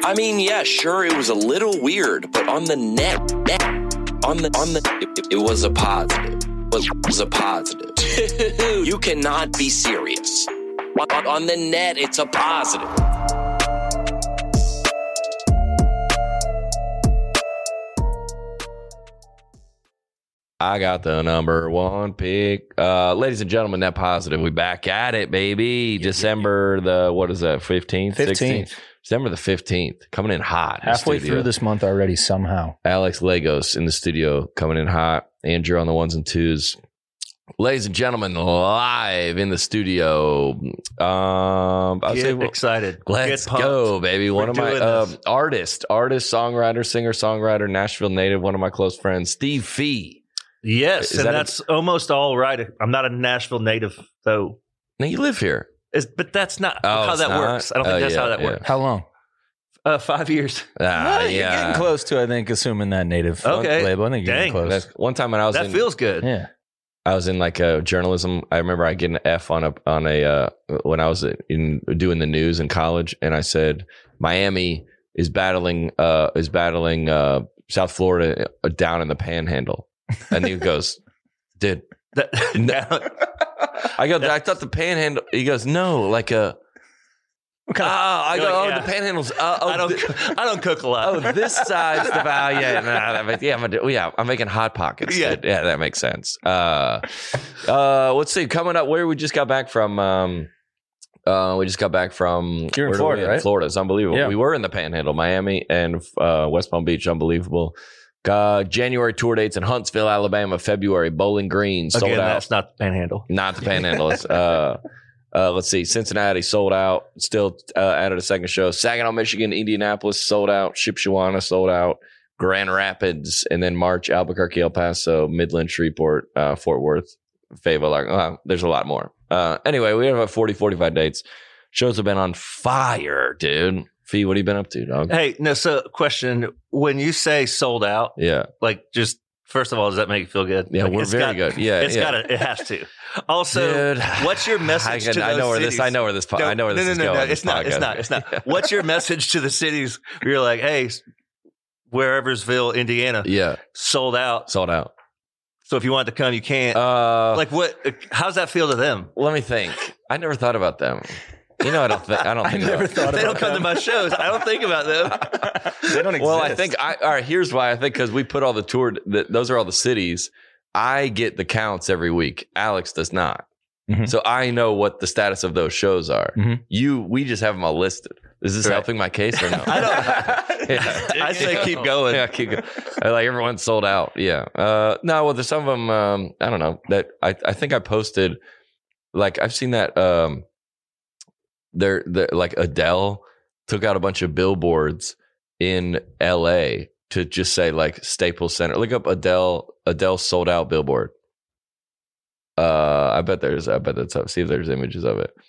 I mean, yeah, sure, it was a little weird, but on the net, it was a positive. It was a positive. You cannot be serious. On the net, it's a positive. I got the number one pick. Ladies and gentlemen, Net Positive. We back at it, baby. December the, what is that, 15th? 15th. December the 15th. Coming in hot. Halfway through this month already somehow. Alex Lagos in the studio coming in hot. Andrew on the ones and twos. Ladies and gentlemen, live in the studio. Get excited. Let's Get go, baby. One of my artist, songwriter, singer-songwriter, Nashville native, one of my close friends, Steve Fee. Yes, and that's almost all right. I'm not a Nashville native, though. Now, you live here. But that's not how that works. I don't think that's how that works. How long? 5 years. You're getting close to, I think, assuming that native label. I think you're getting close. One time when I was that feels good. Yeah. I was in like a journalism. I remember I get an F on a when I was doing the news in college, and I said Miami is battling South Florida down in the Panhandle, and he goes, "Dude, I go, I thought the Panhandle." He goes, "No, like a." The Panhandle's. I don't cook a lot. Oh, this side's the I'm making hot pockets. Yeah, that makes sense. Let's see. Coming up, where we just got back from. We just got back from You're in Florida, right? Florida. It's unbelievable. Yeah. We were in the Panhandle, Miami and West Palm Beach. Unbelievable. January tour dates in Huntsville, Alabama. February, Bowling Green sold out. That's not the Panhandle. Not the Panhandle. It's, let's see. Cincinnati sold out. Still added a second show. Saginaw, Michigan, Indianapolis sold out. Shipshewana sold out. Grand Rapids, and then March, Albuquerque, El Paso, Midland, Shreveport, Fort Worth, Fayetteville. There's a lot more. Anyway, we have about 40, 45 dates. Shows have been on fire, dude. Fee, what have you been up to, dog? Hey, no. So, question: when you say sold out, like just. First of all, does that make you feel good? Yeah, we're very good. Yeah, it has to. Also, dude, what's your message to those cities? I know where this is going. No, it's not. It's not. What's your message to the cities where you're like, hey, whereversville, Indiana, sold out. So if you want to come, you can't. Like what? How's that feel to them? Let me think. I never thought about them. You know, I don't think they don't come to my shows. I don't think about them. They don't exist. Well, I think all right. Here's why. I think because we put all the tour. Those are all the cities. I get the counts every week. Alex does not. Mm-hmm. So I know what the status of those shows are. Mm-hmm. We just have them all listed. Is this helping my case or no? I don't. I say keep going. Yeah, keep going. Like everyone's sold out. Yeah. No. Well, there's some of them. I don't know that. I think I posted. Like I've seen that. They're like Adele took out a bunch of billboards in LA to just say like Staples Center. Look up Adele sold out billboard. I bet that's up. See if there's images of it.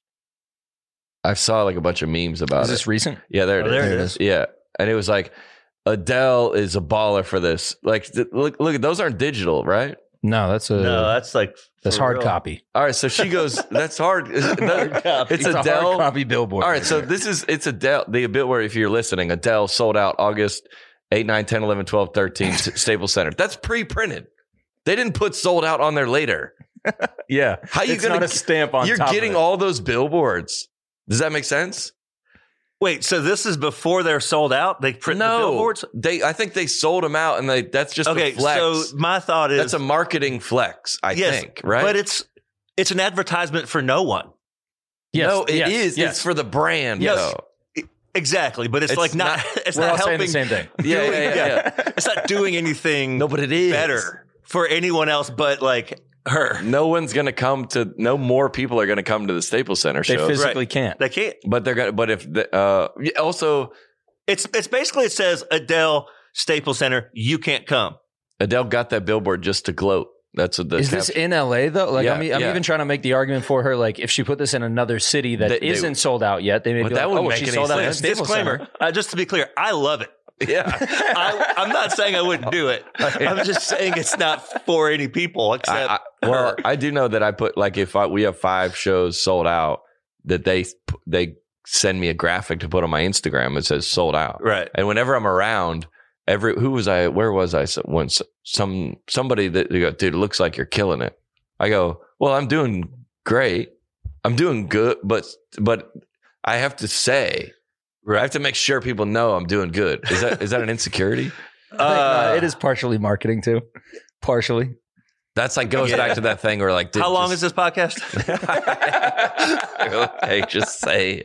I saw like a bunch of memes about it. Is this recent? Yeah, there it is. Yeah. And it was like Adele is a baller for this. Like look, those aren't digital, right? No, that's hard real. copy. All right, so she goes, that's hard. It's a Adele hard copy billboard. All right, so it's Adele. The billboard, if you're listening, Adele sold out August 8, 9, 10, 11, 12, 13, Staples Center. That's pre-printed. They didn't put sold out on there later. Yeah. How you it's going to not a stamp on You're top getting of it. all those billboards. Does that make sense? Wait, so this is before they're sold out? They print the billboards? I think they sold them out, and that's just a flex. So my thought is that's a marketing flex. I think, right? But it's an advertisement for no one. Yes, no, it is. Yes. It's for the brand. Yes, though. Exactly. But it's like not. It's we're not all helping. saying the same thing. Yeah. It's not doing anything. No, but it is better for anyone else but like her. No one's going to come to. No more people are going to come to the Staples Center show. They physically can't. They can't. But they're going. But if also, it's basically it says Adele Staples Center. You can't come. Adele got that billboard just to gloat. That's what is this in LA though? Like I'm even trying to make the argument for her. Like if she put this in another city that isn't sold out yet, they may be like, she sold out. Disclaimer: just to be clear, I love it. Yeah, I'm not saying I wouldn't do it. I'm just saying it's not for any people except. Well, I do know that I put like we have 5 shows sold out that they send me a graphic to put on my Instagram. It says sold out. Right. And whenever I'm around, where was I? Once somebody that they go, dude, it looks like you're killing it. I go, well, I'm doing great. I'm doing good, but I have to say, I have to make sure people know I'm doing good. Is that an insecurity? It is partially marketing too. Partially. That's like goes back to that thing where like, how long is this podcast? Hey, just say,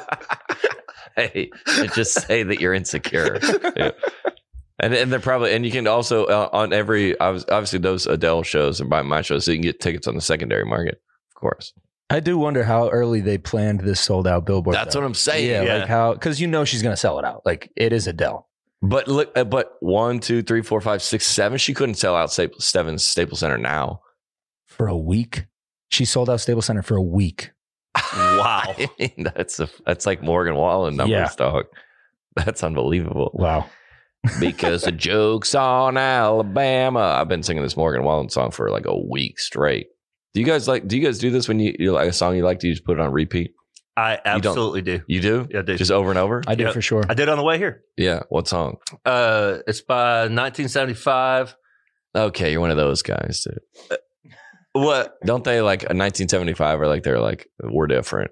just say that you're insecure. Yeah. And they're probably, and you can also on every, obviously those Adele shows and my shows, so you can get tickets on the secondary market, of course. I do wonder how early they planned this sold out billboard. That's what I'm saying. Yeah. Like how, because she's going to sell it out. Like it is Adele. But look, 1, 2, 3, 4, 5, 6, 7. She couldn't sell out Staples Center now for a week. She sold out Staples Center for a week. Wow, I mean, that's like Morgan Wallen numbers, dog. That's unbelievable. Wow. Because the joke's on Alabama. I've been singing this Morgan Wallen song for like a week straight. Do you guys do this when you like a song you like? Do you just put it on repeat? I absolutely do. You do? Yeah, I do. Just over and over? I do for sure. I did on the way here. Yeah. What song? It's by 1975. Okay, you're one of those guys, dude. What? Don't they like a 1975 or like they're like, we're different?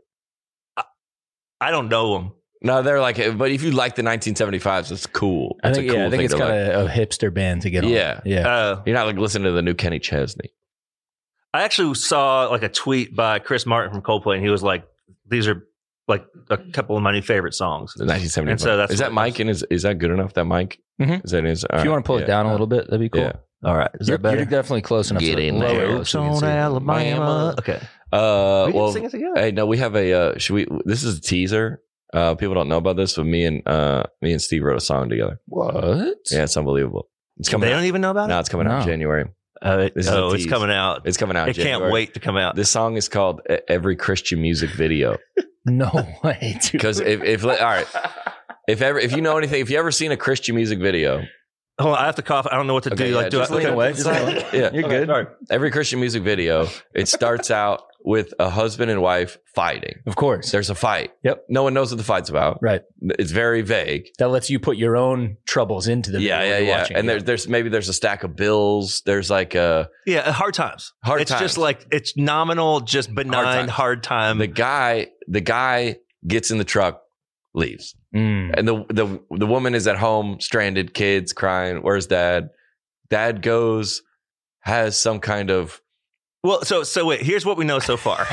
I don't know them. No, they're like, but if you like the 1975s, it's cool. I think it's kind of a hipster band to get on. Yeah. Yeah. You're not like listening to the new Kenny Chesney. I actually saw like a tweet by Chris Martin from Coldplay, and he was like, these are like a couple of my new favorite songs. The 1975. And so that's is that mic and is that good enough? That mic? Mm-hmm. Is that if you want to pull it down a little bit, that'd be cool. Yeah. All right. Is that better? You're definitely close enough. Get in there. On Alabama. Okay. We can sing it together. Hey, no, we have a. Should we? This is a teaser. People don't know about this, but me and Steve wrote a song together. What? Yeah, it's unbelievable. It's coming. They don't even know about it. No, it's coming out in January. It's coming out. It's coming out. It can't wait to come out. This song is called "Every Christian Music Video." No way, dude. Because if all right, if you know anything, if you ever seen a Christian music video. Hold on, I have to cough. I don't know what to do. Like, just lean away. Yeah, you're good. Right. Every Christian music video, it starts out with a husband and wife fighting. Of course, there's a fight. Yep. No one knows what the fight's about. Right. It's very vague. That lets you put your own troubles into the video. Yeah. And there's a stack of bills. There's like hard times. It's just like it's nominal, just benign hard time. The guy gets in the truck, leaves. And the woman is at home, stranded, kids crying. Where's dad? Dad goes, has some kind of. Well, so wait. Here's what we know so far.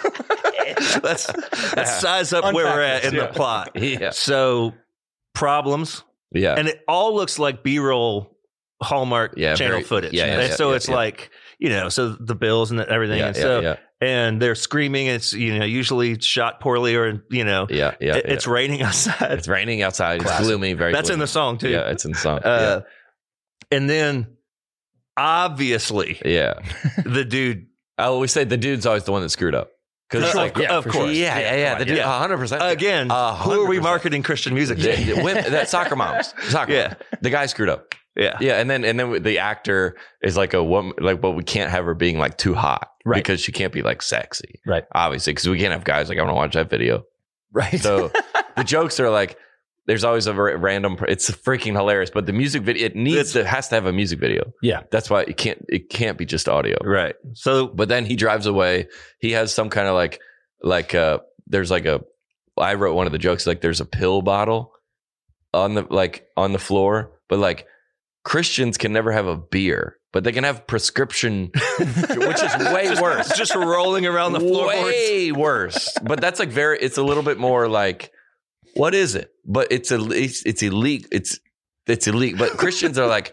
Let's size up where we're at in the plot. Yeah. So problems. Yeah. And it all looks like B-roll Hallmark channel footage. So it's like, so the bills and everything. And they're screaming. It's, usually shot poorly or, it's raining outside. It's raining outside. It's gloomy. That's gloomy. In the song too. Yeah, it's in the song. And then obviously, the dude. Oh, we say the dude's always the one that screwed up. Of course. Yeah. The dude, 100%. Again, 100%. Who are we marketing Christian music to? That soccer moms. Mom. The guy screwed up. Yeah. And then the actor is like a woman, like, but we can't have her being like too hot. Right. Because she can't be like sexy. Right. Obviously, because we can't have guys like, I want to watch that video. Right. So the jokes are like, there's always a random, it's freaking hilarious, but the music video, has to have a music video. Yeah. That's why it can't be just audio. Right. So, but then he drives away. He has some kind of there's like I wrote one of the jokes, like there's a pill bottle on the floor, but like Christians can never have a beer, but they can have prescription, which is way worse. Just rolling around the floorboards. Way worse. But that's like it's a little bit more like, what is it? But it's illegal. It's illegal. But Christians are like,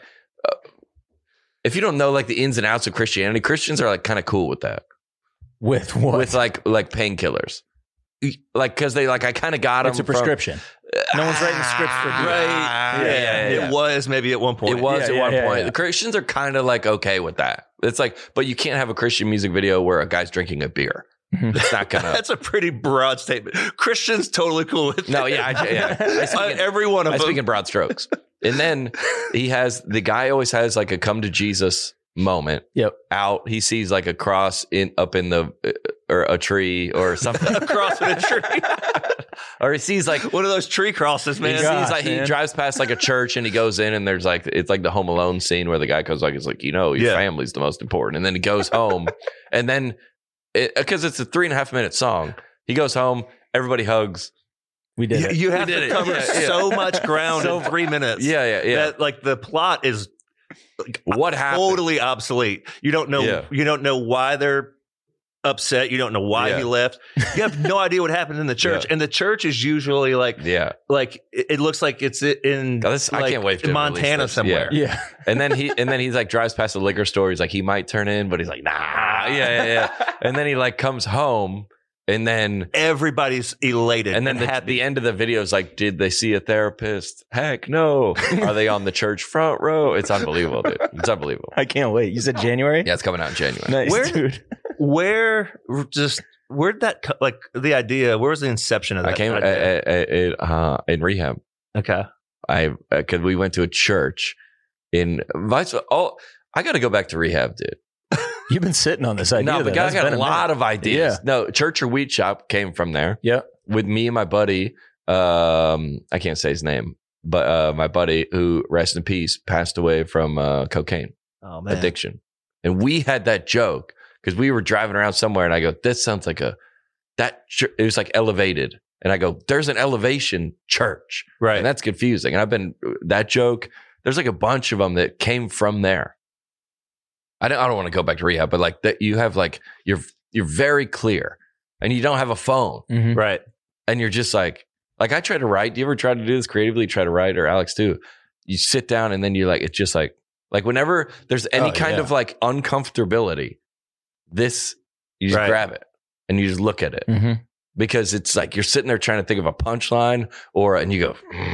if you don't know like the ins and outs of Christianity, Christians are like kind of cool with that. With what? With like painkillers. Like, because they like, I kind of got them. It's a prescription. No one's writing scripts for you. Right. Yeah. It was maybe at one point. It was at one point. The Christians are kind of like okay with that. It's like, but you can't have a Christian music video where a guy's drinking a beer. It's not gonna. That's a pretty broad statement. Christians totally cool with it. No, Every one of them. I speak in broad strokes. And then the guy always has like a come to Jesus moment. Out, he sees like a cross up in the or a tree or something. A cross in a tree. Or he sees like one of those tree crosses, man. He drives past like a church and he goes in and there's like, it's like the Home Alone scene where the guy goes like, it's like, your family's the most important. And then he goes home and then because it's a 3.5 minute song, he goes home, everybody hugs. We did it. You have to cover so much ground in 3 minutes. Yeah. That, like the plot is like, what happened? Totally obsolete. You don't know. Yeah. You don't know why they're upset. You don't know why he left. You have no idea what happened in the church, and the church is usually like, like it looks like it's in. I can't wait to Montana somewhere. Yeah. And then he's like drives past the liquor store. He's like he might turn in, but he's like nah. Yeah. And then he like comes home. And then everybody's elated. And then the end of the video is like, did they see a therapist? Heck no. Are they on the church front row? It's unbelievable, dude. It's unbelievable. I can't wait. You said January? Yeah, it's coming out in January. Nice, dude. Where'd that, like the idea, where was the inception of that? I came in rehab. Okay. Because we went to a church in Vice. Oh, I got to go back to rehab, dude. You've been sitting on this idea. No, but I got a lot of ideas. Yeah. No, Church or Wheat Shop came from there. Yeah. With me and my buddy, I can't say his name, but my buddy who, rest in peace, passed away from cocaine addiction. And we had that joke because we were driving around somewhere and I go, this sounds like it was like elevated. And I go, there's an elevation church. Right. And that's confusing. And that joke, there's like a bunch of them that came from there. I don't want to go back to rehab, but like that you have like, you're very clear and you don't have a phone. Mm-hmm. Right. And you're just like I try to write. Do you ever try to do this creatively? Try to write, or Alex too. You sit down and then you're like, it's just like whenever there's any kind of like uncomfortability, you just grab it and you just look at it because it's like, you're sitting there trying to think of a punchline and you go,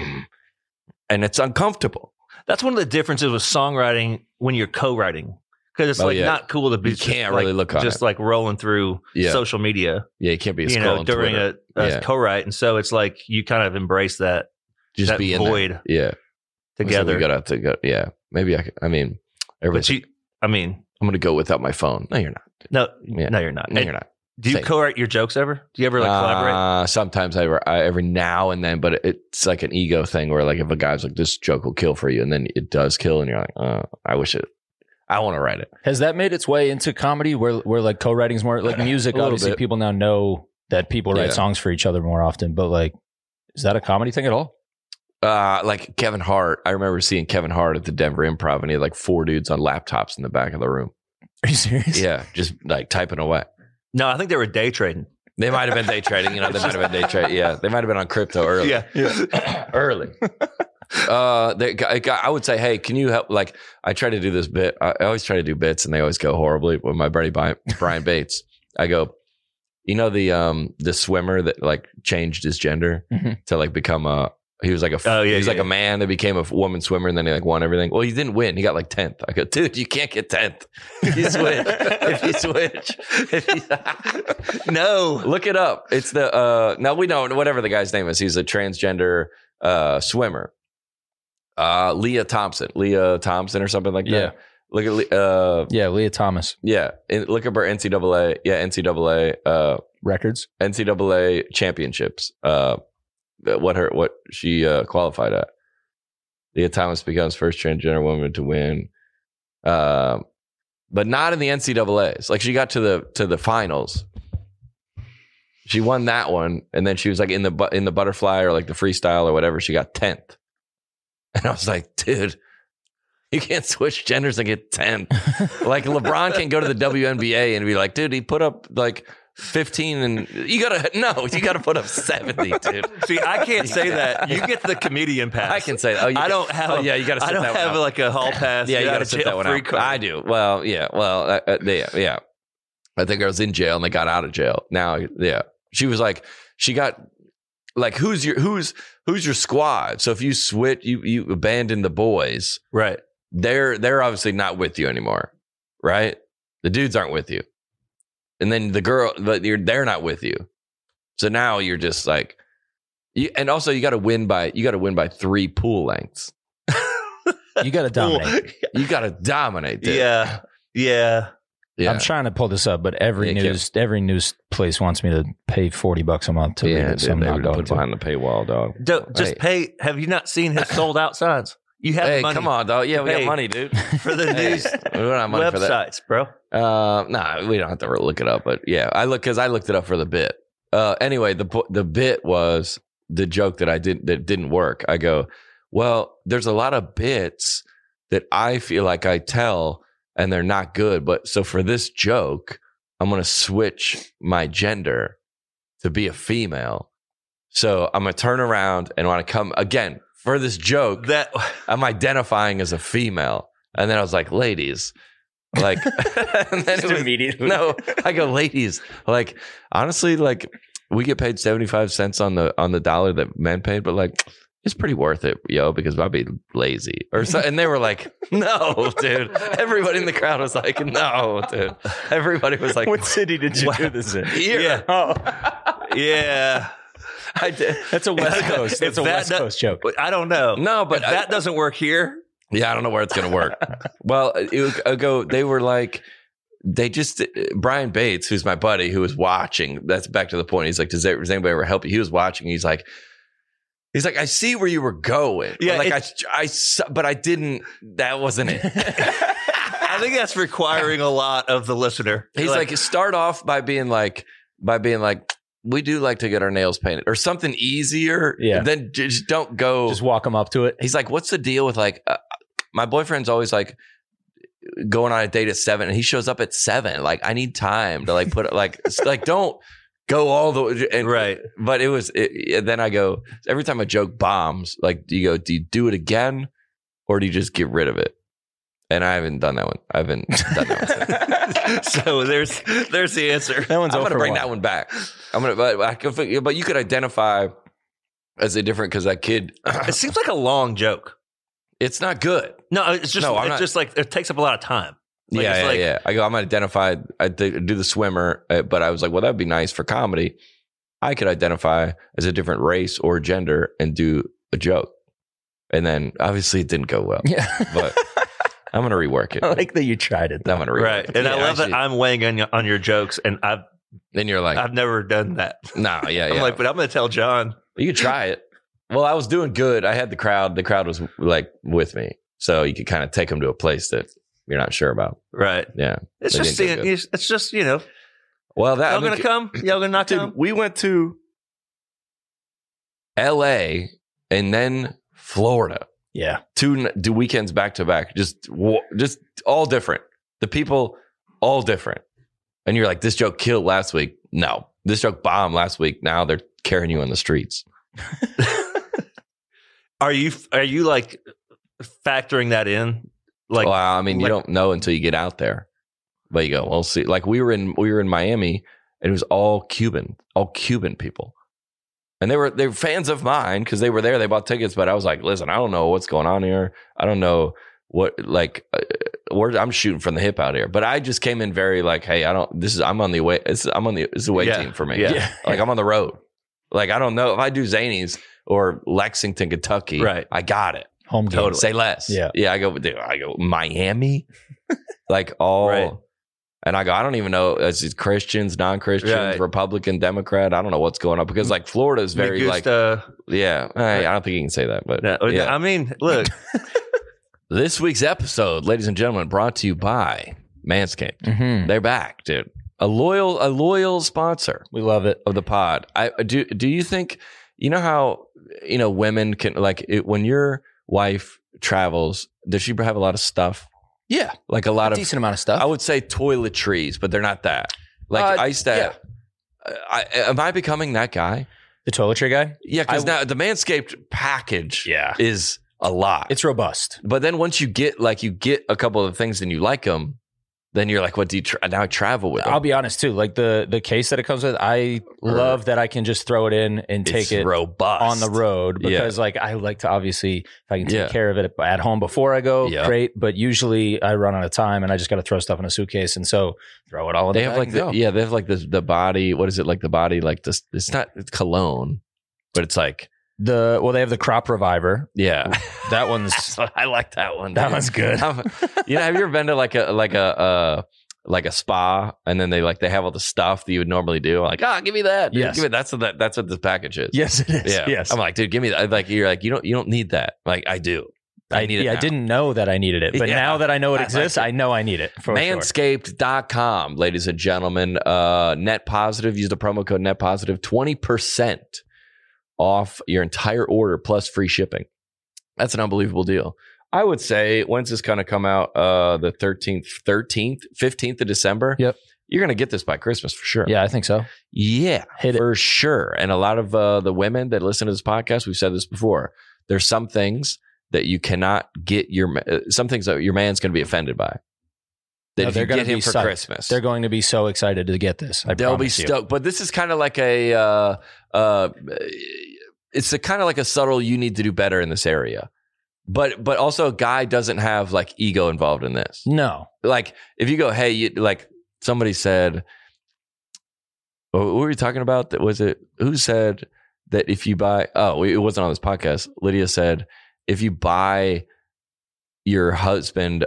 and it's uncomfortable. That's one of the differences with songwriting when you're co-writing. Because it's not cool to be. You can't really look on just it. like rolling through social media. Yeah, you can't be scrolling during Twitter. a co-write, and so it's like you kind of embrace that. Just that be void. In there. Together. So we got out to go. Yeah, maybe I mean, everybody. I'm going to go without my phone. No, you're not. No, you're not. No, you're not. Do you co-write your jokes ever? Do you ever like collaborate? Sometimes I every now and then, but it's like an ego thing where like if a guy's like, this joke will kill for you, and then it does kill, and you're like, I wish it. I want to write it. Has that made its way into comedy where like co-writing is more like music? Obviously, bit. People now know that people write songs for each other more often, but like, is that a comedy thing at all? Like Kevin Hart. I remember seeing Kevin Hart at the Denver Improv, and he had like 4 dudes on laptops in the back of the room. Are you serious? Yeah, just like typing away. No, I think they were day trading. They might have been day trading. They might have been day trading. Yeah, they might have been on crypto early. Yeah. Early. I would say, hey, can you help? Like, I try to do this bit. I always try to do bits, and they always go horribly. With my buddy Brian Bates, I go, the swimmer that like changed his gender to like become he was like a man that became a woman swimmer, and then he like won everything. Well, he didn't win. He got like 10th. I go, dude, you can't get 10th if you switch. No, look it up. It's the now we know whatever the guy's name is. He's a transgender swimmer. Leah Thompson or something like that. Yeah. Look at Leah Thomas. Yeah. Look up her NCAA. Yeah. NCAA records. NCAA championships. What she qualified at. Leah Thomas becomes first transgender woman to win. But not in the NCAAs. Like she got to the finals. She won that one, and then she was like in the butterfly or like the freestyle or whatever. She got 10th. And I was like, dude, you can't switch genders and get 10th. Like LeBron can go to the WNBA and be like, dude, he put up like 15 and you gotta put up 70, dude. See, I can't say that. You get the comedian pass. I can say that. I don't have. You gotta. I don't have like a hall pass. Yeah, you gotta sit that one out. Card. I do. Well, yeah. Well, yeah. I think I was in jail and they got out of jail. Now, yeah. She was like, she got. Like who's your squad? So if you switch, you abandon the boys, right? They're obviously not with you anymore, right? The dudes aren't with you, and then the girl, but they're not with you. So now you're just like, and also you got to win by 3 pool lengths. You got to dominate. You got to dominate, dude. Yeah. Yeah. I'm trying to pull this up, but every news place wants me to pay $40 a month to read it. So I'm not going put behind the paywall, dog. Just pay. Have you not seen his sold out signs? You have money. Come on, dog. Yeah, we got money, dude. For the news we don't have money websites, for that. Bro. Nah, we don't have to look it up. But yeah, I looked it up for the bit. Anyway, the bit was the joke that didn't work. I go, well, there's a lot of bits that I feel like I tell and they're not good. But so for this joke, I'm going to switch my gender to be a female. So I'm going to turn around and want to come again for this joke that I'm identifying as a female. And then I was like, ladies, like, and then immediately. No, I go, ladies, like, honestly, like we get paid 75 cents on the dollar that men paid, but like, it's pretty worth it, because I'd be lazy or so. And they were like, no, dude. Everybody in the crowd was like, no, dude. Everybody was like, what city did you do this in? Here. Yeah. Oh. Yeah. I did. That's a West Coast. That's a West Coast joke. I don't know. No, but if that doesn't work here. Yeah, I don't know where it's going to work. Well, they were like, Brian Bates, who's my buddy, who was watching. That's back to the point. He's like, does anybody ever help you? He was watching. He's like, I see where you were going. Yeah, like but I didn't. That wasn't it. I think that's requiring a lot of the listener. He's like start off by being like, we do like to get our nails painted or something easier. Yeah. Then just don't go. Just walk them up to it. He's like, what's the deal with like, my boyfriend's always like going on a date at 7 and he shows up at 7. Like I need time to like put it like don't go all the way. And, right. But then I go, every time a joke bombs, like do you do it again or do you just get rid of it? And I haven't done that one. So there's the answer. That one's I'm going to bring one. that one back. But you could identify as a different because that kid. It seems like a long joke. It's not good. No, it's just just like it takes up a lot of time. Like, yeah. I go, I'm identified. I do the swimmer, but I was like, well, that'd be nice for comedy. I could identify as a different race or gender and do a joke. And then obviously it didn't go well. Yeah. But I'm going to rework it. I like that you tried it. I'm going to rework it. And I love that I'm weighing on your jokes and then you're like, I've never done that. No, yeah. I'm like, but I'm going to tell John. You could try it. Well, I was doing good. I had the crowd. The crowd was like with me. So you could kind of take them to a place that you're not sure about. Right. Yeah. It's just well, y'all going to come? Y'all going to not come? We went to LA and then Florida. Yeah. 2 weekends back to back. Just all different. The people all different. And you're like, this joke killed last week. No. This joke bombed last week. Now they're carrying you on the streets. Are you like factoring that in? Like, well, I mean, you don't know until you get out there. But you go, we'll see. Like we were in Miami, and it was all Cuban people, and they were fans of mine because they were there. They bought tickets, but I was like, listen, I don't know what's going on here. I don't know what I'm shooting from the hip out here. But I just came in very like, hey, I'm on the away. It's a away team for me. Yeah. Like I'm on the road. Like I don't know if I do Zanies or Lexington, Kentucky. Right. I got it. Home game. Totally. Say less. Yeah. I go Miami, like all, right. And I go, I don't even know. It's Christians, non-Christians, right. Republican, Democrat. I don't know what's going on because like Florida is very like, yeah. I don't think you can say that, but I mean, look, this week's episode, ladies and gentlemen, brought to you by Manscaped. Mm-hmm. They're back, dude. A loyal sponsor. We love it of the pod. Do you think how women can when your wife travels, does she have a lot of stuff? Yeah, like a lot of decent amount of stuff. I would say toiletries, but they're not that. Like am I becoming that guy? The toiletry guy? Yeah, because now the Manscaped package is a lot. It's robust. But then once you get a couple of things and you like them, then you're like, what do you now travel with them? I'll be honest too. Like the case that it comes with, I love that I can just throw it in and take it robust on the road because I like to obviously if I can take care of it at home before I go, great. But usually I run out of time and I just got to throw stuff in a suitcase and so throw it all in. They have the body. What is it like? The body like this? It's not cologne, but it's like They have the Crop Reviver. Yeah, that one's. I like that one. That one's good. Have you ever been to like a spa, and then they have all the stuff that you would normally do? Like, give me that. Yes, give me, that's what this package is. Yes, it is. Yeah. Yes, I'm like, dude, give me that. Like, you're like, you don't need that. Like, I do. I need it. I didn't know that I needed it, but now that I know it exists, I know I need it. For Manscaped.com, ladies and gentlemen. Net Positive. Use the promo code Net Positive. 20% off your entire order plus free shipping. That's an unbelievable deal. I would say, when's this going to come out? The 15th of December. Yep. You're going to get this by Christmas for sure. Yeah, I think so. Yeah, for sure. And a lot of the women that listen to this podcast, we've said this before. There's some things that you cannot get some things that your man's going to be offended by. That if you get him for Christmas, they're going to be so excited to get this. They'll be stoked. But this is kind of like it's kind of like a subtle, you need to do better in this area. But also, a guy doesn't have like ego involved in this. No. Like if you go, hey, like somebody said, what were you talking about? Who said that if you buy? Oh, it wasn't on this podcast. Lydia said, if you buy your husband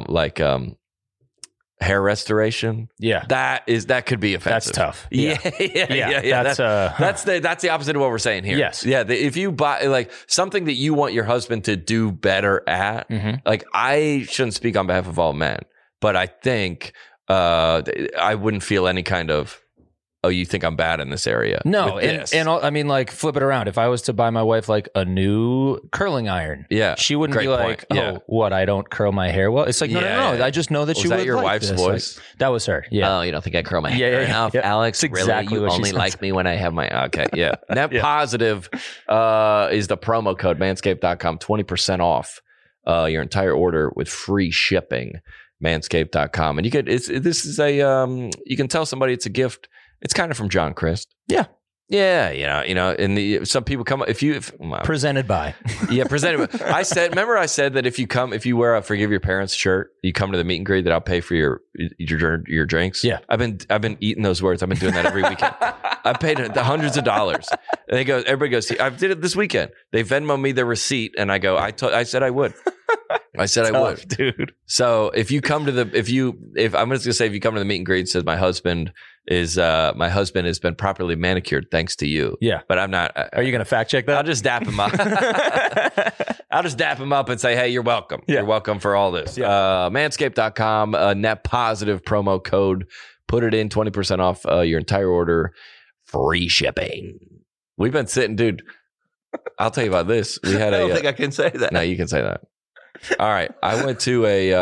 hair restoration, that could be offensive. That's tough. Yeah. That's the opposite of what we're saying here. Yes. Yeah. If you buy like something that you want your husband to do better at, like I shouldn't speak on behalf of all men, but I think I wouldn't feel any kind of, oh, you think I'm bad in this area? No, and I mean, like, flip it around. If I was to buy my wife like a new curling iron, she wouldn't be like, what? I don't curl my hair well. It's like, no. I just know that she would. Was that your like wife's this. voice? Like, that was her. Yeah. Oh, you don't think I curl my hair enough, Alex? That's exactly really? You only like me when I have my okay. Yeah. Net Positive is the promo code Manscaped.com. 20% off your entire order with free shipping. Manscaped.com, and you could. This is a you can tell somebody it's a gift. It's kind of from John Christ. Yeah. Yeah, and some people come presented by. Yeah, presented by. I said that if you wear a Forgive Your Parents shirt, you come to the meet and greet, that I'll pay for your drinks. Yeah. I've been eating those words. I've been doing that every weekend. I paid the hundreds of dollars. And everybody goes, I did it this weekend. They Venmo me the receipt, and I go, I said I would. I said I would, dude. So if you come to if I'm just gonna say, if you come to the meet and greet, it says my husband has been properly manicured thanks to you. Yeah, but I'm not. Are you gonna fact check that? I'll just dap him up. I'll just dap him up and say, hey, you're welcome. Yeah. You're welcome for all this. Yeah. Manscaped.com, Net Positive promo code. Put it in, 20% off your entire order, free shipping. We've been sitting, dude. I'll tell you about this. We had I don't think I can say that. No, you can say that. All right. I went to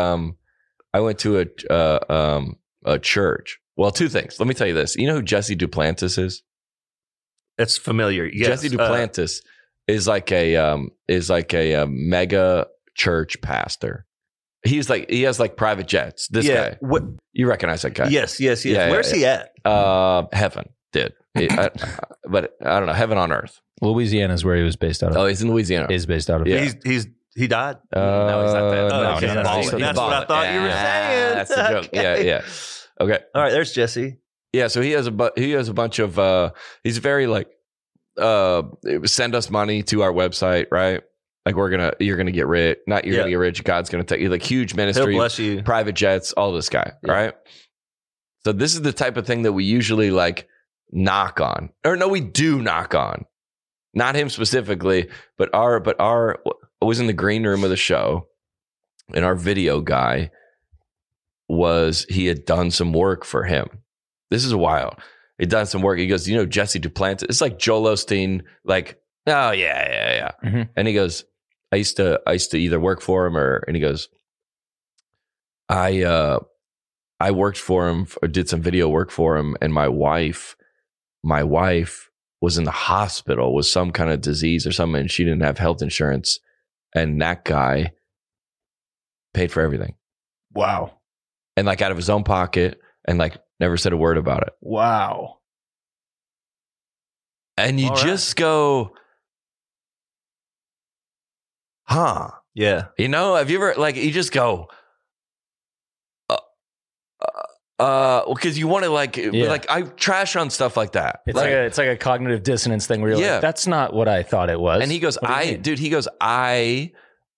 a church. Well, two things. Let me tell you this. You know who Jesse Duplantis is? It's familiar. Yes. Jesse Duplantis is like a mega church pastor. He has like private jets. This guy. What, you recognize that guy? Yes. Yeah, where's he at? Heaven. But I don't know. Heaven on earth. Louisiana is where he was based out of. Oh, he's in Louisiana. He's based out of. Yeah. He died? No, he's not dead. No, okay. That's what I thought you were saying. That's the joke. Okay. Yeah. Okay. All right. There's Jesse. Yeah. So he has a bunch of. He's very like, send us money to our website, right? Like you're gonna get rich. Not you're gonna get rich. God's gonna take you. Like huge ministry, He'll bless you. Private jets, all this guy, right? So this is the type of thing that we usually like knock on, or no, we do knock on. Not him specifically, but our I was in the green room of the show, and our video guy he had done some work for him. This is wild. He'd done some work. He goes, Jesse Duplantis. It's like Joel Osteen. Like, oh yeah. Mm-hmm. And he goes, I used to either work for him and he goes, I worked for him or did some video work for him, and my wife was in the hospital with some kind of disease or something, and she didn't have health insurance, and that guy paid for everything. Wow. And like out of his own pocket, and like never said a word about it. Wow. And you just go, huh? Yeah. Have you ever, like, you just go, because you want to like I trash on stuff like that. It's like a cognitive dissonance thing where you're like, that's not what I thought it was. And he goes, I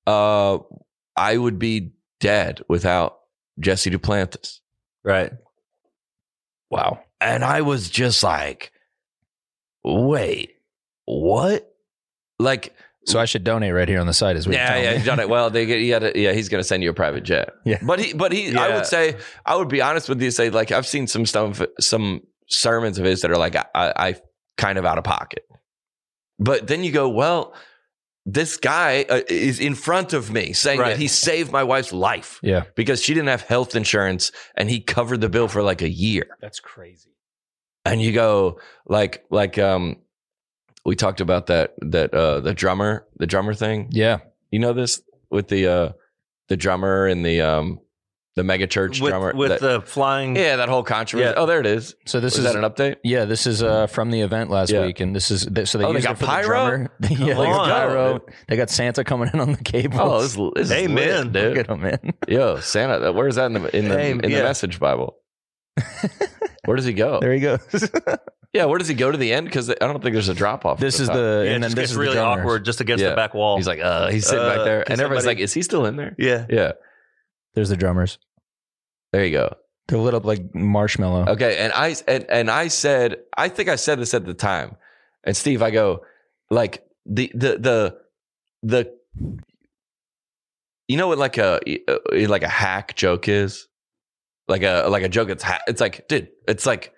would be dead without Jesse Duplantis. Right. Wow. And I was just like, wait, what? Like, so I should donate right here on the site as well. Yeah, donate. Well, he's going to send you a private jet. Yeah. But I would say, I would be honest with you, say like, I've seen some sermons of his that are like, I kind of out of pocket. But then you go, well, this guy is in front of me saying that he saved my wife's life. Yeah. Because she didn't have health insurance and he covered the bill for like a year. That's crazy. And you go like we talked about the drummer thing. Yeah. You know this with the drummer and the mega church drummer with the flying. Yeah, that whole controversy. Yeah. Oh, there it is. So is that an update? Yeah, this is from the event last week, and this is so they got pyro. They got pyro. They got Santa coming in on the cables. Oh, this is amen, dude. Look at him, man. Yo, Santa. Where's that in the Message Bible? Where does he go? There he goes. Yeah, where does he go to the end? Because I don't think there's a drop off. This is and then this is really awkward just against the back wall. He's like, he's sitting back there, and everybody's like, is he still in there? Yeah. There's the drummers. There you go. They're lit up like marshmallow. Okay, and I said, I think I said this at the time, and Steve, I go, like the you know what like a hack joke is, like a joke that's it's like, dude, it's like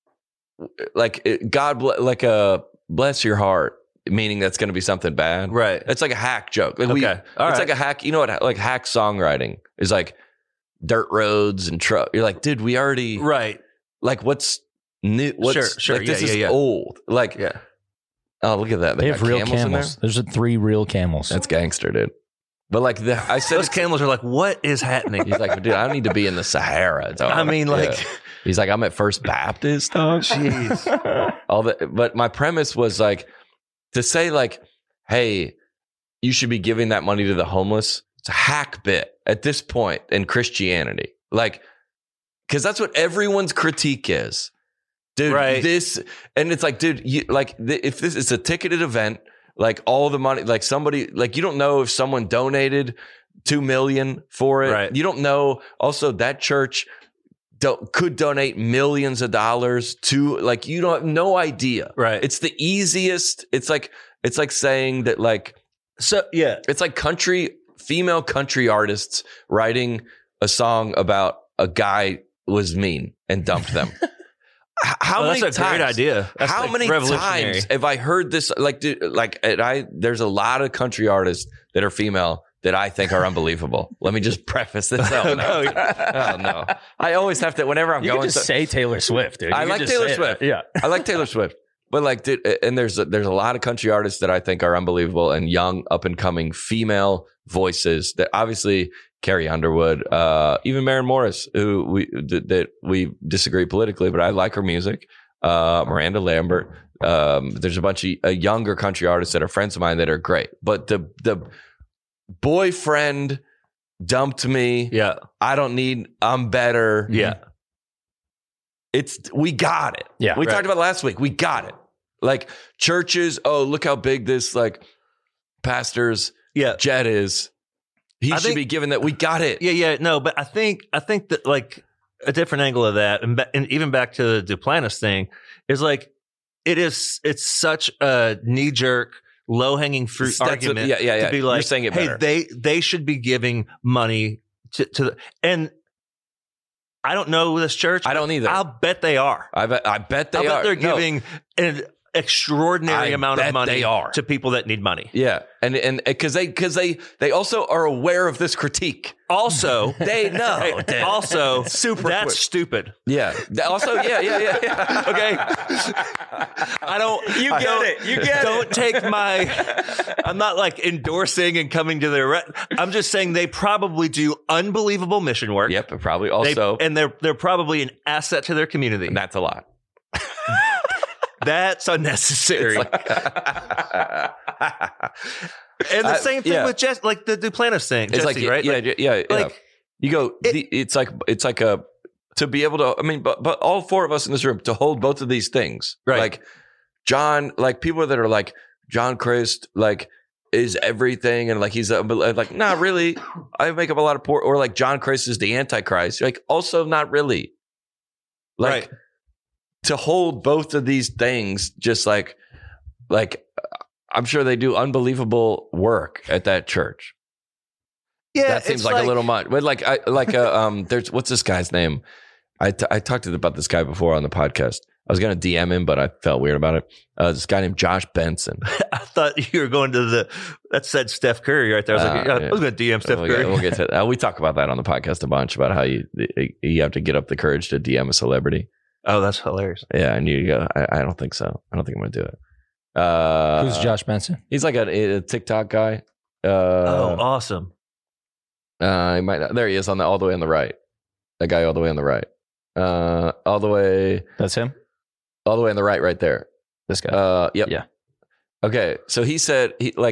God bless your heart, meaning that's going to be something bad, right? It's like a hack joke. Like it's like a hack. You know what? Like hack songwriting is like dirt roads and truck. You're like, dude, we already like what's new? What's sure. Like, this is old. Like, oh, look at that. They have real camels. There's 3 real camels. That's gangster, dude. But like I said, those camels are like, what is happening? He's like, dude, I don't need to be in the Sahara. Dog. I mean, like. He's like, I'm at First Baptist. Dog. Jeez. But my premise was like to say like, hey, you should be giving that money to the homeless. It's a hack bit at this point in Christianity. Like, because that's what everyone's critique is. Dude, this, and it's like, dude, if this is a ticketed event, like all the money, like somebody, like you don't know if someone donated $2 million for it. Right. You don't know. Also, that church could donate millions of dollars to, like, you don't have no idea. Right. It's the easiest. It's like saying that, like, so yeah, it's like female country artists writing a song about a guy was mean and dumped them. How many times? That's a great idea. That's how many times have I heard this? Like, dude, there's a lot of country artists that are female that I think are unbelievable. Let me just preface this. Oh, no. I always have to, whenever I'm going. You can just say Taylor Swift, dude. I like Taylor Swift. Yeah. I like Taylor Swift. But like, dude, and there's a lot of country artists that I think are unbelievable, and young, up and coming female voices that obviously Carrie Underwood, even Maren Morris, who we disagree politically, but I like her music. Miranda Lambert. There's a bunch of younger country artists that are friends of mine that are great. But the boyfriend dumped me. Yeah. I'm better. Yeah. We got it. Yeah. We talked about it last week. We got it. Like churches. Oh, look how big this like pastor's jet is. He should be given that. We got it. Yeah. No, but I think that like a different angle of that, and even back to the Duplantis thing, is like it's such a knee jerk, low hanging fruit argument. To be like, you're saying it better. Hey, they should be giving money to and I don't know this church. I don't either. I'll bet they are. I bet they are. I bet they're giving an extraordinary amount of money to people that need money. Yeah. And because they also are aware of this critique. Also, they know. Also, super. That's quick. Stupid. Yeah. Also, yeah. Okay. I don't. You get it. You get don't it. Take my. I'm not like endorsing and coming to their. I'm just saying they probably do unbelievable mission work. Yep. Probably also, they're probably an asset to their community. And that's a lot. That's unnecessary. And the same thing with Jesse, like the Duplantis thing. It's Jesse, like, right? Yeah. Like, you go, it's like to be able to, I mean, but all four of us in this room to hold both of these things. Right. Like John, like people that are like, John Christ, like, is everything. And like, he's like, not really. I make up a lot of poor, or like John Christ is the Antichrist. Like, also not really. Like, to hold both of these things, just like, I'm sure they do unbelievable work at that church. Yeah, that seems like a little much. But there's what's this guy's name? I talked about this guy before on the podcast. I was going to DM him, but I felt weird about it. This guy named Josh Benson. I thought you were going to that said Steph Curry right there. I was I was going to DM Steph Curry. We'll get to that. We talk about that on the podcast a bunch about how you have to get up the courage to DM a celebrity. Oh, that's hilarious. Yeah, and you go, I don't think so. I don't think I'm going to do it. Who's Josh Benson? He's like a TikTok guy. Awesome. He might. There he is all the way on the right. That guy all the way on the right. All the way. That's him. All the way on the right there. This guy. Yep. Yeah. Okay, so he said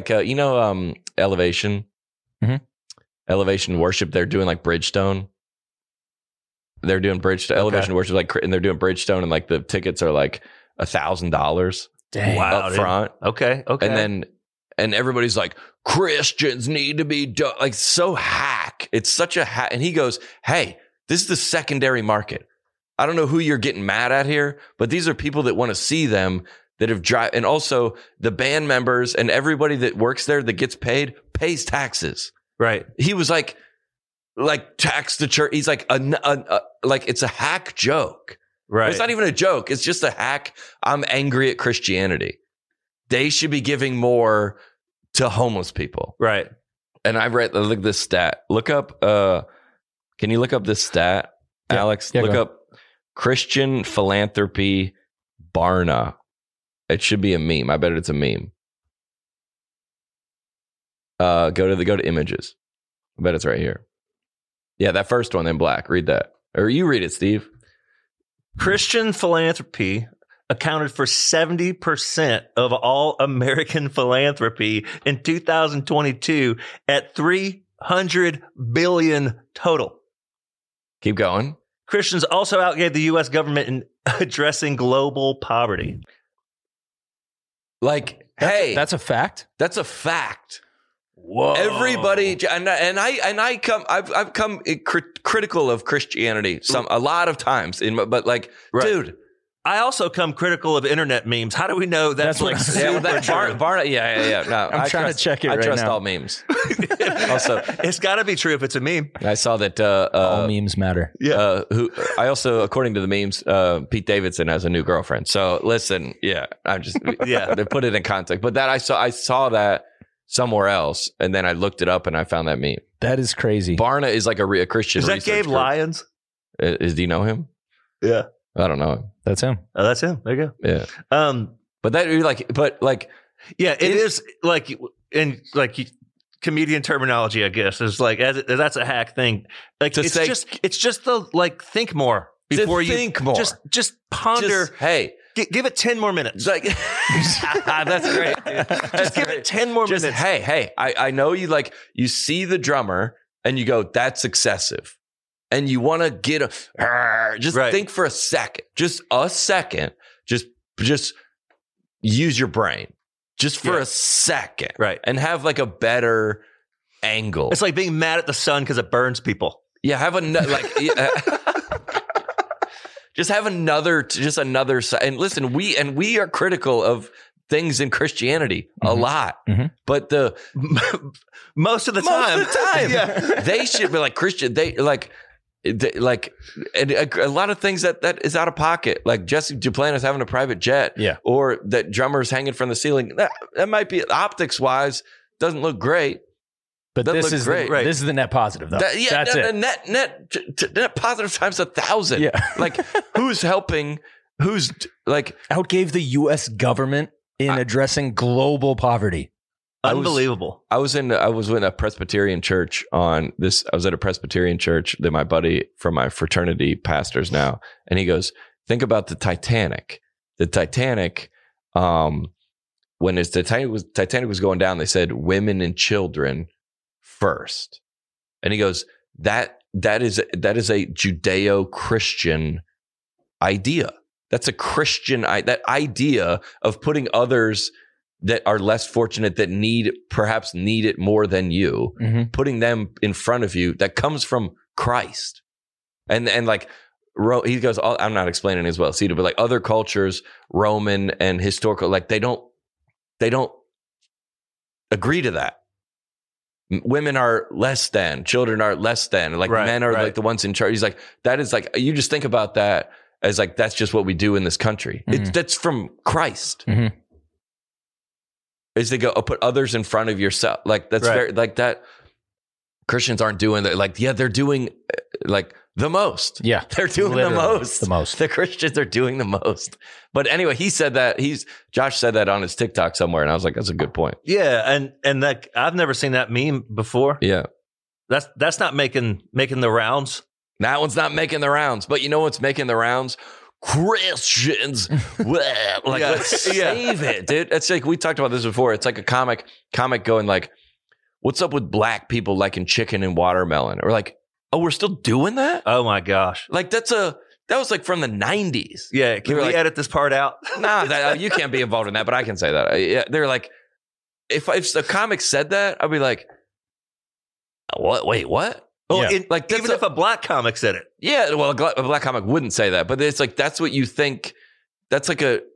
Elevation, Elevation Worship. They're doing like Bridgestone. They're doing Bridgestone Elevation Worship, and they're doing Bridgestone, and like the tickets are like $1,000. Dang. Wow, up front. Okay. And everybody's like, Christians need to be like so hack. It's such a hack. And he goes, hey, this is the secondary market. I don't know who you're getting mad at here, but these are people that want to see them that have and also the band members and everybody that works there that gets paid pays taxes. Right. He was like tax the church. He's like like it's a hack joke. Right. It's not even a joke. It's just a hack. I'm angry at Christianity. They should be giving more to homeless people. Right. And I've read, look at this stat. Look up, can you look up this stat, Alex? Yeah, look up Christian philanthropy Barna. It should be a meme. I bet it's a meme. Go to images. I bet it's right here. Yeah, that first one in black. Read that. Or you read it, Steve. Christian philanthropy accounted for 70% of all American philanthropy in 2022 at $300 billion total. Keep going. Christians also outgave the U.S. government in addressing global poverty. Like, that's a fact. That's a fact. Whoa! Everybody, I've come critical of Christianity a lot of times, but like, dude. I also come critical of internet memes. How do we know that's like super Barna? Yeah. No, I'm trying to check it right now. I trust all memes. Also, it's got to be true if it's a meme. I saw that all memes matter. Yeah. I also, according to the memes, Pete Davidson has a new girlfriend. So listen, they put it in context. But that I saw that somewhere else, and then I looked it up and I found that meme. That is crazy. Barna is like a Christian. Is that Gabe Lyons? Do you know him? Yeah. I don't know. That's him. Oh, that's him. There you go. Yeah. It is like, in like comedian terminology, I guess, is like, that's a hack thing. Like, it's just the, like, think more before you think more. Just ponder. Give it 10 more minutes. Like, that's great. Just give it 10 more minutes. Hey, I know you see the drummer and you go, that's excessive. And you want to get think for a second, just a second, just use your brain just for a second. Right. And have like a better angle. It's like being mad at the sun because it burns people. Yeah. Just have another side. And listen, we are critical of things in Christianity a lot, but most of the time, they should be like Christian. And a lot of things that is out of pocket, like Jesse Duplantis having a private jet, or that drummer's hanging from the ceiling. That might be optics wise doesn't look great, but this is great. This is the net positive, though. That's it. Net positive times 1,000. Yeah, like who's helping? Who's like outgave the U.S. government in addressing global poverty. Unbelievable. I was in a Presbyterian church I was at a Presbyterian church that my buddy from my fraternity pastors now, and he goes, think about the Titanic. The Titanic, when the Titanic was going down, they said women and children first. And he goes, that that is a Judeo-Christian idea. That's a Christian, that idea of putting others that are less fortunate, that perhaps need it more than you, putting them in front of you, that comes from Christ. And like, he goes, I'm not explaining as well, Cedar, but like other cultures, Roman and historical, like they don't agree to that. Women are less than, children are less than, like men are like the ones in charge. He's like, that is like, you just think about that as like, that's just what we do in this country. That's from Christ. Is they go, put others in front of yourself. Like that's very, like that. Christians aren't doing that. Like, yeah, they're doing like the most. Yeah. They're doing the most. The most. The Christians are doing the most. But anyway, he said that Josh said that on his TikTok somewhere. And I was like, that's a good point. Yeah. And that I've never seen that meme before. Yeah. That's not making the rounds. That one's not making the rounds. But you know what's making the rounds? Christians. Like, let's save it, dude. It's like, we talked about this before. It's like a comic going like, what's up with black people liking chicken and watermelon? Or like, oh, we're still doing that? Oh my gosh. Like that was like from the 90s. Yeah. Can we edit this part out? Nah, you can't be involved in that, but I can say that. Yeah, they're like, if a comic said that, I'd be like, what? Wait, what? Oh, yeah. Like even if a black comic said it. Yeah. Well, a black comic wouldn't say that, but it's like, that's what you think. That's like it's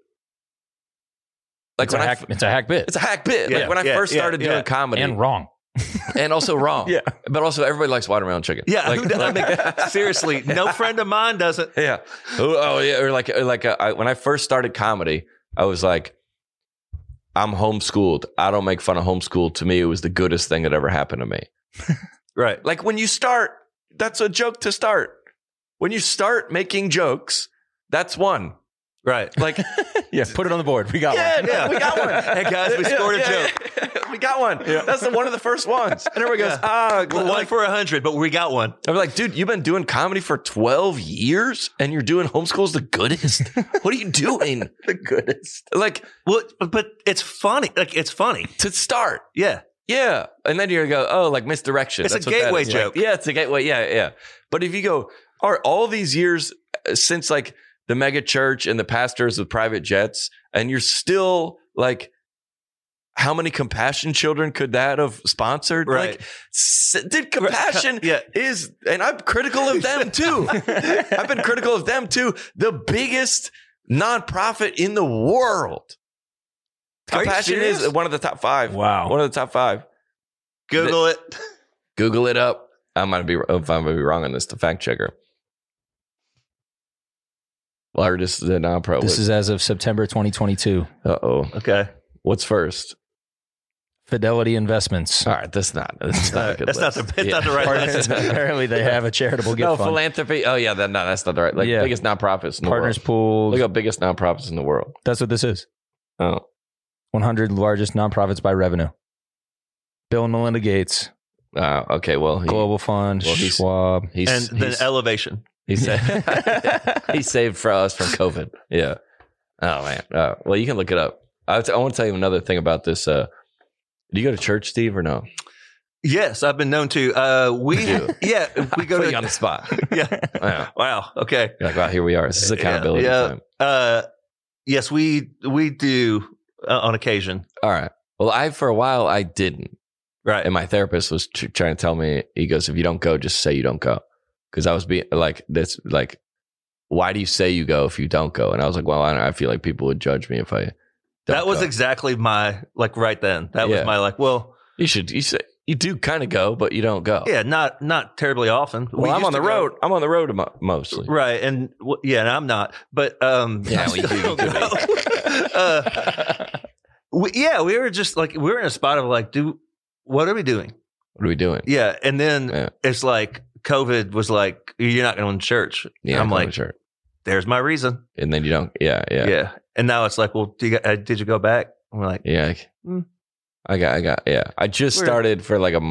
a hack bit. It's a hack bit. Yeah, like when I first started doing comedy. And wrong. And also wrong. Yeah. But also everybody likes watermelon chicken. Yeah. Seriously, no friend of mine doesn't. Yeah. Oh yeah. Or when I first started comedy, I was like, I'm homeschooled. I don't make fun of homeschool. To me, it was the goodest thing that ever happened to me. Right. Like when you start, that's a joke to start. When you start making jokes, that's one. Right. Like, yeah, put it on the board. We got one. Yeah, we got one. Hey guys, we scored a joke. We got one. Yeah. That's one of the first ones. And everybody goes, we're 1 for 100, but we got one. I'm like, dude, you've been doing comedy for 12 years and you're doing homeschool's the goodest? What are you doing? The goodest. Like, well, but it's funny. Like, it's funny. To start. Yeah. Yeah. And then you're going to go, oh, like misdirection. It's a gateway joke. Like, yeah, it's a gateway. Yeah. But if you go, all these years since like the mega church and the pastors with private jets, and you're still like, how many Compassion children could that have sponsored? Right. Like, dude, Compassion is, and I'm critical of them too. I've been critical of them too. The biggest nonprofit in the world. Compassion is one of the top 5. Wow. One of the top 5. Google it. Google it up. If I'm going to be wrong on this, the fact checker. Largest nonprofit. This is as of September 2022. Uh-oh. Okay. What's first? Fidelity Investments. All right, that's not a good list. Not the right list. Apparently, they have a charitable gift fund. Philanthropy. Oh, yeah, that's not the right. Like, biggest nonprofits in the Partners world. Pool. Look up biggest nonprofits in the world. That's what this is. Oh. 100 largest nonprofits by revenue. Bill and Melinda Gates. Okay, well. Global Fund, Schwab. And then Elevation. He saved for us from COVID. Yeah. Oh, man. Well, you can look it up. I want to tell you another thing about this. Do you go to church, Steve, or no? Yes, I've been known to. We go Put you on the spot. Yeah. Wow. Okay. You're like, wow, here we are. This is accountability time. Yes, we do on occasion. All right. Well, for a while, I didn't. Right. And my therapist was trying to tell me, he goes, if you don't go, just say you don't go. Because I was being like, this, like, why do you say you go if you don't go? And I was like, well, I feel like people would judge me if I don't That was go. Exactly my, like, right then. That was my, like, well. You do kind of go, but you don't go. Yeah, not terribly often. Well, I'm on the road. I'm on the road mostly. Right. And and I'm not. But we were just like, we were in a spot of like, what are we doing? What are we doing? Yeah. And then it's like COVID was like, you're not going to church. Yeah, I'm like, there's my reason. And then you don't. Yeah. And now it's like, well, did you go back? And we're like, yeah. I got. Yeah. I just started for like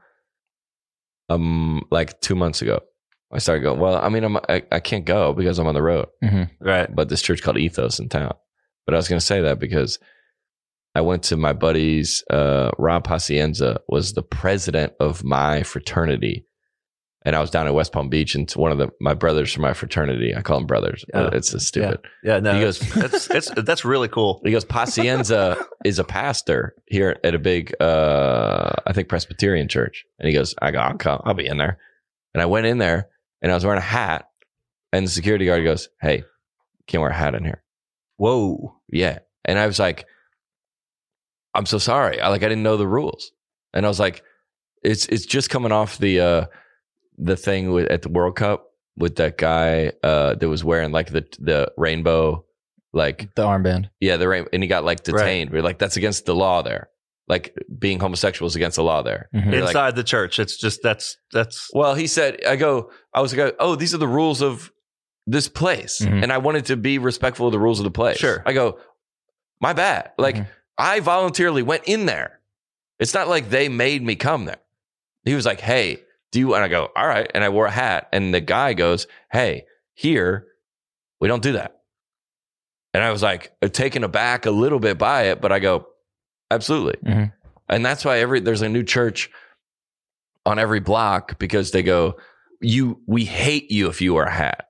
like 2 months ago. I started going, well, I mean, I can't go because I'm on the road. Mm-hmm. Right. But this church called Ethos in town. But I was going to say that because I went to my buddy's, Rob Pacienza was the president of my fraternity And I was down at West Palm Beach, and one of my brothers from my fraternity, I call them brothers. It's just stupid. Yeah, no, he goes, that's really cool. He goes, Pacienza is a pastor here at a big, I think Presbyterian church. And he goes, I'll be in there. And I went in there, and I was wearing a hat, and the security guard goes, hey, can't wear a hat in here. Whoa. Yeah. And I was like, I'm so sorry. I didn't know the rules. And I was like, it's just coming off the thing at the World Cup with that guy that was wearing the rainbow, the armband. Yeah, and he got detained. Right. We're like, that's against the law there. Being homosexual is against the law there. Mm-hmm. Inside the church. It's just that's. Well, he said, I was like, oh, these are the rules of this place. Mm-hmm. And I wanted to be respectful of the rules of the place. Sure. I go, my bad. I voluntarily went in there. It's not like they made me come there. He was like, hey, and I go, all right. And I wore a hat. And the guy goes, hey, here, we don't do that. And I was like, taken aback a little bit by it, but I go, absolutely. Mm-hmm. And that's why there's a new church on every block, because they go, we hate you if you wear a hat.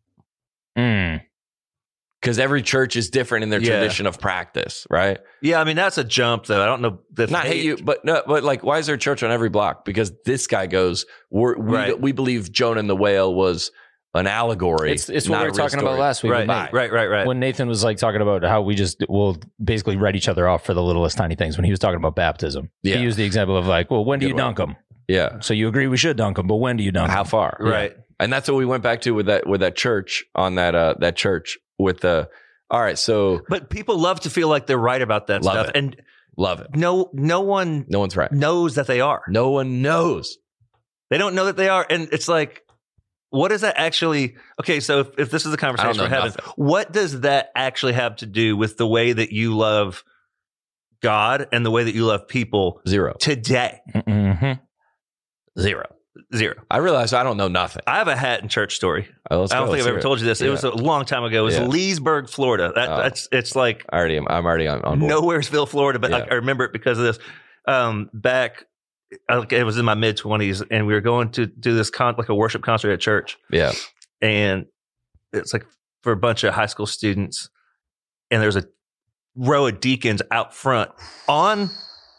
Because every church is different in their tradition of practice, right? Yeah, I mean, that's a jump, though. I don't know. Not hate you, but why is there a church on every block? Because this guy goes, we believe Jonah and the whale was an allegory. It's what we were talking about last week. Right. When Nathan was talking about how we just will basically write each other off for the littlest tiny things. When he was talking about baptism, he used the example of well, when do you dunk them? Yeah. So you agree we should dunk them, but when do you dunk them? How far? Right. Yeah. And that's what we went back to with that church on that church with the. All right, so but people love to feel like they're right about that stuff, and love it. No one's right. Knows that they are. No one knows. They don't know that they are, and it's like, what does that actually? Okay, so if this is the conversation we're having, what does that actually have to do with the way that you love God and the way that you love people? Zero today. Mm-hmm. Zero. I realize I don't know nothing. I have a hat and church story. I don't think I've ever told you this. It was a long time ago. It was Leesburg, Florida. It's like I'm already on board. Nowheresville, Florida, but I remember it because of this. Back, it was in my mid-20s, and we were going to do this a worship concert at church. Yeah, and it's for a bunch of high school students, and there's a row of deacons out front on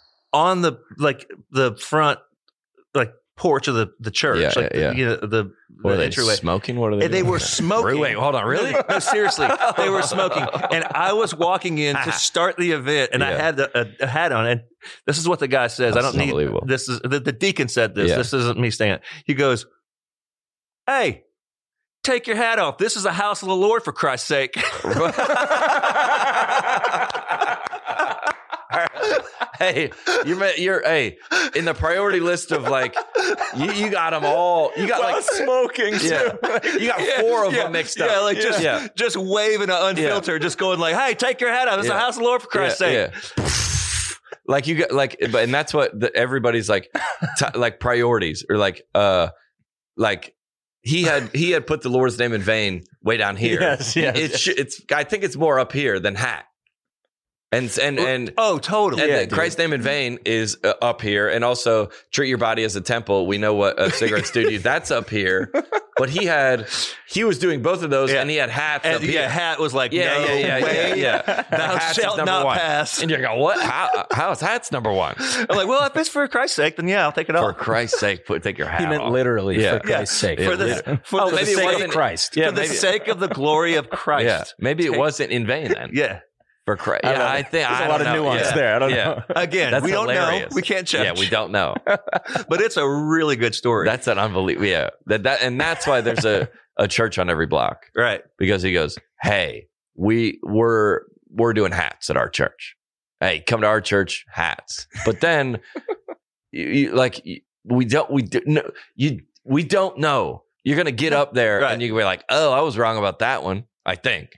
the front porch of the church. The entryway. Smoking? What are they doing? They were smoking. Wait, hold on. Really? No, seriously. They were smoking. And I was walking in to start the event, and I had a hat on. And this is what the guy says. That's I don't need this. Is the deacon said this. This isn't me saying it. He goes, hey, take your hat off. This is a house of the Lord, for Christ's sake. Hey, you're in the priority list of you got them all. You got smoking too. You got four of them mixed up. Just waving an unfiltered, just going hey, take your hat off. It's a house of the Lord, for Christ's sake. Yeah. You got and that's what everybody's priorities or he had put the Lord's name in vain way down here. Yes. It's I think it's more up here than hat. And oh, totally. And Christ's name in vain is up here, and also treat your body as a temple. We know what a cigarettes do to you. That's up here. But he was doing both of those, and he had hats up here. Yeah, hat was way. Thou shalt not pass. And you go, what? How is hats number one? I'm well, if it's for Christ's sake, then I'll take it off. For Christ's sake, take your hat off. He meant literally for Christ's sake. For the sake of Christ. For the sake of the glory of Christ. Yeah, maybe it wasn't in vain then. Yeah. For Christ. I think there's a lot of nuance there. I don't know. Again, that's we don't hilarious. know. We can't judge. Yeah, we don't know. But it's a really good story. That's an unbelievable. Yeah. And that's why there's a church on every block. Right. Because he goes, hey, we're doing hats at our church. Hey, come to our church, hats. But then we don't know. You're going to get up there and you can be like, oh, I was wrong about that one, I think.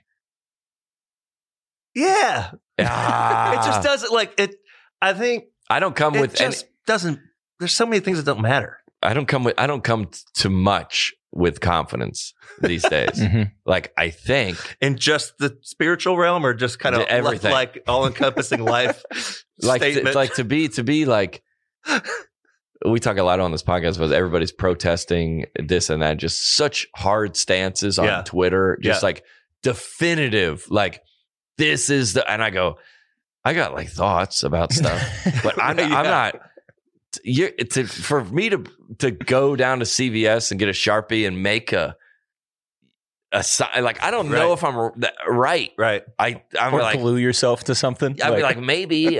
Yeah. It just doesn't I think I don't come with doesn't there's so many things that don't matter. I don't come to much with confidence these days. Mm-hmm. I think in just the spiritual realm, or just kind of everything, all encompassing life statement. To be we talk a lot on this podcast about everybody's protesting this and that, just such hard stances on Twitter, just like definitive, like this is the, and I go, I got like thoughts about stuff, but I'm not. For me to go down to CVS and get a Sharpie and make a like, I don't know if I'm right. I'm or like glue yourself to something. I'd be like, maybe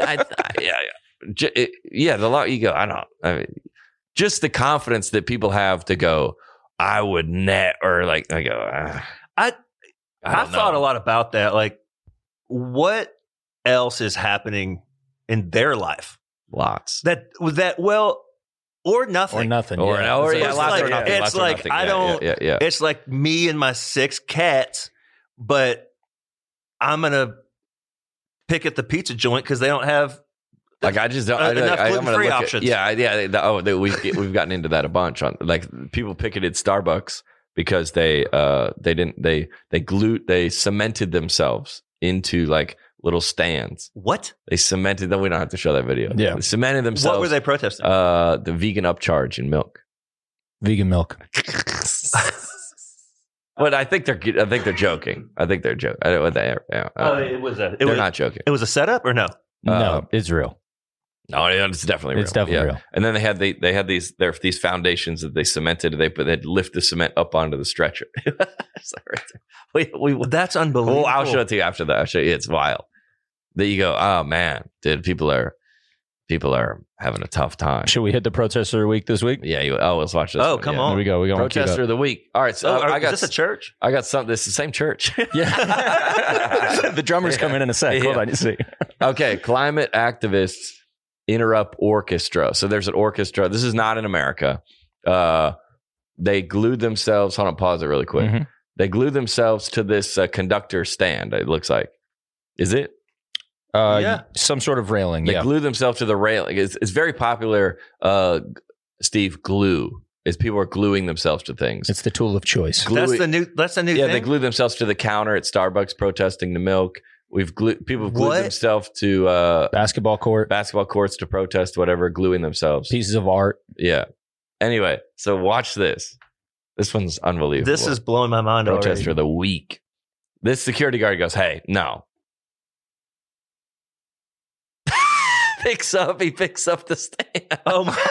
the lot you go. I mean, just the confidence that people have to go, I would net, or like I go. I thought a lot about that. Like, what else is happening in their life? Lots. Or nothing. Or nothing. It's like I don't. Yeah. It's like me and my 6 cats, but I'm gonna pick at the pizza joint because they don't have. Like I just don't enough gluten-free options. We've gotten into that a bunch on like people picketed Starbucks because they cemented themselves into like little stands. What? They cemented them. We don't have to show that video. Yeah. They cemented themselves. What were they protesting? The vegan upcharge in milk. Vegan milk. But I think they're joking. I think they're joking. They're not joking. It was a setup or no? No, it's real. No, it's definitely real. It's definitely real. And then they had these foundations that they cemented. They'd lift the cement up onto the stretcher. That's unbelievable. Well, I'll show it to you after that. I'll show you. It's wild. That you go, oh man, dude, people are having a tough time. Should we hit the protester of the week this week? Yeah. Let's watch this. Oh, come on. Here we go. Protester of the week. All right. So is this a church? I got something. This is the same church. Yeah. The drummer's coming in a sec. Hold on. You see. Okay. Climate activists interrupt orchestra. So there's an orchestra. This is not in America. They glued themselves. Hold on. Pause it really quick. Mm-hmm. They glued themselves to this conductor stand. It looks like. Is it? Some sort of railing. They glue themselves to the railing. It's very popular. Steve, glue is people are gluing themselves to things. It's the tool of choice. That's the new thing. Yeah, they glue themselves to the counter at Starbucks protesting the milk. People have glued themselves to basketball courts to protest whatever, gluing themselves. Pieces of art. Yeah. Anyway, so watch this. This one's unbelievable. This is blowing my mind already. Protester of the week. This security guard goes, hey, no. He picks up the stand. Oh my.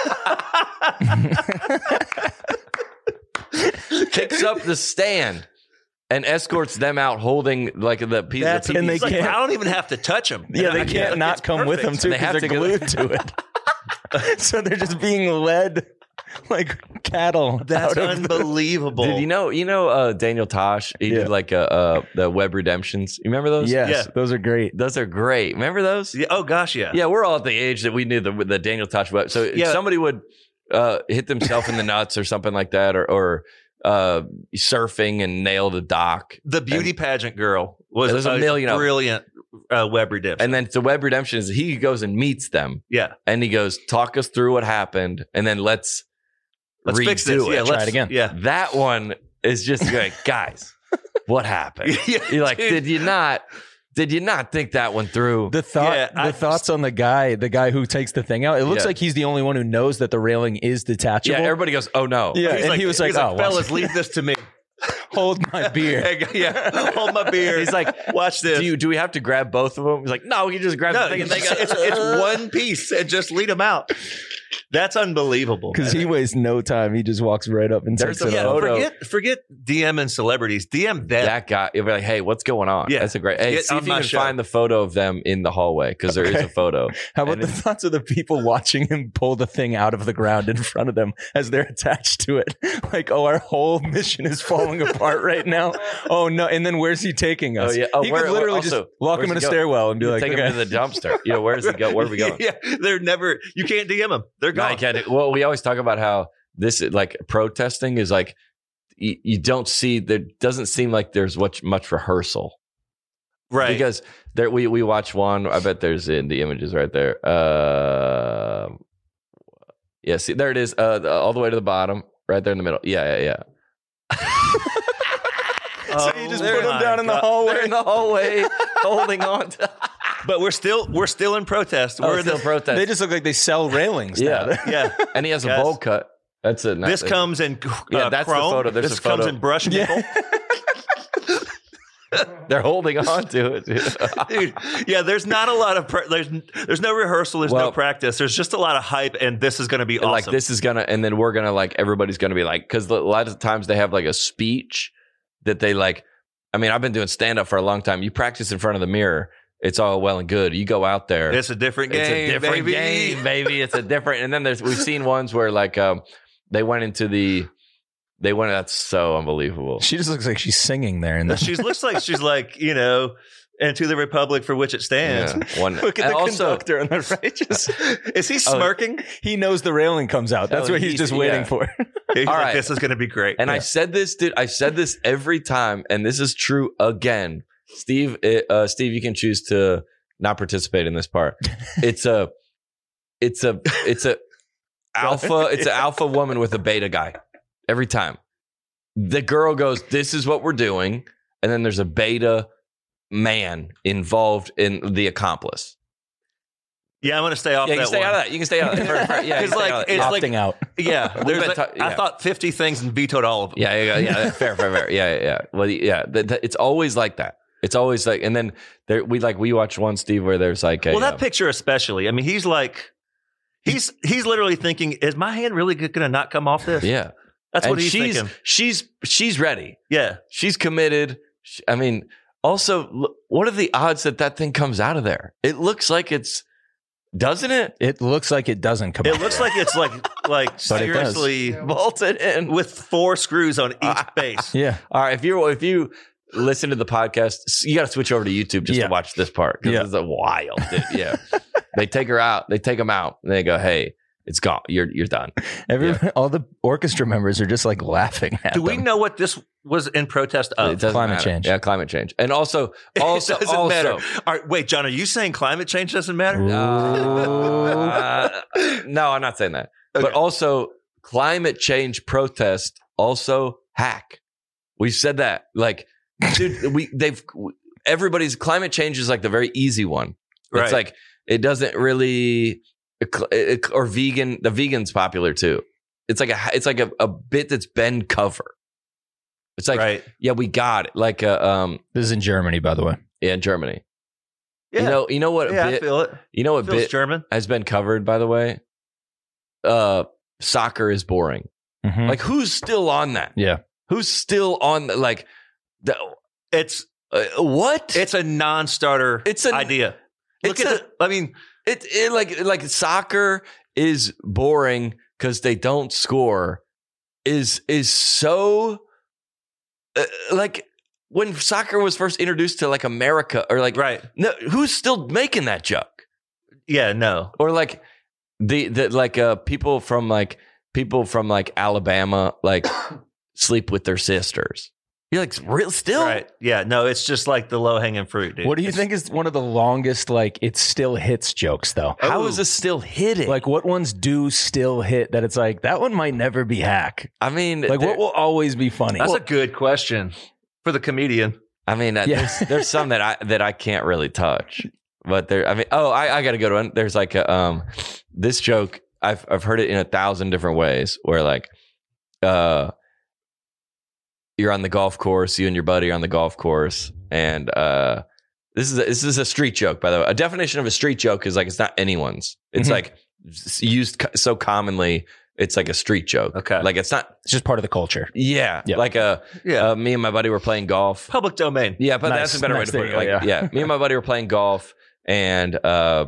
Picks up the stand and escorts them out holding like the piece of the and they can't, I don't even have to touch them. Yeah, they can't not come with them too because they're glued to it. So they're just being led like cattle. That's unbelievable. Did you know Daniel Tosh? He did like the Web Redemptions. You remember those? Yes, those are great. Those are great. Remember those? Yeah. Oh gosh, yeah. Yeah, we're all at the age that we knew the Daniel Tosh web. So if somebody would hit themselves in the nuts or something like that, or surfing and nail the dock. The beauty pageant girl was a million brilliant Web Redemption. And then the Web Redemption is he goes and meets them. Yeah, and he goes, talk us through what happened, and then let's fix this. It. Yeah, try it again. Yeah, that one is just like, guys, what happened? You're like, dude. Did you not think that one through? The thoughts on the guy who takes the thing out. It looks like he's the only one who knows that the railing is detachable. Yeah, everybody goes, oh no. Yeah, and he was like, oh, fellas, leave this to me. Hold my beer. Yeah, hold my beer. He's like, watch this. Do we have to grab both of them? He's like, no, you just grab the thing. It's one piece and just lead them out. That's unbelievable. Because he wastes no time. He just walks right up and takes a photo. Forget DM and celebrities. DM that guy. You'll be like, hey, what's going on? Yeah, that's a great. Hey, see if you can find the photo of them in the hallway because there is a photo. How about the thoughts of the people watching him pull the thing out of the ground in front of them as they're attached to it? Like, oh, our whole mission is falling apart right now. Oh no! And then where's he taking us? He could literally just lock him in a stairwell and be like, take him to the dumpster. Where does he go? Where are we going? Yeah, they're never. You can't DM them. They're gone. Well, we always talk about how this like protesting is like you don't see, there doesn't seem like there's much rehearsal, right? Because there we watch one. I bet there's in the images right there. Yeah, see there it is, all the way to the bottom, right there in the middle. Yeah. So you just put them down in the hallway. They're in the hallway, holding on to. But we're still in protest. We're still protest. They just look like they sell railings. Yeah. And he has a bowl cut. That's it. This comes in that's chrome. The photo. This comes in brushed nickel. They're holding on to it, dude. Yeah, there's not a lot of there's no rehearsal, there's no practice. There's just a lot of hype, and this is going to be awesome. Like this is gonna, and then we're gonna like everybody's gonna be like, because a lot of times they have like a speech that they like. I mean, I've been doing stand up for a long time. You practice in front of the mirror. It's all well and good. You go out there. It's a different game. It's a different game, baby. It's a different. And then we've seen ones where like they went into the. That's so unbelievable. She just looks like she's singing there. And she looks like she's like, and to the republic for which it stands. Yeah. Look at the conductor on the right. Is he smirking? He knows the railing comes out. That's what he's just waiting for. He's all right. This is going to be great. And I said this, dude. I said this every time, and this is true again. Steve, you can choose to not participate in this part. It's a alpha woman with a beta guy. Every time the girl goes, this is what we're doing. And then there's a beta man involved in the accomplice. Yeah, I'm going to stay off that one. You can stay out of that. Yeah, it's like opting out. Yeah, I thought 50 things and vetoed all of them. Yeah. Fair. Yeah. Well, yeah, it's always like that. It's always like, and then we watched one, Steve, where there's like that picture especially. I mean, he's like, he's literally thinking, is my hand really going to not come off this? Yeah. That's what he's thinking. She's ready. Yeah. She's committed. I mean, also, what are the odds that thing comes out of there? It looks like doesn't it? It looks like it doesn't come out. It looks like it's like seriously bolted in with 4 screws on each base. Yeah. All right. If you listen to the podcast, you got to switch over to YouTube just to watch this part. Because it's a wild. Yeah. They take her out. They take them out. And they go, hey, it's gone. You're done. All the orchestra members are just like laughing at them. Do we know what this was in protest of? Climate change. Yeah, climate change. And also it doesn't matter. All right, wait, John, are you saying climate change doesn't matter? No, I'm not saying that. Okay. But also climate change protest also hack. We said that. Like, dude, everybody's climate change is like the very easy one. Right. It's like it doesn't really. Or vegan, the vegan's popular too. It's like a bit that's been covered. It's like, yeah, we got it. Like, this is in Germany, by the way. Yeah, in Germany. Yeah. You know what? Yeah, I feel it. You know what bit German has been covered, by the way? Soccer is boring. Mm-hmm. Like, who's still on that? Yeah. Who's still on like? It's what? It's a non-starter. It's an idea. It like soccer is boring because they don't score is so like when soccer was first introduced to like America or like no, who's still making that joke? Yeah, no. Or like the like people from Alabama like sleep with their sisters. You're like, real still? Right. Yeah. No, it's just like the low-hanging fruit, dude. What do you think is one of the longest, like, it still hits jokes, though? How is this still hitting? Like, what ones do still hit that it's like, that one might never be hack? I mean, like, what will always be funny? That's a good question for the comedian. I mean, there's some that I can't really touch. But there, I mean, I got a good one. There's like this joke, I've heard it in 1,000 different ways where like, you're on the golf course, you and your buddy are on the golf course, and this is a street joke, by the way. A definition of a street joke is like it's not anyone's. It's like used so commonly. It's like a street joke. Okay, like it's just part of the culture. Yeah, like me and my buddy were playing golf. Public domain. Yeah, but that's a better way to put it. Like, me and my buddy were playing golf, and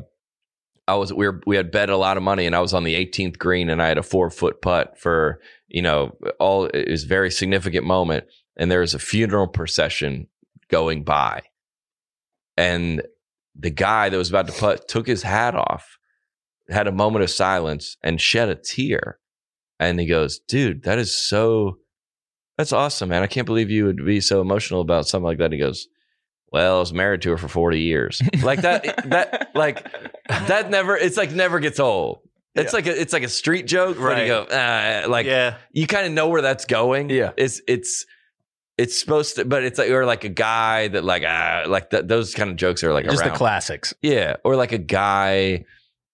we had bet a lot of money, and I was on the 18th green, and I had a 4-foot putt for. It was a very significant moment. And there was a funeral procession going by. And the guy that was about to putt took his hat off, had a moment of silence, and shed a tear. And he goes, dude, that's awesome, man. I can't believe you would be so emotional about something like that. He goes, well, I was married to her for 40 years. Like that never gets old. It's like a street joke, right? You go, you kind of know where that's going. Yeah, it's It's supposed to, but it's like, or like a guy that like those kind of jokes are like just around. The classics. Yeah. Or like a guy.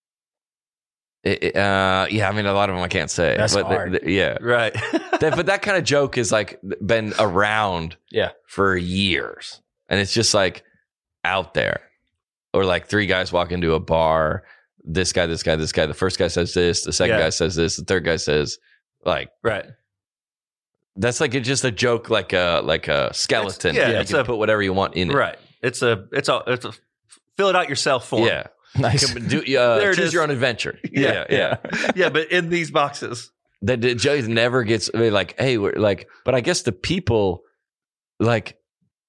Yeah, I mean, a lot of them I can't say. That's but hard. Right. But that kind of joke is like been around for years. And it's just like out there. Or like three guys walk into a bar. This guy, this guy, this guy. The first guy says this. The second guy says this. The third guy says like. Right. That's like it's just a joke, like a skeleton. You can put whatever you want in it. Right. It's a fill it out yourself form. Yeah. Nice. Choose your own adventure. Yeah. But in these boxes, that Joey never gets like, hey, we're like, but I guess the people like.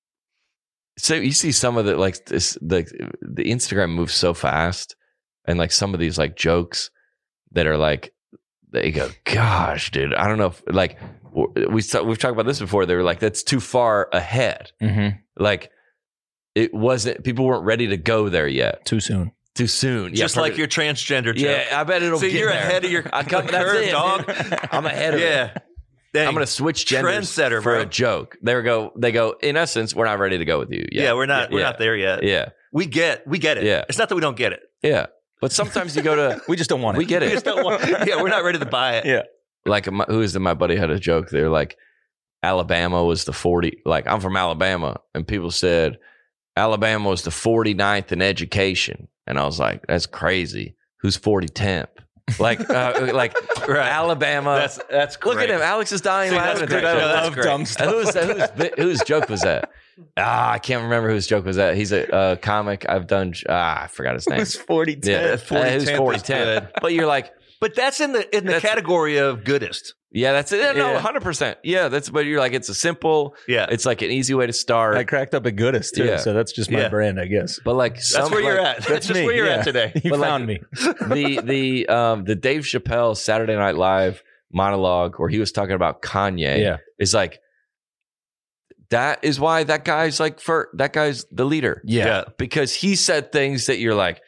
So you see some of the like this the Instagram moves so fast, and like some of these like jokes that are like they go, gosh, dude, I don't know if like we've talked about this before. They were like, that's too far ahead. Mm-hmm. Like it wasn't. People weren't ready to go there yet. Too soon. Just like your transgender joke. Yeah, I bet it'll. So get you're there. ahead of your curve, dog. I'm ahead of it. Dang. I'm going to switch genders for bro. a joke. They go, in essence, we're not ready to go with you yet. Yeah, we're not there yet. Yeah. We get it. Yeah. It's not that we don't get it. Yeah. But sometimes you go to... we just don't want it. We get it. We just don't want it. Yeah, we're not ready to buy it. Yeah. Like, my buddy had a joke. They're like, Alabama was the 40... Like, I'm from Alabama. And people said, Alabama was the 49th in education. And I was like, that's crazy. Who's 4010th? Like right. Alabama. That's great. Look at him. Alex is dying laughing. I love dumb stuff. Whose joke was that? I can't remember whose joke was that. He's a comic. I've done. I forgot his name. Who's 4010? Yeah, who's 4010? But you're like, but that's in the category of goodest. Yeah, that's it. No, 100%. Yeah, that's. But you're like, it's a simple. Yeah, it's like an easy way to start. I cracked up at Goodest too, so that's just my brand, I guess. But like, that's where you're at. That's just where you're at today. You found me. The Dave Chappelle Saturday Night Live monologue where he was talking about Kanye. Is like. That is why that guy's the leader. Yeah. Because he said things that you're like,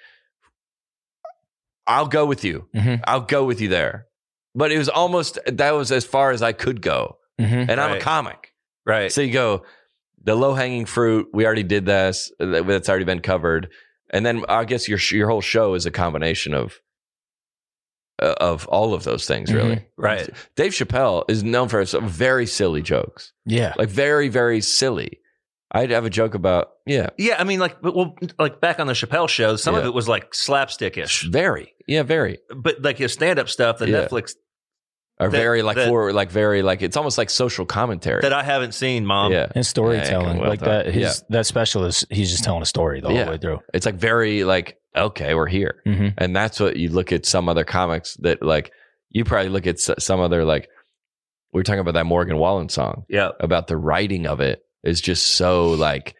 I'll go with you. Mm-hmm. I'll go with you there. But it was almost, that was as far as I could go. Mm-hmm. And I'm a comic. Right. So you go, the low hanging fruit, we already did this. That's already been covered. And then I guess your whole show is a combination of all of those things, really. Mm-hmm. Right. Dave Chappelle is known for some very silly jokes. Yeah. Like very, very silly. I'd have a joke about, Yeah, I mean, like back on the Chappelle show, some of it was like slapstick-ish. Very. Yeah, very. But like his stand-up stuff, the Netflix... Are very it's almost like social commentary. That I haven't seen, Mom. Yeah. And storytelling. That special is, he's just telling a story the whole way through. It's like very like, okay, we're here. Mm-hmm. And that's what you look at some other comics that like, you probably look at some other like, we were talking about that Morgan Wallen song. Yeah. About the writing of it is just so like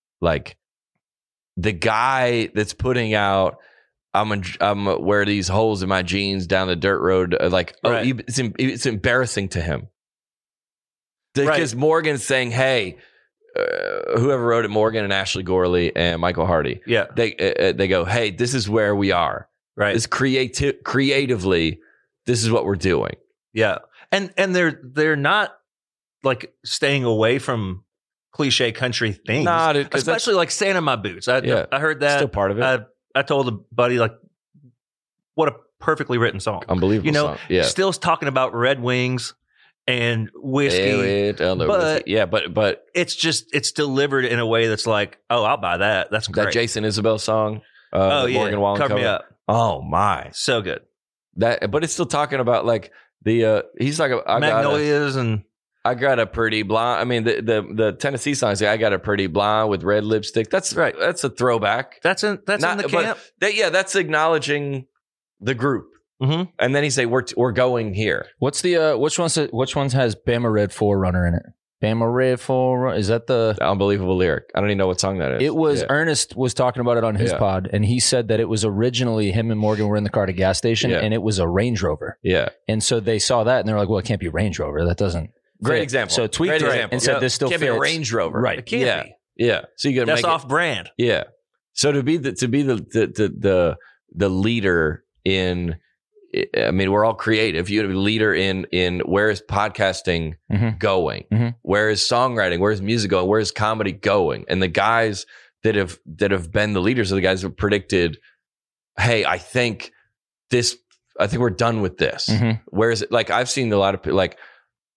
the guy that's putting out, I'm wear these holes in my jeans down the dirt road. It's embarrassing to him because Morgan's saying, "Hey, whoever wrote it, Morgan and Ashley Gorley and Michael Hardy, they go, hey, this is where we are. Right, it's creatively, this is what we're doing. Yeah, and they're not like staying away from cliche country things, dude, especially like Santa My Boots. I heard that. Still part of it. I told a buddy, like, what a perfectly written song. Unbelievable song. Yeah. Still talking about Red Wings and whiskey. But it's delivered in a way that's like, oh, I'll buy that. That's great. That Jason Isbell song. Morgan Wallen Cover Me Up. Oh, my. So good. But it's still talking about, like, he's like, Magnolias and... I got a pretty blonde. I mean, the Tennessee song say, I got a pretty blonde with red lipstick. That's right. That's a throwback. That's in the camp. That's acknowledging the group. Mm-hmm. And then he say, we're going here. What's the which ones has Bama Red 4Runner in it? Bama Red 4Runner, is that the unbelievable lyric? I don't even know what song that is. It was Ernest was talking about it on his pod, and he said that it was originally him and Morgan were in the car at a gas station, and it was a Range Rover. Yeah, and so they saw that and they're like, well, it can't be Range Rover. That doesn't. Great example. So tweaked it and said this still can't fits. Be a Range Rover, right? It can't be. Yeah. So you got to that's off brand. Yeah. So to be the leader in I mean, we're all creative. You're a leader in where is podcasting going? Where is songwriting? Where is music going? Where is comedy going? And the guys that have been the leaders are the guys who have predicted, hey, I think we're done with this. Where is it? Like, I've seen a lot of people, like,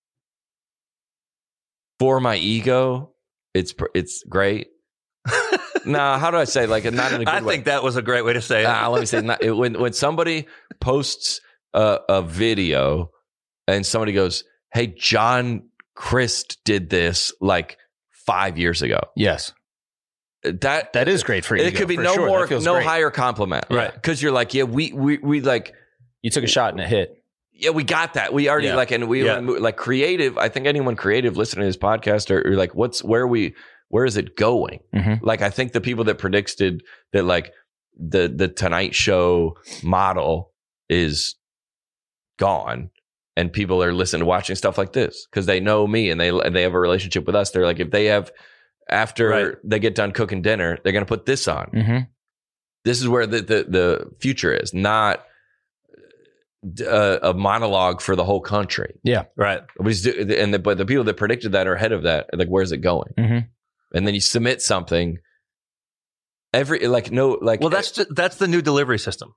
for my ego, it's great. Nah, how do I say? Like, not in a good I way. think that was a great way to say it. Let me say, when somebody posts a video and somebody goes, "Hey, John Crist did this like 5 years ago." Yes, that is great for you. It could be no higher compliment, right? Because you're like, yeah, we like, you took a shot and it hit. Yeah, we got that. We already and we like creative. I think anyone creative listening to this podcast are like, where is it going? Like, I think the people that predicted that, like, the Tonight Show model is gone, and people are watching stuff like this because they know me and they have a relationship with us. They're like, if they have, after they get done cooking dinner, they're going to put this on. This is where the future is, not a monologue for the whole country. Yeah, right. But the people that predicted that are ahead of that. Like, where's it going? And then you submit something. Well, that's the new delivery system.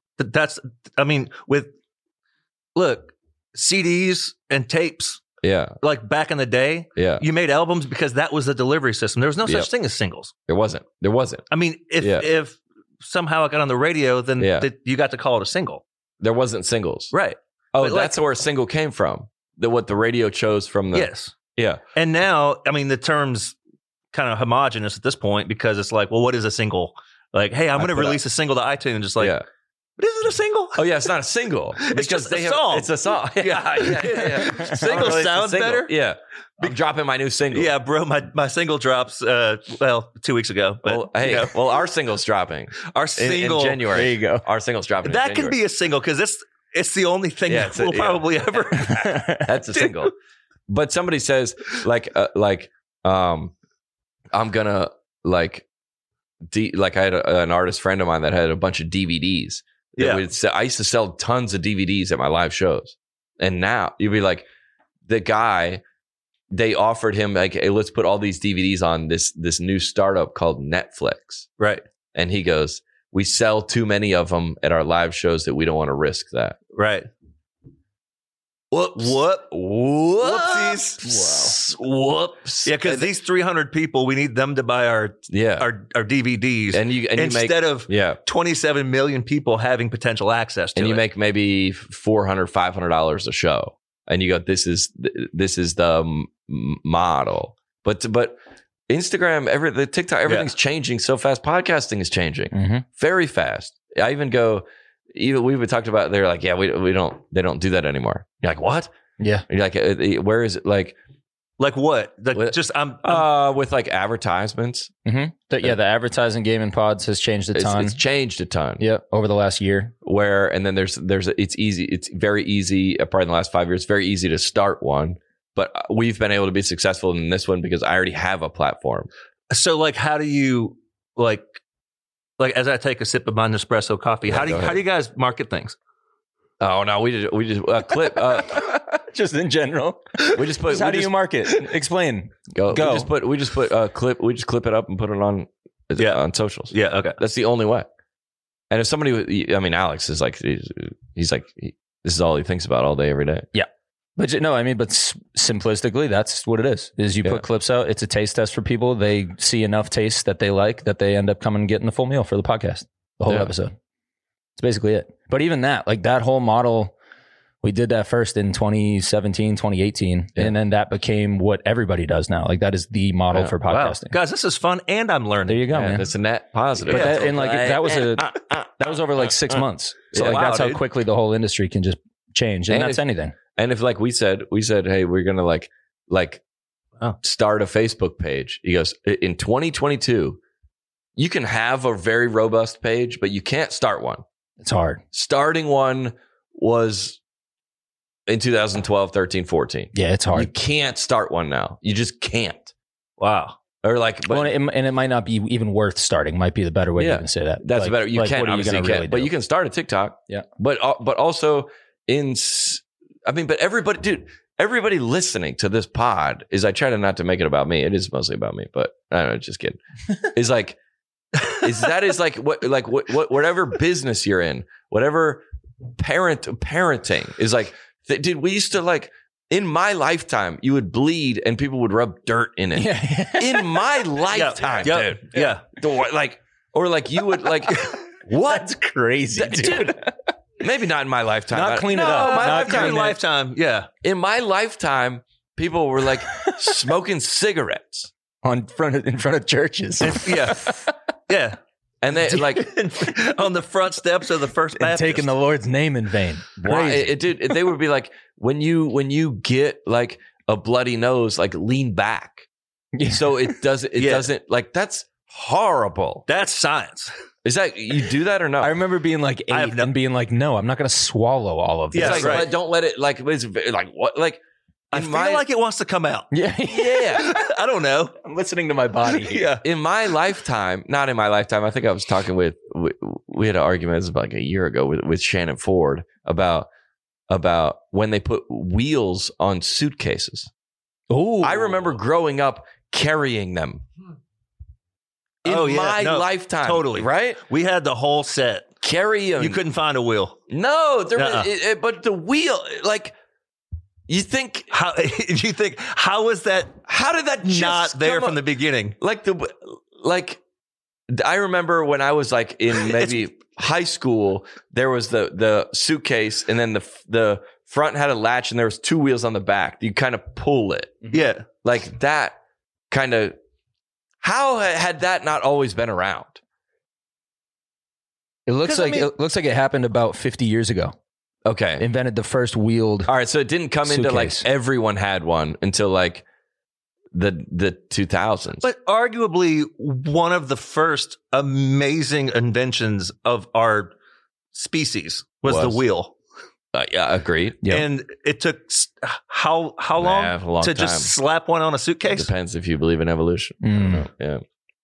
Look, CDs and tapes. Yeah, like back in the day. Yeah, you made albums because that was the delivery system. There was no such thing as singles. There wasn't. I mean, if somehow it got on the radio, then you got to call it a single. There wasn't singles, right? Oh, but that's where a single came from. What the radio chose from the yes. And now, I mean, the term's kind of homogenous at this point because it's like, well, what is a single? Like, hey, I'm going to release a single to iTunes. Just like, but is it a single? Oh yeah, it's not a single. It's just a song. It's a song. Yeah. Single sounds better. Yeah. I'm dropping my new single. Yeah, bro. My single drops 2 weeks ago. But, our single's dropping. Our single in January. There you go. Our single's dropping. That can be a single because it's the only thing we'll probably ever. That's a single. But somebody says I'm gonna I had an artist friend of mine that had a bunch of DVDs. I used to sell tons of DVDs at my live shows, and now you'd be like, the guy, they offered him like, hey, let's put all these DVDs on this new startup called Netflix, right? And he goes, we sell too many of them at our live shows that we don't want to risk that, right? Whoopsies. Wow. Whoops. Yeah, because these 300 people, we need them to buy our DVDs. And you instead of 27 million people having potential access to it. And you make maybe $400, $500 a show. And you go, this is the model. But Instagram, the TikTok, everything's changing so fast. Podcasting is changing very fast. I even go, we've talked about, they're like, they don't do that anymore. You're like, what? Yeah. You're like, where is it? Like what? I'm with like advertisements. The advertising game in pods has changed a ton. It's changed a ton. Yeah, over the last year. And then it's easy. It's very easy. Probably in the last 5 years, it's very easy to start one. But we've been able to be successful in this one because I already have a platform. So like, how do you like as I take a sip of my Nespresso coffee, how do you guys market things? Oh no, we just clip. Just in general, we just put. How do you market? Explain. Go. We just put a clip. We just clip it up and put it on socials. Yeah. Okay. That's the only way. And if somebody, Alex is like, he's like, this is all he thinks about all day, every day. Yeah. But simplistically, that's what it is. Is you put clips out. It's a taste test for people. They see enough taste that they like that they end up coming and getting the full meal for the podcast, the whole episode. That's basically it. But even that, like that whole model, we did that first in 2017, 2018. Yeah. And then that became what everybody does now. Like that is the model for podcasting. Wow. Guys, this is fun and I'm learning. There you go, man. That's a net positive. But that was over like 6 months. So that's how quickly the whole industry can just change. And that's anything. And if like we said, hey, we're going to like start a Facebook page. He goes, in 2022, you can have a very robust page, but you can't start one. It's hard. Starting one was in 2012, 13, 14. Yeah, it's hard. You can't start one now. You just can't. Wow. Or like, and it might not be even worth starting. Might be the better way to even say that. That's better. You can't. Obviously, you can't. But you can start a TikTok. Yeah. But also, but everybody listening to this pod is, I try to not to make it about me. It is mostly about me, but I don't know, just kidding. Is like, whatever business you're in, whatever parenting is like, dude, we used to like, in my lifetime, you would bleed and people would rub dirt in it. Yeah. In my lifetime, dude. Yeah. Or like you would like, what? That's crazy, dude. Maybe not in my lifetime. Not clean it up. My lifetime. Yeah. In my lifetime, people were like smoking cigarettes in front of churches. Yeah. Yeah. And they like on the front steps of the First Baptist. And taking the Lord's name in vain. They would be like, when you get like a bloody nose, like lean back. Yeah. So it doesn't like, that's horrible. That's science. Is that, you do that or no? I remember being like 8 and being like, no, I'm not going to swallow all of this. Yeah, like, don't let it, like, it's like, what? Like, I feel like it wants to come out. Yeah. Yeah. I don't know. I'm listening to my body here. Yeah. In my lifetime, not in my lifetime, I think I was talking we had an argument, this was about like a year ago with Shannon Ford about when they put wheels on suitcases. Oh, I remember growing up carrying them. In my lifetime. Totally. Right? We had the whole set. Carry them. You couldn't find a wheel. No, but the wheel, like, you think how was that? How did that just not there from the beginning? Like I remember when I was like in maybe high school, there was the suitcase, and then the front had a latch, and there was 2 wheels on the back. You kind of pull it, yeah, like that kind of. How had that not always been around? It looks like it happened about 50 years ago. Okay. Invented the first wheeled. All right, so it didn't come suitcase. into like everyone had one until like the 2000s. But arguably one of the first amazing inventions of our species was the wheel. Yeah, agreed. Yep. And it took how long, a long to time. Just slap one on a suitcase? It depends if you believe in evolution. I don't know. Yeah.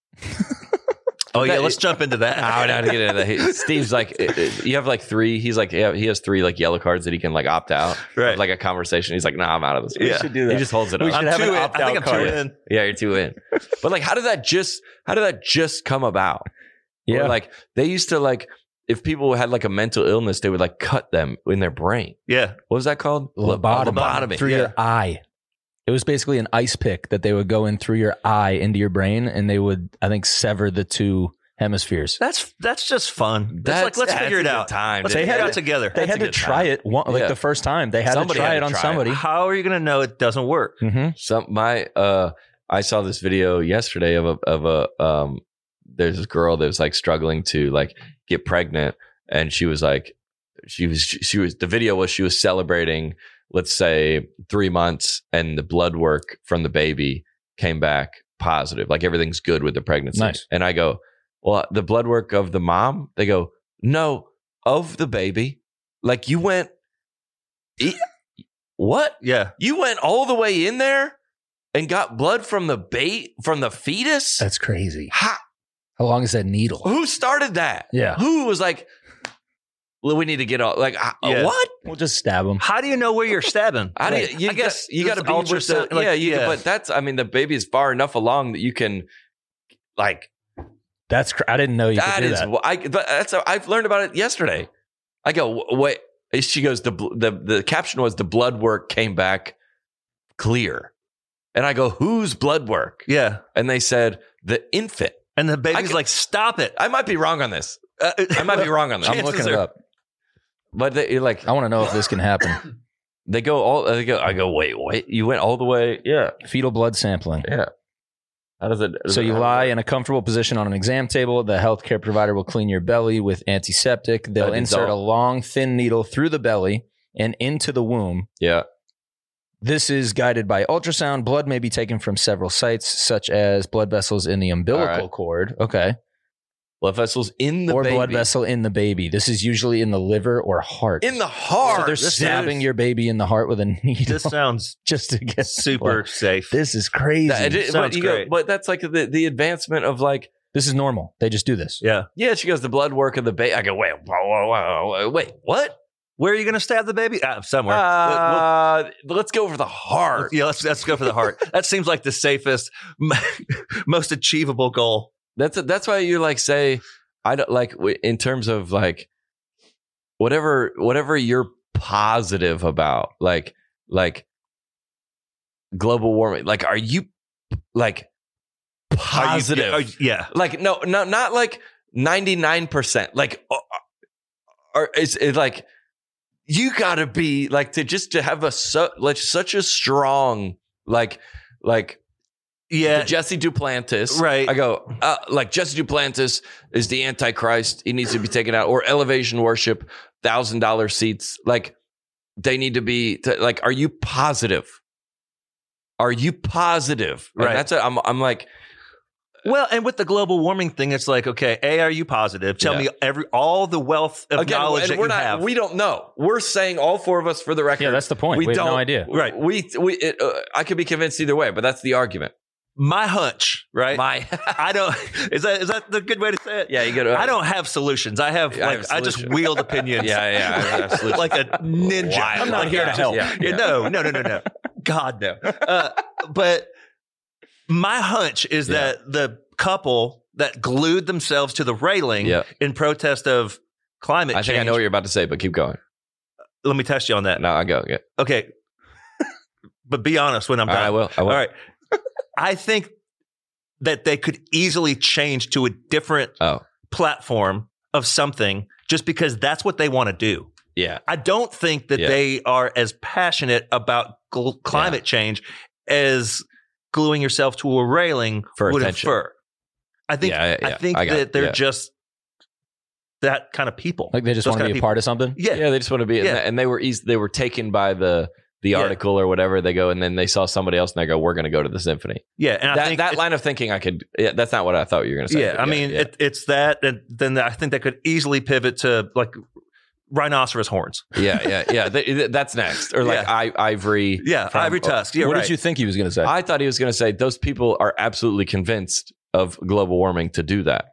Let's jump into that. I would get into that. Steve's like, you have like 3. He's like, yeah, he has 3 like yellow cards that he can like opt out. Right. Like a conversation. He's like, nah, I'm out of this. We should do that. He just holds it up. We should have an opt out card. In. Yeah, you're 2 in. But like, how did that just come about? Yeah. Or like they used to like, if people had like a mental illness, they would like cut them in their brain. Yeah. What was that called? Lobotomy. Through your eye. It was basically an ice pick that they would go in through your eye into your brain, and they would, I think, sever the 2 hemispheres. That's just fun. Let's figure it out. Let's figure it out together. They had to try it the first time. They had to try it on somebody. How are you going to know it doesn't work? Mm-hmm. I saw this video yesterday of a there's this girl that was like struggling to like get pregnant, and she was the video was she was celebrating, let's say 3 months, and the blood work from the baby came back positive, like everything's good with the pregnancy. Nice. And I go, well, the blood work of the mom? They go, no, of the baby. Like you went, what? Yeah, you went all the way in there and got blood from the fetus. That's crazy. How long is that needle? Who started that? Yeah. Who was like, well, we need to get all like, what? We'll just stab them. How do you know where you're stabbing? I guess you got to be with the, but that's, I mean, the baby is far enough along that you can like. I didn't know you could do that. I've learned about it yesterday. I go, wait. She goes, the caption was the blood work came back clear. And I go, whose blood work? Yeah. And they said the infant. And the baby's like, stop it. I might be wrong on this. I'm looking it up. But they like, I want to know if this can happen. I go, wait, you went all the way. Yeah. Fetal blood sampling. Yeah. How does it? So you lie in a comfortable position on an exam table. The healthcare provider will clean your belly with antiseptic. They'll insert a long, thin needle through the belly and into the womb. Yeah. This is guided by ultrasound. Blood may be taken from several sites, such as blood vessels in the umbilical cord. Okay. Blood vessels in the baby. Or blood vessel in the baby. This is usually in the liver or heart. In the heart. So they're stabbing your baby in the heart with a needle. This sounds just to get super safe. This is crazy. Sounds great. But that's like the advancement of like. This is normal. They just do this. Yeah. Yeah. She goes, the blood work of the baby. I go, wait, what? Where are you going to stab the baby? Somewhere. Let's go for the heart. Yeah, let's go for the heart. That seems like the safest, most achievable goal. That's why you like say, I don't like in terms of like whatever you're positive about, like global warming. Like, are you like positive? Yeah. Like no, not like 99%. Like, or it's like you got to be like to have such a strong like. Yeah, Jesse Duplantis. Right. I go, like Jesse Duplantis is the Antichrist. He needs to be taken out. Or Elevation Worship, $1,000 seats. Like they need to be. Like, are you positive? Are you positive? Right. And that's I'm like. Well, and with the global warming thing, it's like, okay, are you positive? Tell me all the wealth of knowledge that you have. We don't know. We're saying all four of us for the record. Yeah, that's the point. We have no idea. Right. I could be convinced either way, but that's the argument. My hunch, right? I don't. Is that the good way to say it? Yeah, you get. I don't have solutions. I just wield opinions. Yeah. I have like a ninja. Wow. I'm not here to help. Yeah. No. God no. But my hunch is that the couple that glued themselves to the railing in protest of climate change. I think I know what you're about to say, but keep going. Let me test you on that. No, I go. Yeah. Okay. But be honest when I'm done. I will. All right. I think that they could easily change to a different platform of something just because that's what they want to do. Yeah. I don't think that they are as passionate about climate change as gluing yourself to a railing would infer. I think that they're just that kind of people. Like they just want to be a part of something? Yeah, they just want to be. Yeah. And they were taken by the article or whatever. They go and then they saw somebody else and they go, we're going to go to the symphony. Yeah. And I think that line of thinking that's not what I thought you were going to say. Yeah. I mean, it's that. And then I think that could easily pivot to like rhinoceros horns. Yeah. That's next. Or like ivory. Yeah. Ivory tusk. Yeah. What did you think he was going to say? I thought he was going to say those people are absolutely convinced of global warming to do that.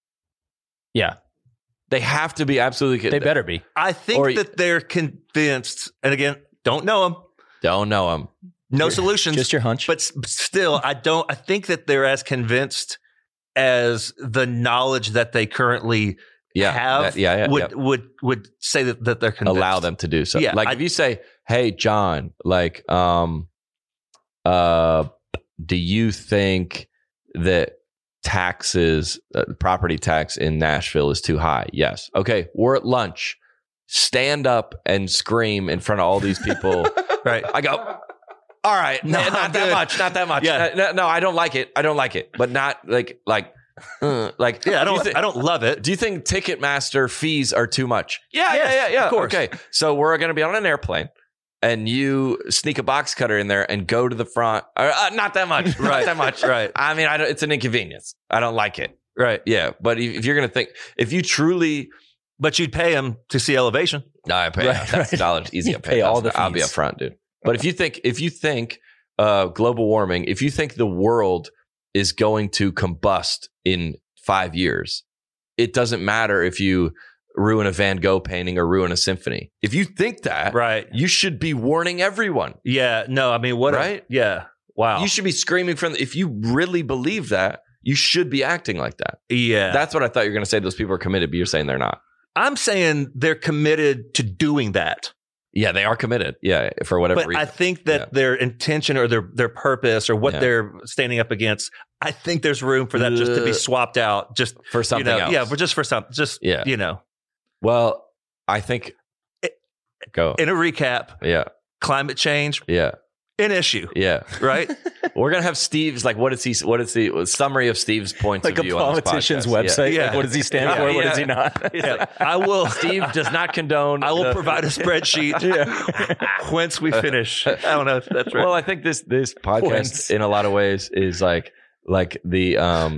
Yeah. They have to be absolutely. They better be. I think that they're convinced. And again, don't know them. No solutions. Just your hunch. But still, I think that they're as convinced as the knowledge that they currently have would say that they're convinced. Allow them to do so. Yeah, like if you say, hey, John, like, do you think that property tax in Nashville is too high? Yes. Okay. We're at lunch. Stand up and scream in front of all these people. Right. I go, all right, not that much. Yeah. No, I don't like it. But not like, yeah, I don't love it. Do you think Ticketmaster fees are too much? Yeah. Of course. Okay. So we're going to be on an airplane and you sneak a box cutter in there and go to the front. Not that much. Right. Not that much. Right. I mean, it's an inconvenience. I don't like it. Right. Yeah. But if you're going to think, if you truly. But you'd pay them to see Elevation. No, I pay. That's $1 easy. I pay all the fees. I'll be up front, dude. But if you think global warming, if you think the world is going to combust in 5 years, it doesn't matter if you ruin a Van Gogh painting or ruin a symphony. If you think that, right, you should be warning everyone. Yeah. No, I mean, what? Right? Yeah. Wow. You should be screaming if you really believe that, you should be acting like that. Yeah. That's what I thought you were going to say. Those people are committed, but you're saying they're not. I'm saying they're committed to doing that. Yeah, they are committed. Yeah, for whatever reason. I think that their intention or their purpose or what they're standing up against, I think there's room for that just to be swapped out just for something else. Yeah, just for something. Just, Well, I think go. In a recap. Yeah. Climate change. Yeah. An issue. Yeah. Right? We're going to have Steve's, like, what is the summary of Steve's points of view on this podcast? Like a politician's website? Yeah. Like, what does he stand for? What does he not? I will. Steve does not condone. I will provide a spreadsheet whence we finish. I don't know if that's right. Well, I think this podcast in a lot of ways is like the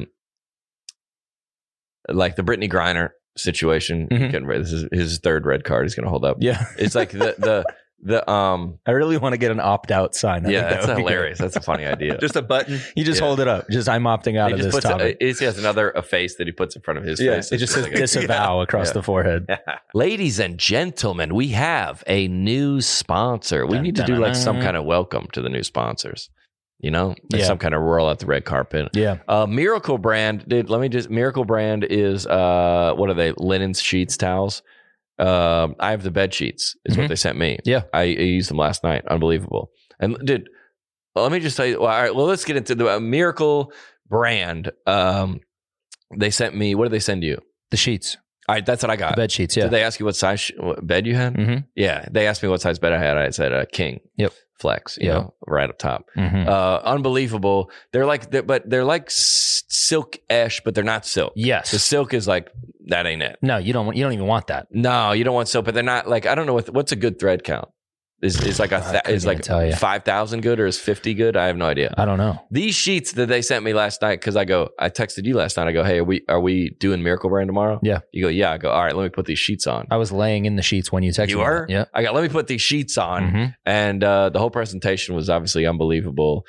Brittany Griner situation. Mm-hmm. This is his third red card he's going to hold up. Yeah. It's like I really want to get an opt-out sign. That's hilarious. That's a funny idea. Just a button. You just hold it up. Just I'm opting out of this topic. He has another face that he puts in front of his face. It just says disavow across the forehead. Ladies and gentlemen, we have a new sponsor. We need to do like some kind of welcome to the new sponsors. Some kind of roll out the red carpet. Yeah. Miracle Brand, dude, Miracle Brand is, what are they? Linens, sheets, towels. I have the bed sheets is what they sent me. Yeah. I used them last night. Unbelievable. And dude, let me just tell you, all right, well, let's get into the Miracle Brand. They sent me, what did they send you? The sheets. All right, that's what I got. The bed sheets, yeah. Did they ask you what size bed you had? Mm-hmm. Yeah, they asked me what size bed I had. I said king. Yep. Flex, you know, right up top. Mm-hmm. Unbelievable. They're like silk-ish, but they're not silk. Yes. The silk is like, that ain't it. No, you don't even want that. No, you don't want silk, but they're not like, I don't know what's a good thread count. Is like is like 5,000 good or is 50 good? I have no idea. I don't know. These sheets that they sent me last night, because I texted you last night. I go, hey, are we doing Miracle Brand tomorrow? Yeah. You go, yeah. I go, all right, let me put these sheets on. I was laying in the sheets when you texted me. You were? Yeah. I got, let me put these sheets on. And the whole presentation was obviously unbelievable.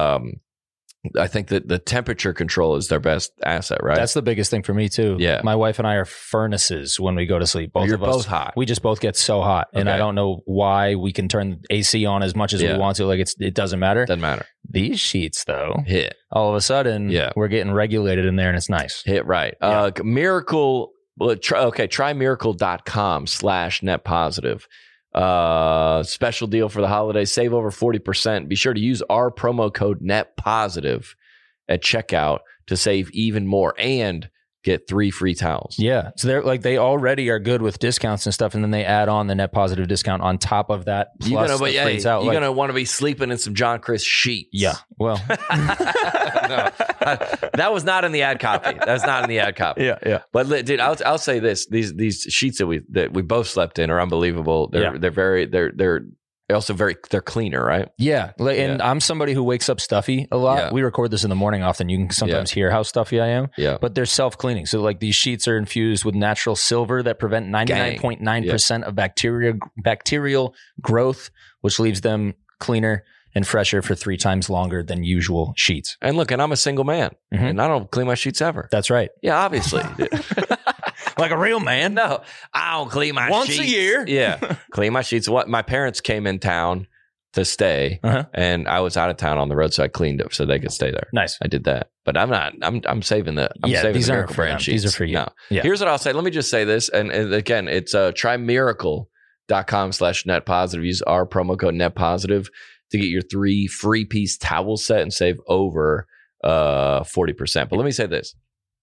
I think that the temperature control is their best asset, right? That's the biggest thing for me too. Yeah. My wife and I are furnaces when we go to sleep. You're both hot. We just both get so hot. And I don't know why we can turn AC on as much as we want to. Like it doesn't matter. Doesn't matter. These sheets though, hit. All of a sudden, we're getting regulated in there and it's nice. Hit right. Yeah. Miracle. Well, try miracle.com/net positive. Special deal for the holidays. Save over 40%. Be sure to use our promo code net positive at checkout to save even more and get 3 free towels. Yeah. So they already are good with discounts and stuff. And then they add on the net positive discount on top of that. Plus you're going to want to be sleeping in some John Chris sheets. Yeah. Well, no, that was not in the ad copy. That's not in the ad copy. Yeah. But dude, I'll say this: these sheets that we both slept in are unbelievable. They're also they're cleaner, right? Yeah. And I'm somebody who wakes up stuffy a lot. Yeah. We record this in the morning often. You can sometimes hear how stuffy I am. Yeah. But they're self-cleaning. So like these sheets are infused with natural silver that prevent 99.9% of bacterial growth, which leaves them cleaner and fresher for 3 times longer than usual sheets. And look, and I'm a single man and I don't clean my sheets ever. That's right. Yeah, obviously. Like a real man. No, I don't clean my sheets. Once a year. Yeah. Clean my sheets. My parents came in town to stay and I was out of town on the road. So I cleaned it so they could stay there. Nice. I did that, but I'm saving the, saving these the aren't Miracle Brand sheets. These are for you. No. Yeah. Here's what I'll say. Let me just say this. And again, it's try miracle.com/net positive. Use our promo code net positive to get your 3 free piece towel set and save over 40%. But let me say this.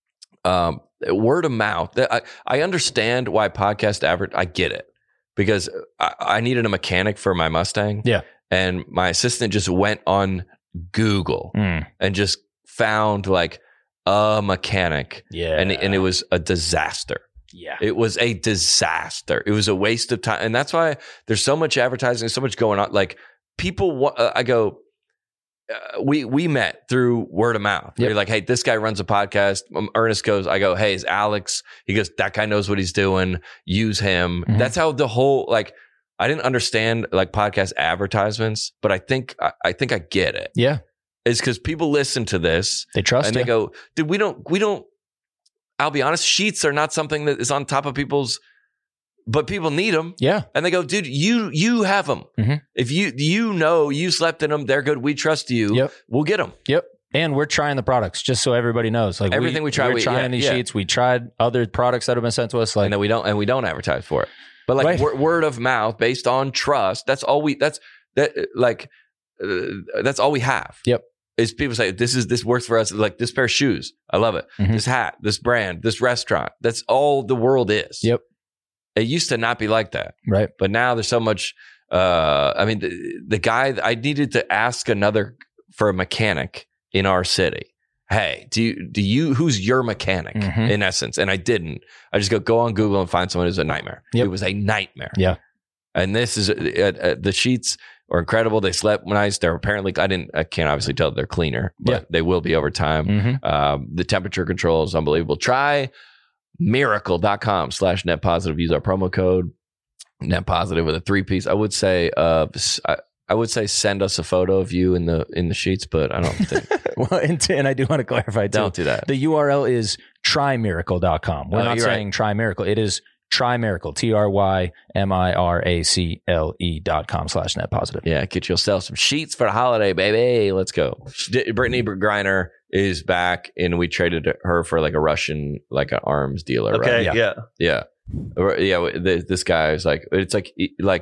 Word of mouth. I understand why podcast I get it because I needed a mechanic for my Mustang. Yeah. And my assistant just went on Google and just found like a mechanic. Yeah. And it was a disaster. Yeah. It was a disaster. It was a waste of time. And that's why there's so much advertising, so much going on. Like people, I go, we met through word of mouth. Yep. You're like, hey, this guy runs a podcast. Ernest goes, I go, hey, is Alex? He goes, that guy knows what he's doing. Use him. Mm-hmm. That's how the whole, like, I didn't understand like podcast advertisements, but I think I get it. Yeah. It's because people listen to this. They trust and you. They go, dude, we don't, I'll be honest, sheets are not something that is on top of people's, but people need them. Yeah. And they go, dude, you have them. Mm-hmm. If you slept in them, they're good. We trust you. Yep. We'll get them. Yep. And we're trying the products just so everybody knows. Like everything we try, we're trying these sheets. We tried other products that have ban sent to us. Like, and then we don't advertise for it. But like word of mouth based on trust. That's all that's all we have. Yep. Is people say, this works for us. Like this pair of shoes. I love it. Mm-hmm. This hat, this brand, this restaurant. That's all the world is. Yep. It used to not be like that. Right. But now there's so much, I mean, the guy, I needed to ask for a mechanic in our city. Hey, who's your mechanic in essence? And I didn't. I just go on Google and find someone who's a nightmare. Yep. It was a nightmare. Yeah. And this is, the sheets are incredible. They slept nice. They're apparently, I can't obviously tell they're cleaner, but they will be over time. Mm-hmm. The temperature control is unbelievable. Try miracle.com/net positive. Use our promo code. Net Positive with a 3-piece. I would say I would say send us a photo of you in the sheets, but I don't think. Well, and I do want to clarify too. Don't do that. The URL is trymiracle.com. We're not saying right. Try Miracle. It is Trymiracle, TRYMIRACLE.com/net positive. Yeah, get yourself some sheets for the holiday, baby. Let's go. Brittany Griner is back, and we traded her for like a Russian, like an arms dealer. Okay, right? Yeah. This guy is like, it's like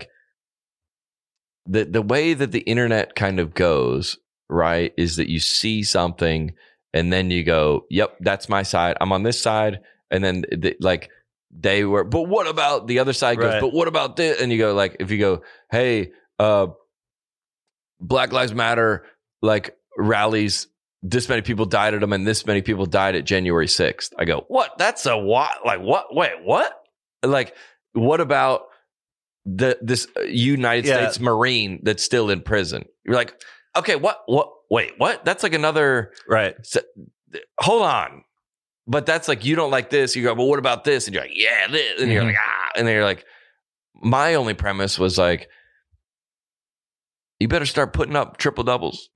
the way that the internet kind of goes, right, is that you see something and then you go, yep, that's my side. I'm on this side. And then they were, but what about the other side goes, but what about this? And you go like, if you go, hey, Black Lives Matter, like rallies, this many people died at them and this many people died at January 6th. I go, what? That's a what? Like what? Wait, what? Like, what about this United States Marine that's still in prison? You're like, okay, what? Wait, what? That's like another right. Hold on, but that's like you don't like this. You go, well, what about this? And you're like, yeah, this. And you're like, and then you're like, my only premise was like, you better start putting up triple doubles.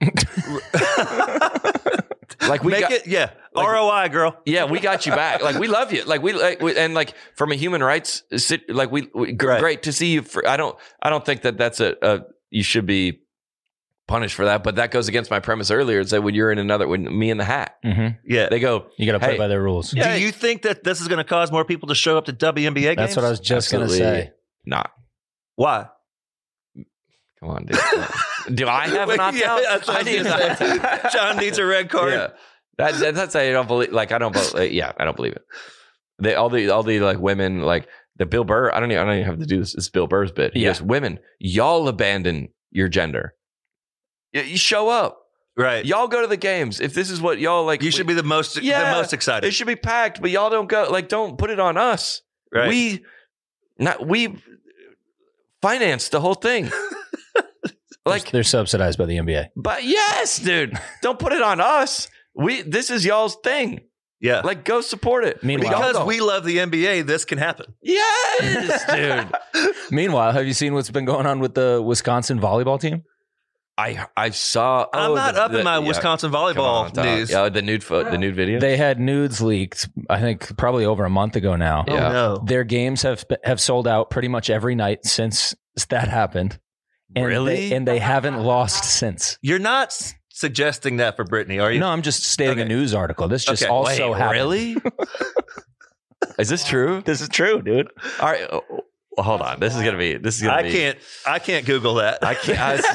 Like we make it, like, ROI, girl. Yeah, we got you back. Like we love you. Like we and like from a human rights, like we great to see you. I don't think that that's you should be punished for that. But that goes against my premise earlier. It's like when you're in when me and the hat, they go, you got to play by their rules. Yeah, do you think that this is going to cause more people to show up to WNBA games? That's what I was just going to say. Not. Why? Come on, dude. Do I have an opt-out? John needs a red card. Yeah. That's I don't believe. Like I don't believe. I don't believe it. All the like women, like the Bill Burr. I don't even have to do this. It's Bill Burr's bit. He goes, women, y'all abandon your gender. You show up. Right. Y'all go to the games. If this is what y'all like, you should be the most excited. It should be packed, but y'all don't go. Like, don't put it on us. Right. We financed the whole thing. Like they're subsidized by the NBA. But yes, dude, don't put it on us. This is y'all's thing. Yeah. Like go support it. Meanwhile, because we love the NBA, this can happen. Yes, dude. Meanwhile, have you seen what's been going on with the Wisconsin volleyball team? I saw. I'm not up in my Wisconsin volleyball news. Yeah, the nude video. They had nudes leaked. I think probably over a month ago now. Yeah. Oh, no. Their games have sold out pretty much every night since that happened. And really? They haven't lost since. You're not suggesting that for Brittany, are you? No, I'm just stating a news article. This just also happened. Really? Is this true? This is true, dude. All right. Hold on. This is gonna be. I can't Google that. I can't.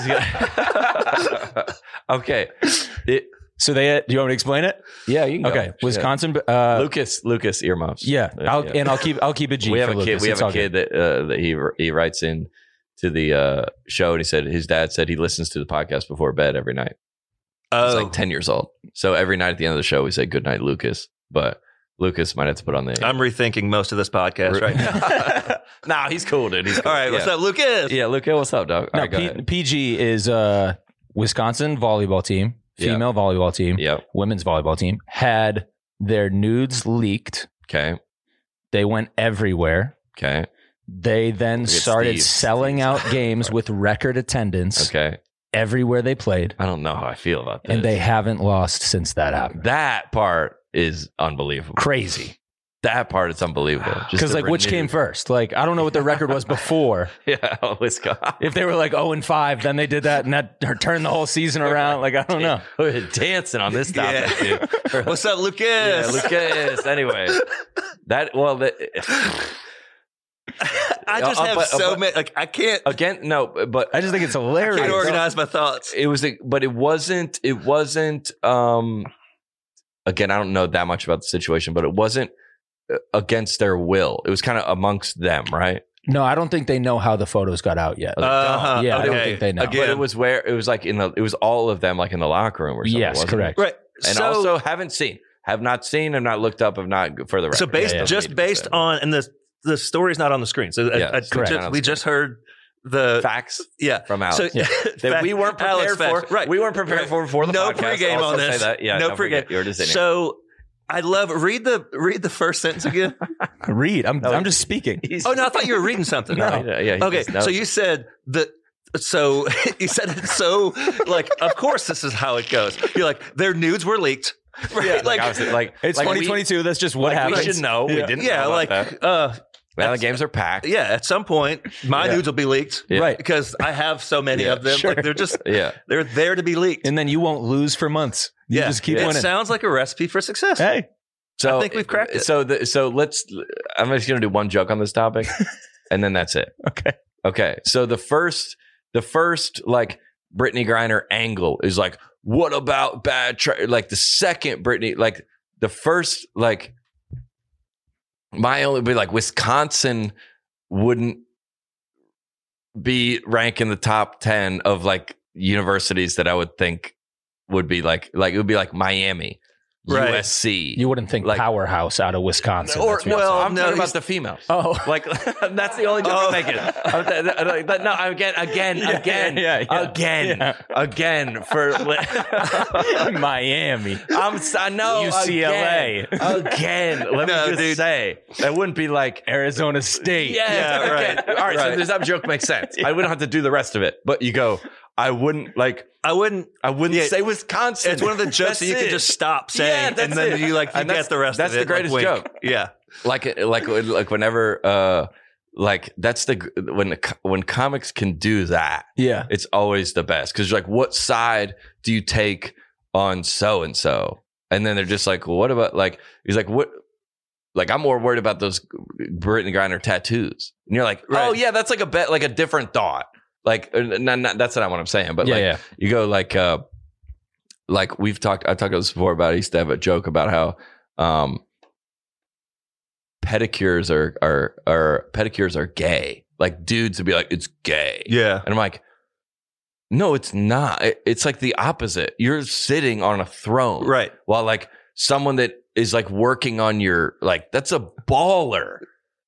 Okay. So do you want me to explain it? Yeah, you can. Okay. Go. Wisconsin. Lucas earmuffs. Yeah. I'll keep it G. We have a kid. We have a kid that he writes in to the show, and he said his dad said he listens to the podcast before bed every night. He's like 10 years old. So every night at the end of the show, we say good night, Lucas. But Lucas might have to put on the. I'm rethinking most of this podcast right now. Nah, he's cool, dude. He's cool. All right, what's up, Lucas? Yeah, Lucas, what's up, dog? No, All right, PG is Wisconsin volleyball team, female volleyball team, women's volleyball team had their nudes leaked. Okay. They went everywhere. Okay. They then started selling out games with record attendance. Okay. Everywhere they played. I don't know how I feel about this. And they haven't lost since that happened. That part is unbelievable. Crazy. That part is unbelievable. Because like which came first? Like I don't know what the record was before. Yeah, Wisconsin. If they were like 0-5, then they did that and that turned the whole season around. Like I don't know. We're dancing on this topic, dude. What's up, Lucas? Yeah, Lucas. Anyway, I just have so many. Like I can't but I just think it's hilarious. I can't organize my thoughts. It wasn't. Again, I don't know that much about the situation, but it wasn't against their will. It was kind of amongst them, right? No, I don't think they know how the photos got out yet. I don't think they know. Again, but it was all of them, like in the locker room or something. Yes, correct. Right, and also have not seen, have not looked up, have not further. So based on, and the story's not on the screen. So we just heard the facts, from Alex, that we weren't prepared for. Right, we weren't prepared for the no podcast. pregame on this. No pregame. You're just so I love read the first sentence again. I'm just speaking. Oh no, I thought you were reading something. No. Yeah. Okay, so you said that. So you said it so like. Of course, this is how it goes. You're like their nudes were leaked. Right? Yeah, like it's 2022. That's just what happened. We should know. We didn't. Yeah, know like that. Now the games are packed. Yeah, at some point, my nudes will be leaked. Yeah. Right. Because I have so many of them. Sure. Like they're just they're there to be leaked. And then you won't lose for months. You just keep winning. It sounds like a recipe for success. Hey. So I think we've cracked it. So let's. I'm just going to do one joke on this topic, and then that's it. Okay. So the first like Brittany Griner angle is like, what about bad? Like the second Brittany, like the first, like my only be like Wisconsin wouldn't be rank in the top 10 of like universities that I would think would be like it would be like Miami. Right. USC. You wouldn't think like, powerhouse out of Wisconsin. I'm talking about the females. Oh, like that's the only joke I'm making. No, again for Miami. I know UCLA again. Let me just say that wouldn't be like Arizona State. Yeah, right. All right, so that joke makes sense. I wouldn't have to do the rest of it, but you go. I wouldn't say Wisconsin. It's one of the jokes that you can just stop saying, and then you get the rest of it. That's the greatest joke. Yeah, like whenever that's when comics can do that. Yeah, it's always the best because you're like, what side do you take on so and so? And then they're just like, well, what about like? He's like, what? Like I'm more worried about those Brittany Griner tattoos, and you're like, oh yeah, that's like a different thought. Like, that's not what I'm saying, but you go like I've talked about this before about I used to have a joke about how pedicures are gay. Like dudes would be like, it's gay. Yeah. And I'm like, no, it's not. It's like the opposite. You're sitting on a throne. Right. While like someone that is like working on your, like, that's a baller.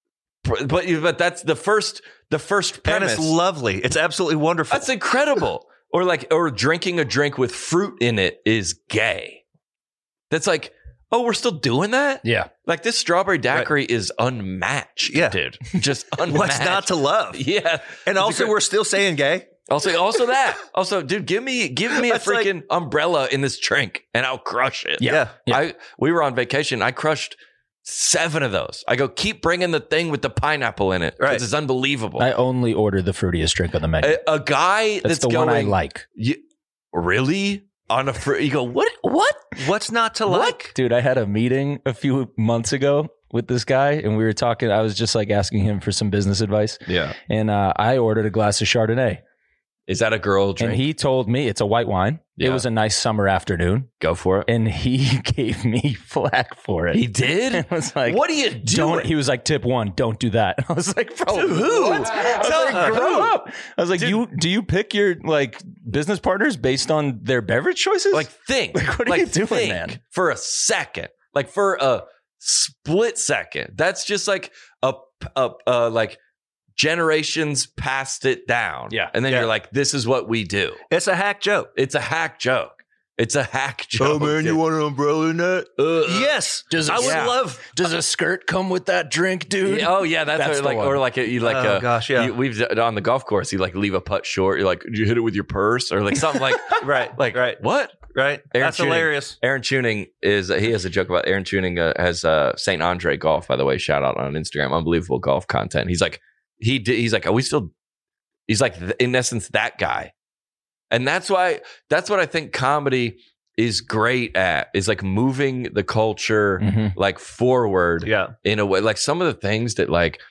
But that's the first premise. And it's lovely. It's absolutely wonderful. That's incredible. Or drinking a drink with fruit in it is gay. That's like, oh, we're still doing that? Yeah. Like this strawberry daiquiri is unmatched, dude. Just unmatched. What's not to love? Yeah. And also we're still saying gay. Also that. Also, dude, give me a freaking umbrella in this drink and I'll crush it. Yeah. We were on vacation. I crushed 7 of those. I go, keep bringing the thing with the pineapple in it. Right. It's unbelievable. I only order the fruitiest drink on the menu. A guy that's the going, one I like. Really? On a fruit? You go, what? What's not to like? Dude, I had a meeting a few months ago with this guy and we were talking. I was just like asking him for some business advice. Yeah. And I ordered a glass of Chardonnay. Is that a girl drink? And he told me it's a white wine. Yeah. It was a nice summer afternoon. Go for it. And he gave me flack for it. He did? And I was like, what are you doing? He was like, tip 1, don't do that. I was like, bro, who? Grow up. I was like, do you pick your like business partners based on their beverage choices? Like think. Like, what are you doing, man? For a second. Like for a split second. That's just like a like generations passed it down. Yeah. And then you're like, this is what we do. It's a hack joke. It's a hack joke. Oh man, you want an umbrella in that? Yes. Does a skirt come with that drink, dude? Yeah, oh yeah, that's like, or like you like. Oh gosh, yeah. We've on the golf course. You like leave a putt short. You're like, did you hit it with your purse or like something like right, like what? Right. That's hilarious. He has a joke about Aaron Tuning has St. Andre Golf, by the way. Shout out on Instagram. Unbelievable golf content. He's like. He's like, are we still? He's like, in essence, that guy, and that's what I think comedy is great at, is like moving the culture like forward, in a way. Like some of the things that like,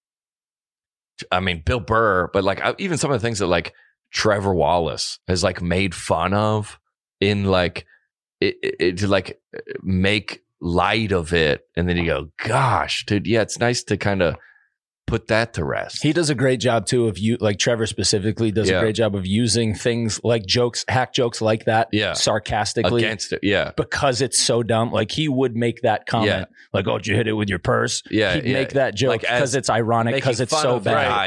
I mean, Bill Burr, but like even some of the things that like Trevor Wallace has like made fun of in like it to like make light of it, and then you go, gosh, dude, yeah, it's nice to kind of put that to rest. He does a great job too of like Trevor specifically does a great job of using things like hack jokes like that sarcastically against it. Because it's so dumb. Like he would make that comment like, oh, did you hit it with your purse? He'd make that joke because like it's ironic, because it's so bad.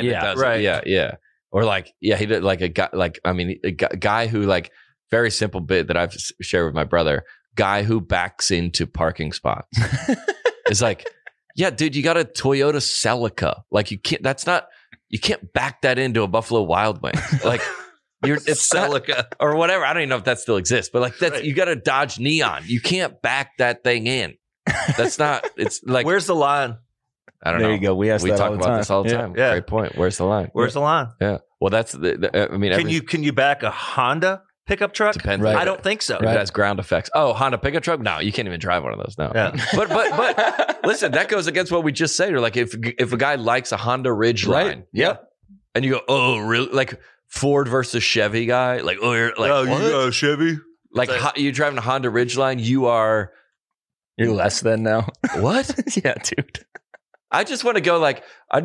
Or like, he did like a guy, like, I mean, a guy who like, very simple bit that I've shared with my brother. guy who backs into parking spots. It's like, yeah, dude, you got a Toyota Celica. Like you can't back that into a Buffalo Wild Wings. Like it's Celica or whatever. I don't even know if that still exists, but like that's, you got a Dodge Neon. You can't back that thing in. That's not, it's like, where's the line? I don't know. There you go. We talk about this all the time. Yeah. Great point. Where's the line? Where's the line? Yeah. Well, that's I mean, can you back a Honda pickup truck? Depends. Right. I don't think so. It has ground effects. Oh, Honda pickup truck? No, you can't even drive one of those. No. Yeah. But listen, that goes against what we just said. Or like if a guy likes a Honda Ridgeline, Right. Yep. And you go, oh, really? Like Ford versus Chevy guy? Like, oh, you're like, you got a Chevy? Like you driving a Honda Ridgeline, you're less than now. What? Yeah, dude. I just want to go like I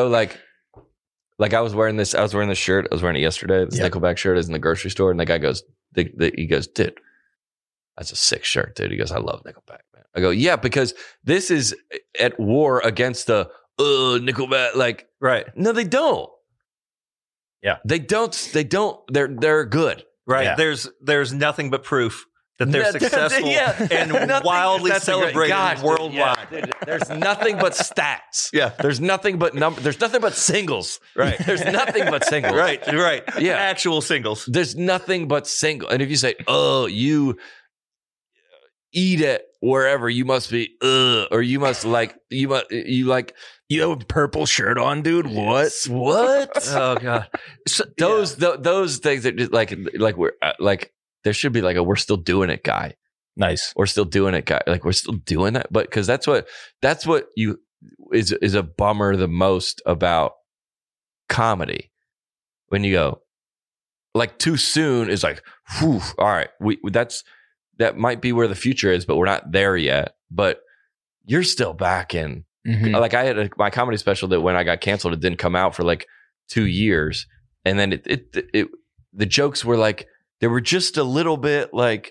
was wearing this shirt. I was wearing it yesterday. This Nickelback shirt is in the grocery store, and the guy goes, he goes, dude, that's a sick shirt, dude. He goes, I love Nickelback, man. I go, yeah, because this is at war against the Nickelback. Like, right? No, they don't. Yeah, they don't. They're good. Right. Yeah. There's nothing but proof that they're successful and wildly celebrated worldwide. Yeah, dude, there's nothing but stats. Yeah. There's nothing but There's nothing but singles. Right. There's nothing but singles. Right. Yeah. Actual singles. There's nothing but single. And if you say, oh, you eat it wherever, you must be, or you must like, you have a purple shirt on, dude. What? Oh God. So, those things are just like we're like, there should be like a we're still doing it guy. Nice. We're still doing it guy. Like we're still doing that. But because that's what you is a bummer the most about comedy. When you go like too soon is like, whew, all right, that might be where the future is, but we're not there yet. But you're still back in. Mm-hmm. Like I had my comedy special that when I got canceled, it didn't come out for like 2 years. And then the jokes were like, they were just a little bit like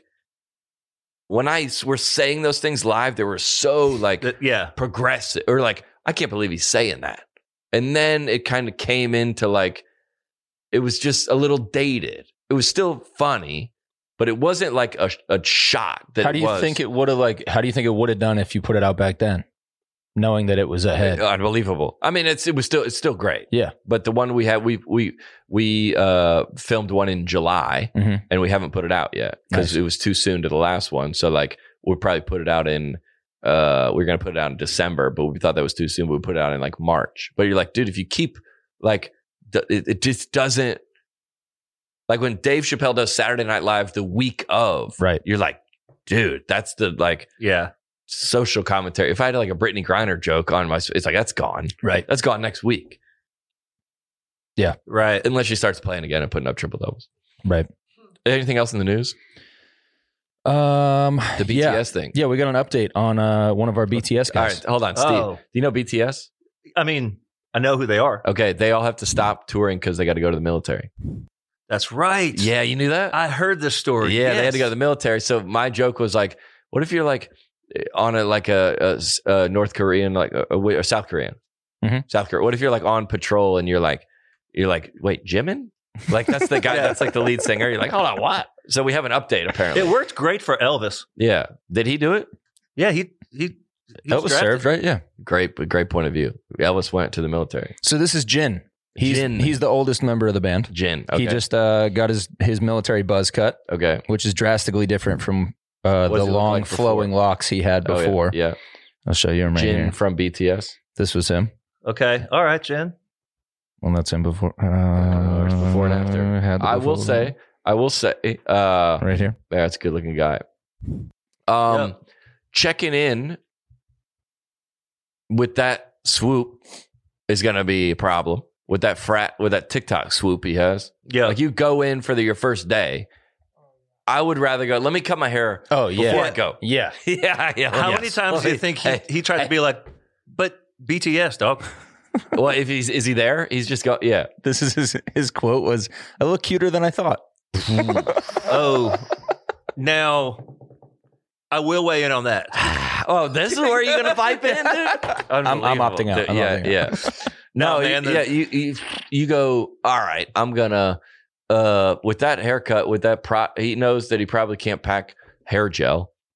when I were saying those things live, they were so like progressive or like, I can't believe he's saying that. And then it kind of came into like, it was just a little dated. It was still funny, but it wasn't like a shot. How do you think it would have done if you put it out back then? Knowing that it was ahead. Unbelievable. I mean, it's still great. Yeah. But the one we had, we filmed one in July and we haven't put it out yet because it was too soon to the last one. So like we'll probably put it out in, we're going to put it out in December, but we thought that was too soon. We put it out in like March. But you're like, dude, if you keep like, it just doesn't, like when Dave Chappelle does Saturday Night Live the week of, right? You're like, dude, that's the like, social commentary. If I had like a Brittany Griner joke on my, it's like, that's gone. Right. That's gone next week. Yeah. Right. Unless she starts playing again and putting up triple doubles. Right. Anything else in the news? The BTS thing. Yeah, we got an update on one of our BTS guys. All right, hold on, Steve. Do you know BTS? I mean, I know who they are. Okay, they all have to stop touring because they got to go to the military. That's right. Yeah, you knew that? I heard this story. Yeah, they had to go to the military. So my joke was like, what if you're like on a North Korean, like or South Korean, South Korea? What if you're like on patrol and you're like, wait, Jimin? Like that's the guy. That's like the lead singer. You're like, hold on, what? So we have an update. Apparently, it worked great for Elvis. Yeah, did he do it? Yeah, he Elvis served, right? Yeah, great point of view. Elvis went to the military. So this is Jin. He's the oldest member of the band. Jin. Okay. He just got his military buzz cut. Okay, which is drastically different from the long like flowing locks he had before. Yeah. I'll show you him right Jin here. From BTS. This was him. Okay. All right, Jin. Well, that's him before. Before and after. I will say. Right here. Yeah, that's a good looking guy. Checking in with that swoop is going to be a problem. With that TikTok swoop he has. Yeah. Like you go in for your first day. I would rather go, let me cut my hair before I go. Yeah. Yeah. How many times do you think he tried to be like, but BTS, dog? Well, if is he there? He's just go, yeah. This is his quote was, I look cuter than I thought. Oh, now I will weigh in on that. Oh, this is where you're going to pipe in, dude? I'm opting out. Yeah. No, you go, all right, I'm going to, with that haircut, with that he knows that he probably can't pack hair gel.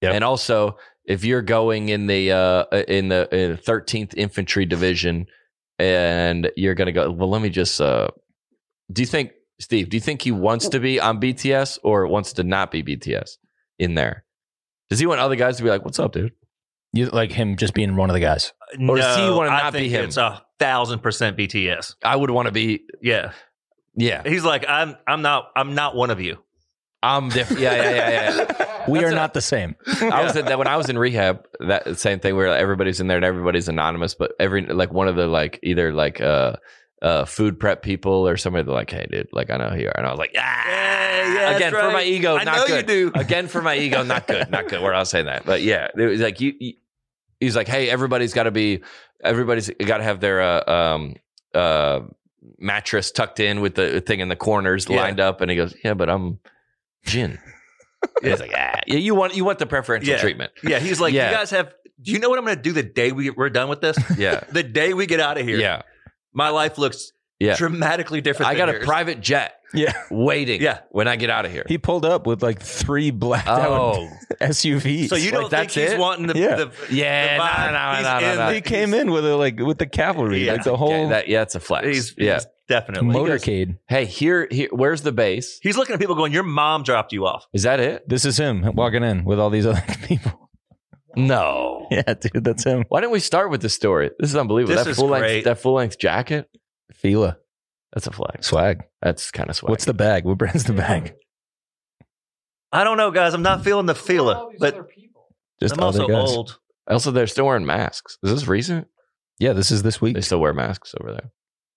Yep. And also, if you're going in the 13th Infantry Division and you're going to go, well, let me just, do you think, Steve, do you think he wants to be on BTS or wants to not be BTS in there? Does he want other guys to be like, what's up, dude? You like him just being one of the guys? Or does he want to not be him? It's 1,000% BTS. I would want to be. Yeah. Yeah. He's like, I'm not one of you. I'm different. Yeah. We are not the same. I was at that when I was in rehab. That same thing where everybody's in there and everybody's anonymous, but one of the either food prep people or somebody, they're like, hey, dude, like I know who you are, and I was like, yeah, again for my ego, not know good. You do. Again for my ego, not good. Where I was saying that, but yeah, it was like he's like, hey, everybody's got to have their mattress tucked in with the thing in the corners lined up, and he goes, yeah, but I'm Jin. He's like, you want the preferential treatment. Yeah, he's like, you guys have. Do you know what I'm going to do the day we're done with this? Yeah, the day we get out of here. Yeah, my life looks dramatically different. I got a private jet. Yeah, waiting. Yeah, when I get out of here. He pulled up with like 3 blacked out SUVs. So you don't think he's wanting the no. He came in with with the cavalry, like the whole. It's a flex. He's definitely motorcade. Hey, here, where's the base? He's looking at people going, "Your mom dropped you off." Is that it? This is him walking in with all these other people. No. Yeah, dude, that's him. Why didn't we start with this story? This is unbelievable. This is great. That full length jacket. Fila. That's a flag. Swag. That's kind of swag. What's the bag? What brand's the bag? I don't know, guys. I'm not feeling the Fila, but just I'm also old. Also, they're still wearing masks. Is this recent? Yeah, this is this week. They still wear masks over there.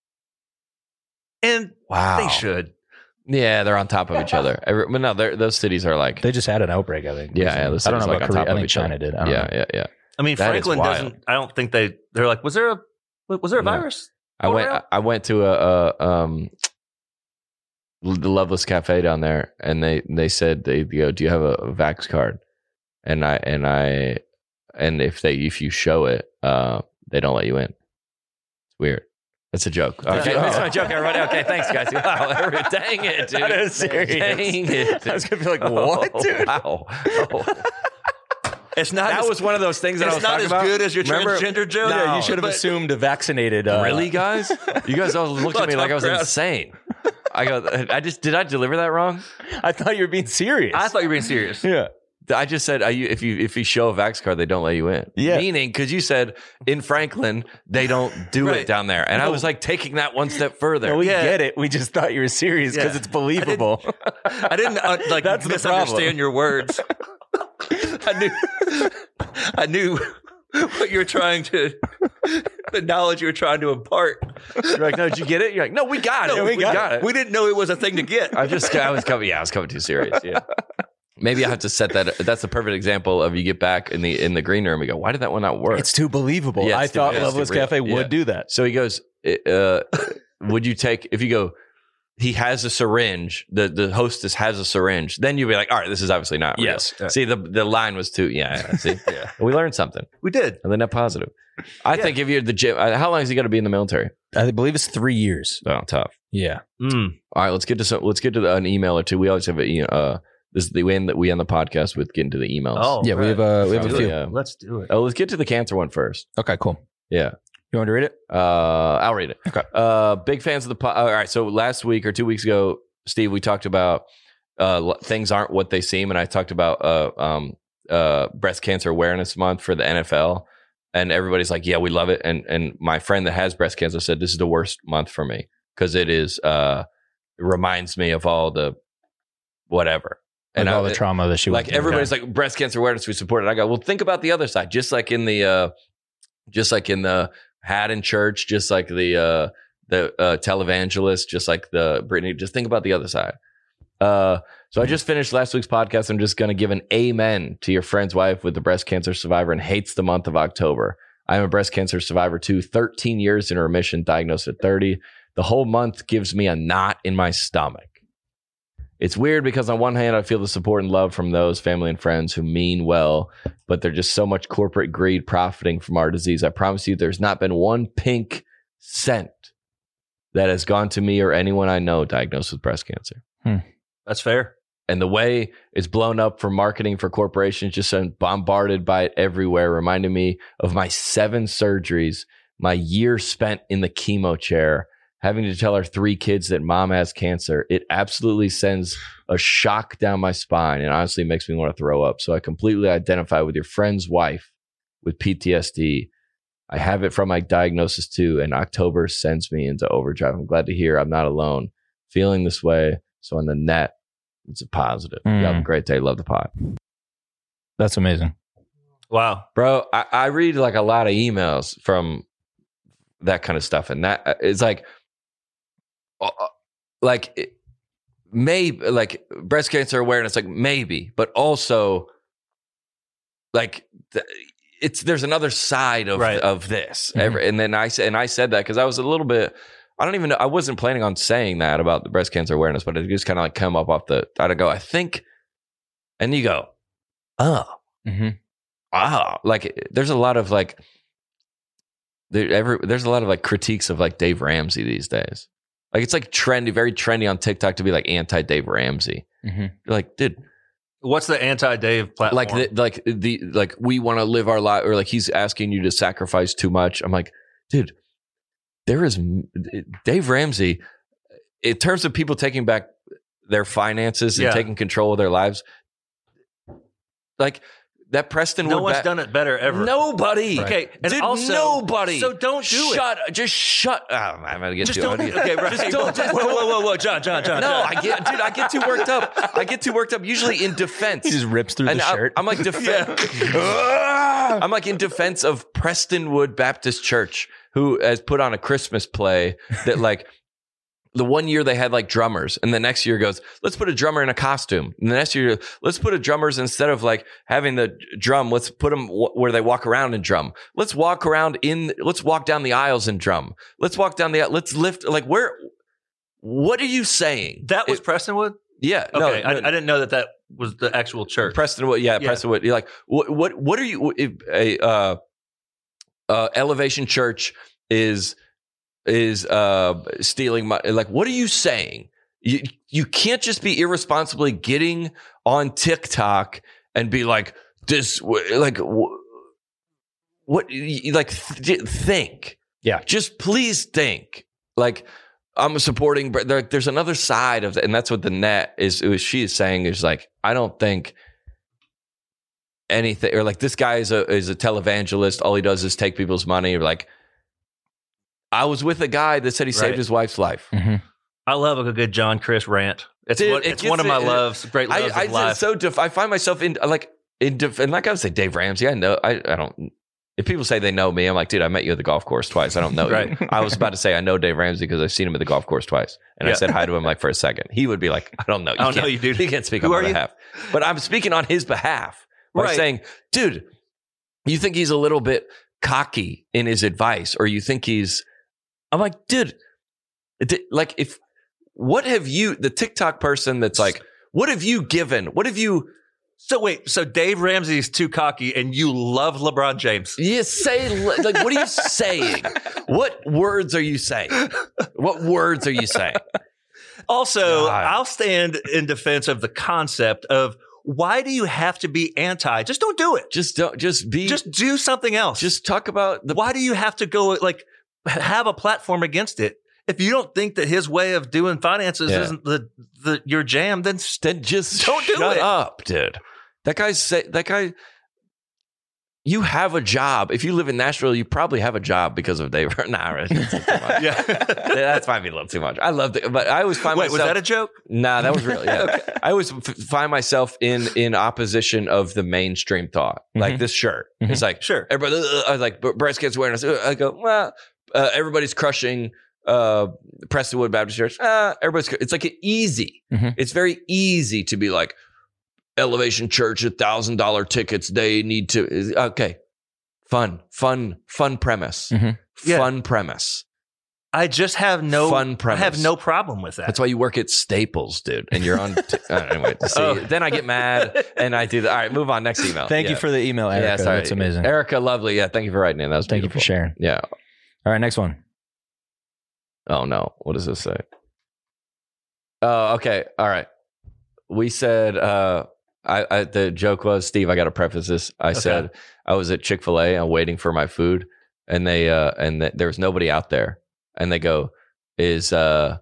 And wow, they should. Yeah, they're on top of each other. But no, those cities are like they just had an outbreak. I think. Yeah, I don't know about Korea. I think China did. Yeah. I mean, that Franklin doesn't. I don't think they're like. Was there a virus? I went to the Loveless Cafe down there, and they said they go, do you have a Vax card? And if you show it, they don't let you in. It's weird. That's a joke. Okay, that's my joke, everybody. Okay, thanks, guys. Wow, dang it, dude. That is serious. Dang it. I was gonna be like, what, dude? Wow. It's not. That was one of those things that I was talking about. It's not as good as your transgender joke. No, you should have assumed vaccinated. Really, guys? You guys all looked at me like I was insane. I go. Did I deliver that wrong? I thought you were being serious. I thought you were being serious. Yeah. I just said, if you show a Vax card, they don't let you in. Yeah. Meaning, because you said in Franklin, they don't do it down there. And I was like taking that one step further. No, we get it. We just thought you were serious because it's believable. I didn't That's misunderstand your words. I knew what you were trying to, the knowledge you were trying to impart. You're like, no, did you get it? You're like, no, we got it. We got it. We didn't know it was a thing to get. I was coming too serious. Yeah. Maybe I have to set that. That's a perfect example of you get back in the green room. We go, why did that one not work? It's too believable. Yeah, I thought Loveless Cafe would do that. So he goes, would you take, if you go, he has a syringe, the hostess has a syringe, then you'd be like, all right, this is obviously not real. Yes. See, the line was too, see? Yeah. We learned something. We did. And they're net positive. I think if you're the gym, how long has he got to be in the military? I believe it's 3 years. Oh, tough. Yeah. All right, let's get to an email or two. We always have this is the way that we end the podcast with getting to the emails. Oh, yeah, right. we have a few. Let's do it. Oh, let's get to the cancer one first. Okay, cool. Yeah. You want to read it? I'll read it. Okay. Big fans of the pod. All right. So last week or 2 weeks ago, Steve, we talked about things aren't what they seem, and I talked about Breast Cancer Awareness Month for the NFL, and everybody's like, "Yeah, we love it." And my friend that has breast cancer said this is the worst month for me because it reminds me of all the whatever. And all the trauma that she went through. Everybody's like breast cancer awareness, we support it. I go, well, think about the other side. Just like in the hat in church, just like the televangelist, just like the Brittany. Just think about the other side. So I just finished last week's podcast. I'm just going to give an amen to your friend's wife with the breast cancer survivor and hates the month of October. I'm a breast cancer survivor too. 13 years in remission, diagnosed at 30. The whole month gives me a knot in my stomach. It's weird because on one hand, I feel the support and love from those family and friends who mean well, but there's just so much corporate greed profiting from our disease. I promise you, there's not been one pink cent that has gone to me or anyone I know diagnosed with breast cancer. That's fair. And the way it's blown up for marketing for corporations, just bombarded by it everywhere, reminded me of my 7 surgeries, my year spent in the chemo chair, having to tell our 3 kids that mom has cancer. It absolutely sends a shock down my spine and honestly makes me want to throw up. So I completely identify with your friend's wife with PTSD. I have it from my diagnosis too, and October sends me into overdrive. I'm glad to hear I'm not alone feeling this way. So on the net, it's a positive. You have a great day. Love the pod. That's amazing. Wow. Bro, I read like a lot of emails from that kind of stuff. And that it's maybe like breast cancer awareness, like maybe, but also like there's another side of this. And then I said that because I was a little bit, I don't even know. I wasn't planning on saying that about the breast cancer awareness, but it just kind of like come up off I'd go, I think, and you go, oh, like there's a lot of like, there's a lot of like critiques of like Dave Ramsey these days. Like it's like trendy, very trendy on TikTok to be like anti Dave Ramsey. You're like, dude, what's the anti Dave platform? Like we want to live our life, or like he's asking you to sacrifice too much. I'm like, dude. There is Dave Ramsey, in terms of people taking back their finances and taking control of their lives, like that Preston Wood. No one's done it better ever. Nobody. Right. Okay, and dude, also nobody. So don't do it. Just shut. Oh, I'm gonna get just to don't. it. Okay, right. Just don't. Whoa, John. No, I get too worked up. I get too worked up. Usually in defense. He just rips through the shirt. I'm like I'm like in defense of Preston Wood Baptist Church, who has put on a Christmas play that like the one year they had like drummers, and the next year goes, let's put a drummer in a costume. And the next year, let's put a drummers instead of like having the drum, let's put them where they walk around and drum. Let's walk down the aisles and drum. Let's lift, like what are you saying? That was Prestonwood? Yeah. Okay. No, I didn't know that was the actual church. Prestonwood. Yeah. Prestonwood. You're like, what are you, Elevation Church is stealing money. Like, what are you saying? You can't just be irresponsibly getting on TikTok and be like this, like what, like think. Yeah. Just please think. Like I'm supporting, but there's another side of that, and that's what the net is. She is saying is like, I don't think anything, or like this guy is a televangelist. All he does is take people's money. Or like, I was with a guy that said he saved his wife's life. Mm-hmm. I love a good John Chris rant. It's one of my loves, great loves of life. I find myself and like I would say Dave Ramsey. I know I don't. If people say they know me, I'm like, dude, I met you at the golf course twice. I don't know you. I was about to say I know Dave Ramsey because I've seen him at the golf course twice, and I said hi to him like for a second. He would be like, I don't know. I don't know you, dude. He can't speak on my behalf, but I'm speaking on his behalf by saying, dude, you think he's a little bit cocky in his advice, or you think he's? I'm like, dude, like what have you, the TikTok person that's like, what have you given? What have you? So Dave Ramsey's too cocky and you love LeBron James. Yeah, like, what are you saying? What words are you saying? What words are you saying? Also, I'll stand in defense of the concept of why do you have to be anti? Just don't do it. Just do something else. Just talk about why do you have to go like have a platform against it? If you don't think that his way of doing finances isn't your jam, then just don't do it. Shut up, dude. That guy, you have a job. If you live in Nashville, you probably have a job because of Dave. Nah, that's might be a little too much. I loved it, but I always find myself. Was that a joke? Nah, that was real. Yeah, okay. I always find myself in opposition of the mainstream thought. Like this shirt, it's like sure. Everybody, I was like breast cancer awareness. I go, well, everybody's crushing Preston Wood Baptist Church. It's like easy. It's very easy to be like, Elevation Church, $1,000 tickets. They need to. Okay, fun premise. Fun premise. I just have no fun premise. I have no problem with that. That's why you work at Staples, dude, and you're on. Anyway, then I get mad and I do that. All right, move on. Next email. Thank you for the email, Erica. Yeah, sorry. That's amazing. Erica, lovely. Yeah, thank you for writing in. That was beautiful. Thank you for sharing. Yeah. All right, next one. Oh no, what does this say? Oh, okay. All right. we said, the joke was, Steve, I got to preface this. I said, I was at Chick-fil-A. I'm waiting for my food. And there was nobody out there. And they go, Deshaun?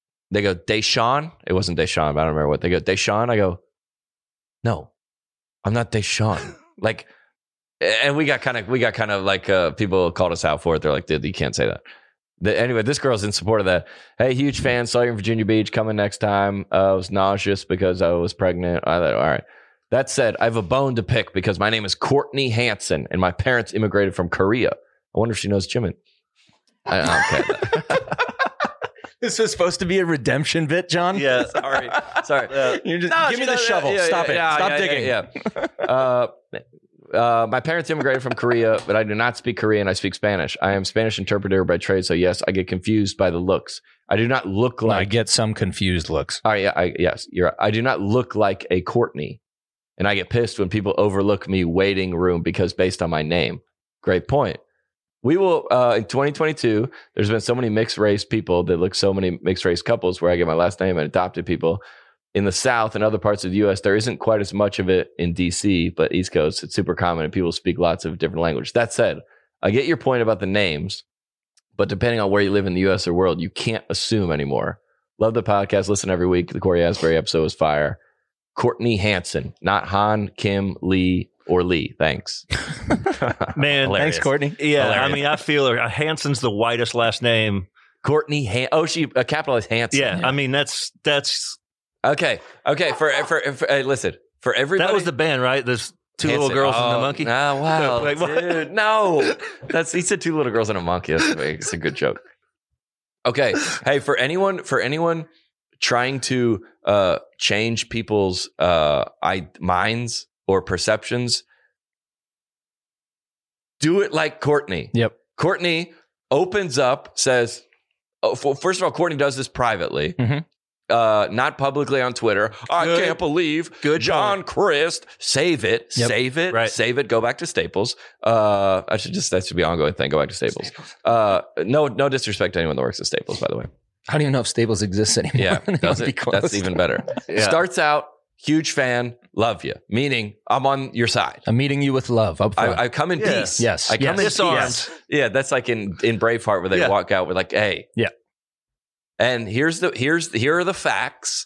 It wasn't Deshaun, but I don't remember what. They go, Deshaun? I go, no, I'm not Deshaun. Like, and we got kind of like, people called us out for it. They're like, dude, you can't say that. Anyway, this girl's in support of that. Hey, huge fan. Saw you in Virginia Beach. Coming next time. I was nauseous because I was pregnant. I thought, all right. That said, I have a bone to pick because my name is Courtney Hansen and my parents immigrated from Korea. I wonder if she knows Jimin. Okay. This was supposed to be a redemption bit, John. Yeah, sorry. Give me the shovel. Stop it. Stop digging. My parents immigrated from Korea, but I do not speak Korean. I speak Spanish. I am Spanish interpreter by trade, so yes, I get confused by the looks. I do not look like... I get some confused looks. Oh, yeah, yes, you're right. I do not look like a Courtney, and I get pissed when people overlook me waiting room because based on my name. Great point. We will, in 2022, there's been so many mixed race people that look so many mixed race couples where I get my last name and adopted people. In the South and other parts of the U.S., there isn't quite as much of it in D.C., but East Coast, it's super common and people speak lots of different languages. That said, I get your point about the names, but depending on where you live in the U.S. or world, you can't assume anymore. Love the podcast. Listen every week. The Corey Asbury episode was fire. Courtney Hansen, not Han, Kim, Lee, or Lee. Thanks. Man, thanks, Courtney. Yeah, hilarious. I mean, I feel her. Hansen's the whitest last name. Courtney she capitalized Hansen. Yeah, I mean that's okay. For listen, for everybody, that was the band, right? There's two little girls and a monkey. Oh wow, dude, no, he said two little girls and a monkey. It's a good joke. Okay, hey, for anyone trying to change people's minds or perceptions, do it like Courtney. Yep. Courtney opens up, says, first of all, Courtney does this privately, not publicly on Twitter. I can't believe John Crist. Save it. Yep. Save it. Right. Save it. Go back to Staples. That should be an ongoing thing. Go back to Staples. No disrespect to anyone that works at Staples, by the way. I don't even know if Staples exists anymore. Yeah, that's even better. Yeah. Starts out, huge fan, love you. Meaning, I'm on your side. I'm meeting you with love. I come in peace. Yes. I come in peace. Yeah, that's like in Braveheart where they walk out with like, hey. Yeah. And here are the facts.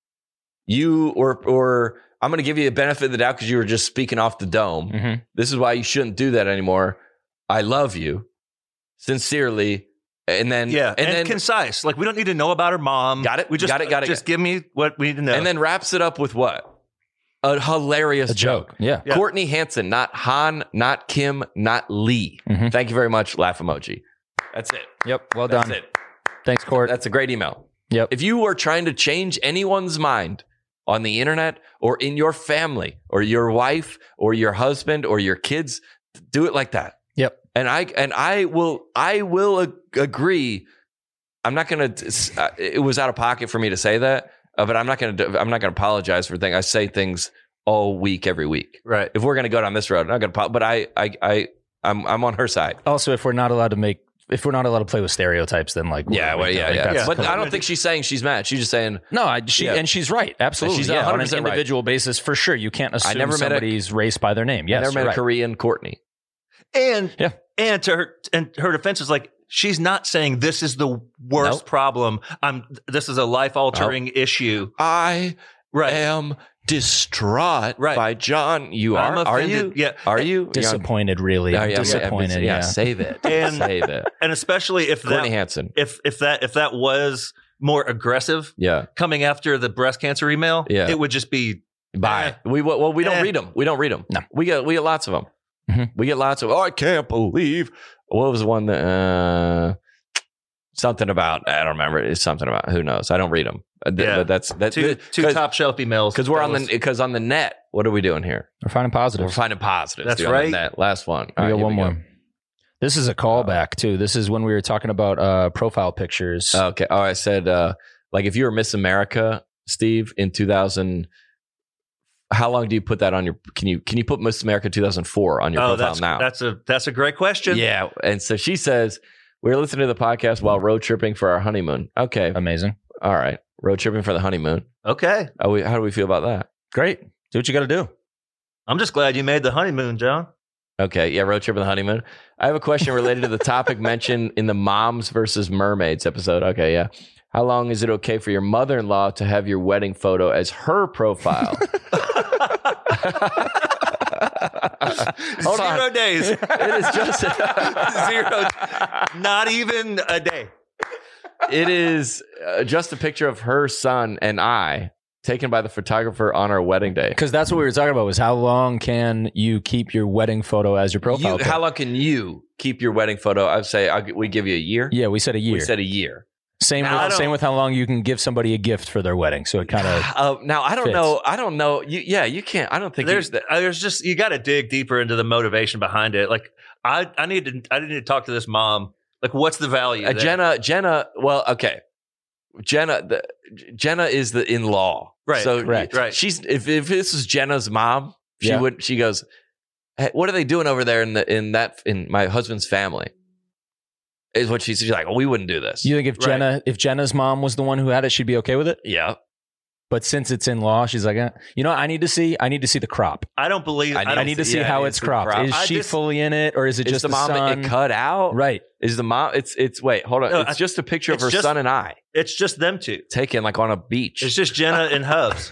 You or I'm going to give you a benefit of the doubt because you were just speaking off the dome. Mm-hmm. This is why you shouldn't do that anymore. I love you. Sincerely. And then concise. Like we don't need to know about her mom. Got it. We just just give me what we need to know. And then wraps it up with what? A hilarious joke. Yeah. Courtney Hansen, not Han, not Kim, not Lee. Mm-hmm. Thank you very much. Laugh emoji. That's it. Yep. Well done. That's it. Thanks, Court. That's a great email. Yep. If you are trying to change anyone's mind on the internet or in your family or your wife or your husband or your kids, do it like that. Yep. And I will agree. I'm not going to. It was out of pocket for me to say that, but I'm not going to apologize for things. I say things all week, every week. Right. If we're going to go down this road, I'm not going to. But I'm on her side. Also, if we're not allowed to play with stereotypes, then like yeah. But I don't think she's saying she's mad. She's just saying and she's right. Absolutely, she's on an individual basis for sure. You can't assume somebody's race by their name. Yes, I never met a Korean Courtney. And to her defense is like she's not saying this is the worst problem. This is a life altering issue. I am distraught by John. You are? Are you? Yeah. Are you disappointed? Really disappointed? Yeah. Save it. Save it. And especially if Courtney Hansen. If that was more aggressive, coming after the breast cancer email, it would just be bye. We don't read them. We don't read them. No, we get lots of them. Mm-hmm. We get lots of. Oh, I can't believe. What was the one that something about? I don't remember. It's something about. Who knows? I don't read them. But that's two top shelf emails. Because on the net. What are we doing here? We're finding positives. We're finding positives. That's right. On the net. Last one. We got one more. This is a callback too. This is when we were talking about profile pictures. Okay. Oh, I said like if you were Miss America, Steve, in 2000. How long do you put that on your? Can you put Miss America 2004 on your profile now? That's a great question. Yeah, and so she says we were listening to the podcast while road tripping for our honeymoon. Okay, amazing. All right. Road tripping for the honeymoon. Okay. How do we feel about that? Great. Do what you got to do. I'm just glad you made the honeymoon, John. Okay. Yeah. Road trip and the honeymoon. I have a question related to the topic mentioned in the Moms versus Mermaids episode. Okay. Yeah. How long is it okay for your mother-in-law to have your wedding photo as her profile? 0 days. It is just 0. Not even a day. It is just a picture of her son and I taken by the photographer on our wedding day. Because that's what we were talking about, was how long can you keep your wedding photo as your profile? How long can you keep your wedding photo? I'd say we give you a year. Yeah, we said a year. We said a year. Same with how long you can give somebody a gift for their wedding. So it kind of now I don't fits. know. I don't know. You can't. I don't think there's just you got to dig deeper into the motivation behind it. Like I need to talk to this mom. Like, what's the value? Jenna. Well, okay. Jenna is the in-law, right? So right. She's if this is Jenna's mom, she goes, hey, what are they doing over there in my husband's family? Is what she's like. Oh, we wouldn't do this. You think if Jenna's mom was the one who had it, she'd be okay with it? Yeah. But since it's in law, she's like, I need to see the crop. I don't believe. I need to see how it's cropped. Is she fully in it, or is it just the mom son? It cut out? Right. Is the mom? It's wait, hold on. No, it's just a picture of her son and I. It's just them two taken like on a beach. It's just Jenna and Hubs.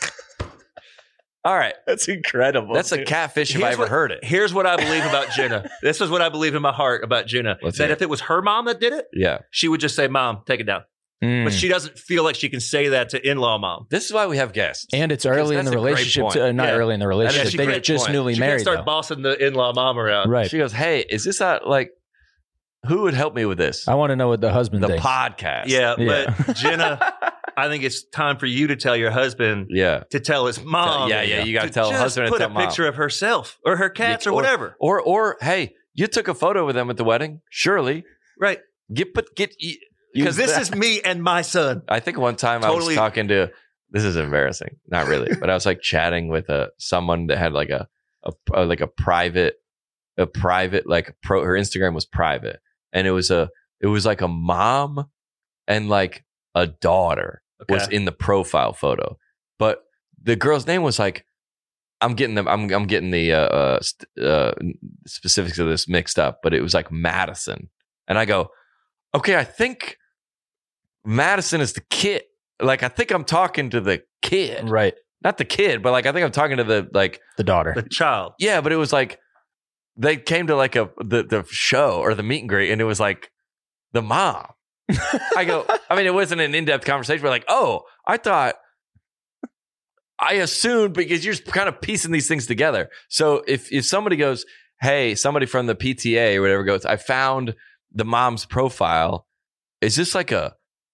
All right. That's incredible. That's a catfish if I ever heard it. Here's what I believe about Jenna. This is what I believe in my heart about Jenna. That if it was her mom that did it, she would just say, Mom, take it down. But she doesn't feel like she can say that to in-law mom. This is why we have guests. And it's early in the relationship. Early in the relationship. They're just newly married. She can't start bossing the in-law mom around. Right. She goes, hey, is this who would help me with this? I want to know what the husband thinks. The podcast. Yeah, but Jenna, I think it's time for you to tell your husband to tell his mom. Yeah, you got to tell the husband to tell mom. Put a picture of herself or her cats or whatever. Or hey, you took a photo with them at the wedding. Surely. Right. Because this is me and my son. I think one time I was talking to, this is embarrassing. Not really, but I was like chatting with someone that had like a private, her Instagram was private. And it was like a mom and like a daughter was in the profile photo, but the girl's name was like, I'm getting the specifics of this mixed up, but it was like Madison. And I go, okay, I think Madison is the kid. Like, I think I'm talking to the kid, right? Not the kid, but like, I think I'm talking to the daughter, the child. Yeah. But it was like, they came to like the show or the meet and greet, and it was like the mom. It wasn't an in-depth conversation. We're like, oh, I assumed, because you're just kind of piecing these things together. So if somebody goes, hey, somebody from the PTA or whatever goes, I found the mom's profile. Is this her?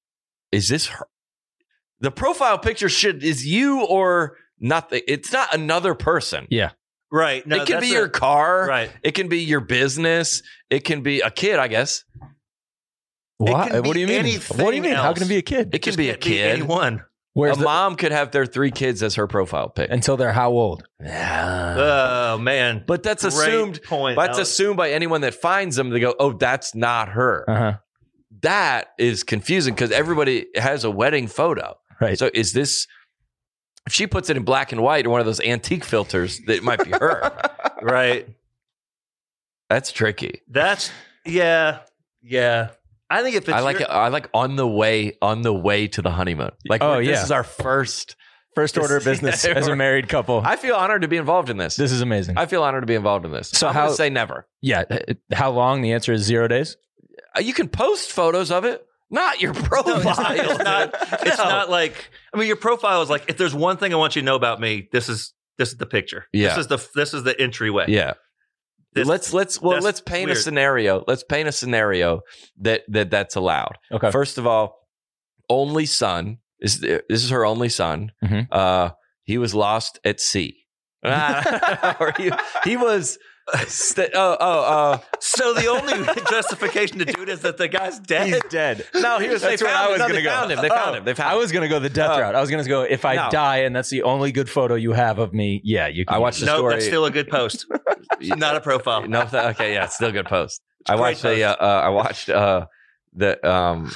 The profile picture is you or nothing. It's not another person. Yeah. Right. No, it can be your car. Right. It can be your business. It can be a kid, I guess. What do you mean? What do you mean? How can it be a kid? It can be a kid. Anyone. A mom could have their 3 kids as her profile pic. Until they're how old? Oh, man. But that's assumed. That's assumed by anyone that finds them. They go, oh, that's not her. Uh-huh. That is confusing because everybody has a wedding photo. Right. So is this... If she puts it in black and white or one of those antique filters, that might be her. Right. That's tricky. Yeah. I think if it's I like on the way to the honeymoon. Like, this is our first order of business as a married couple. I feel honored to be involved in this. This is amazing. I feel honored to be involved in this. So I'm gonna say never. Yeah. How long? The answer is 0 days. You can post photos of it. Not your profile. No, it's not like, your profile is like, if there's one thing I want you to know about me, this is the picture. Yeah. This is the entryway. Yeah. Let's paint a scenario. Let's paint a scenario that's allowed. Okay. First of all, only son. This is her only son. Mm-hmm. He was lost at sea. Or he was. So the only justification to do it is that the guy's dead. He's dead. No, he was. They found him. They found him. I was going to go the death route. I was going to go, if I die and that's the only good photo you have of me, yeah, you can. I watched the story. That's still a good post. Not a profile. No, okay, yeah, it's still a good post. I watched the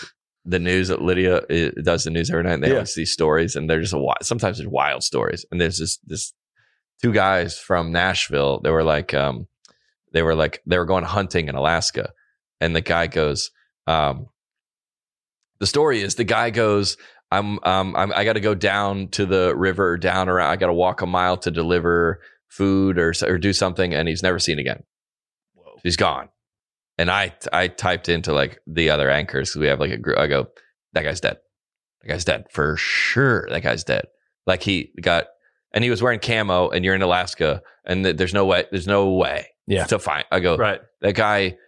the news. Lydia does the news every night. And they always see stories, and they're just sometimes there's wild stories. And there's this two guys from Nashville. They were going hunting in Alaska, and the guy goes. The story is the guy goes. I got to go down to the river, or down around. I got to walk a mile to deliver food or do something, and he's never seen again. Whoa. He's gone. And I typed into like the other anchors because we have like a group. I go, that guy's dead. That guy's dead for sure. That guy's dead. Like he was wearing camo, and you're in Alaska, and there's no way. to find. I go, right. That guy.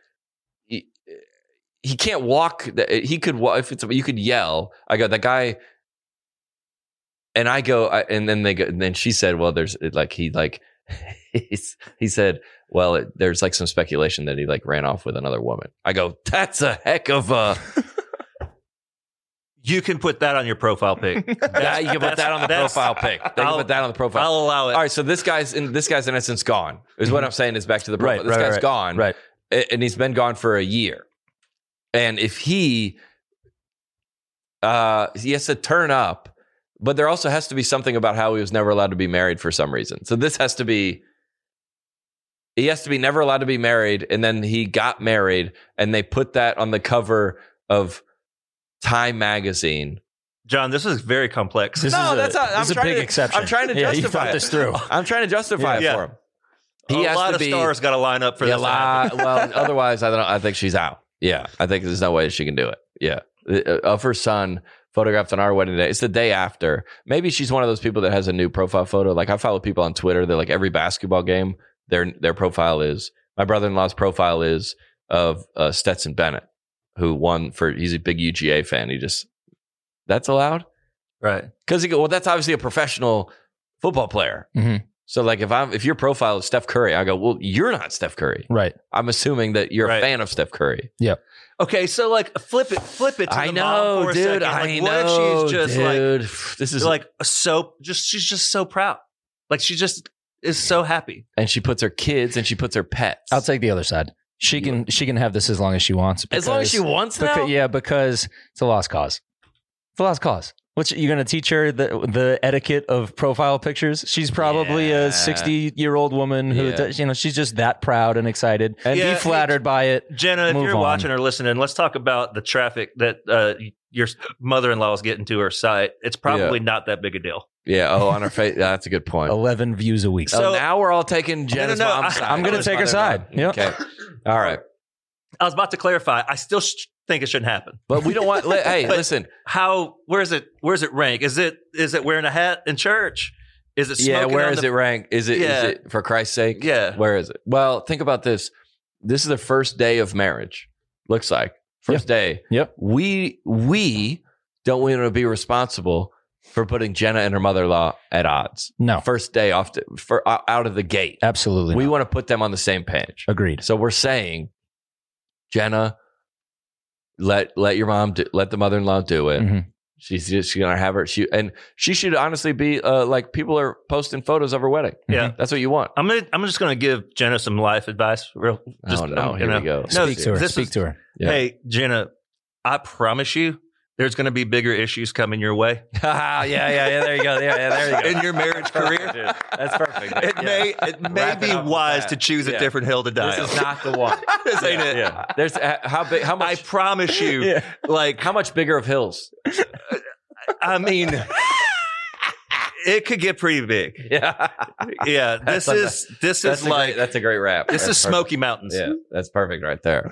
He can't walk. He could walk. If you could yell. I go, that guy. And I go, and then they go, and then she said, well, there's like, he said, well, there's like some speculation that he like ran off with another woman. I go, that's a heck of a. You can put that on your profile pic. You can put that on the profile pic. I'll allow it. All right. So this guy's in essence gone. Is what I'm saying is back to the profile. This guy's gone. Right. And he's been gone for a year. And if he has to turn up, but there also has to be something about how he was never allowed to be married for some reason. So this has to be, he has to be never allowed to be married. And then he got married, and they put that on the cover of Time magazine. John, this is very complex. This is a big exception. I'm trying to justify this through. I'm trying to justify it for him. A lot of stars got to line up for this. Well, otherwise, I think she's out. Yeah, I think there's no way she can do it. Yeah, of her son photographed on our wedding day. It's the day after. Maybe she's one of those people that has a new profile photo. Like I follow people on Twitter. They're like every basketball game, their profile is. My brother-in-law's profile is of Stetson Bennett, who won he's a big UGA fan. That's allowed, right? Because that's obviously a professional football player. Mm-hmm. So like if your profile is Steph Curry, I go, well, you're not Steph Curry. Right. I'm assuming that you're a fan of Steph Curry. Yep. Okay, so like flip it to the mom for a second. Like, what if she's just this is like she's just so proud. Like she just is so happy. And she puts her kids and she puts her pets. I'll take the other side. She can have this as long as she wants. As long as she wants now? Because it's a lost cause. It's a lost cause. What's you're going to teach her the etiquette of profile pictures? She's probably a 60-year-old woman who she's just that proud and excited and be flattered by it. Jenna, if you're watching or listening, let's talk about the traffic that your mother-in-law is getting to her site. It's probably not that big a deal. Yeah. Oh, on her face. That's a good point. 11 views a week. So now we're all taking Jenna's mom's side. I'm going to take her side. Yep. Okay. All right. I was about to clarify. I still think it shouldn't happen. But we don't want. Hey, listen. Where's it rank? Is it wearing a hat in church? Is it smoking? Yeah. Where is it rank? Is it for Christ's sake? Yeah. Where is it? Well, think about this. This is the first day of marriage. Looks like first day. Yep. We don't want to be responsible for putting Jenna and her mother-in-law at odds. No. First day out of the gate. Absolutely. We want to put them on the same page. Agreed. So we're saying, Jenna, let your mom let the mother-in-law do it. Mm-hmm. She's gonna have her. She should honestly be like people are posting photos of her wedding. Yeah, that's what you want. I'm just gonna give Jenna some life advice. Here we go. Speak to her. Yeah. Hey, Jenna, I promise you, there's going to be bigger issues coming your way. yeah. There you go. Yeah, there you go. In your marriage career, dude, that's perfect. It may be wise to choose a different hill to die. This is not the one. This ain't it. Yeah. There's how big? How much? I promise you. Like how much bigger of hills? I mean, it could get pretty big. Yeah. This is that's a great wrap. This is Smoky Mountains. Yeah, that's perfect right there.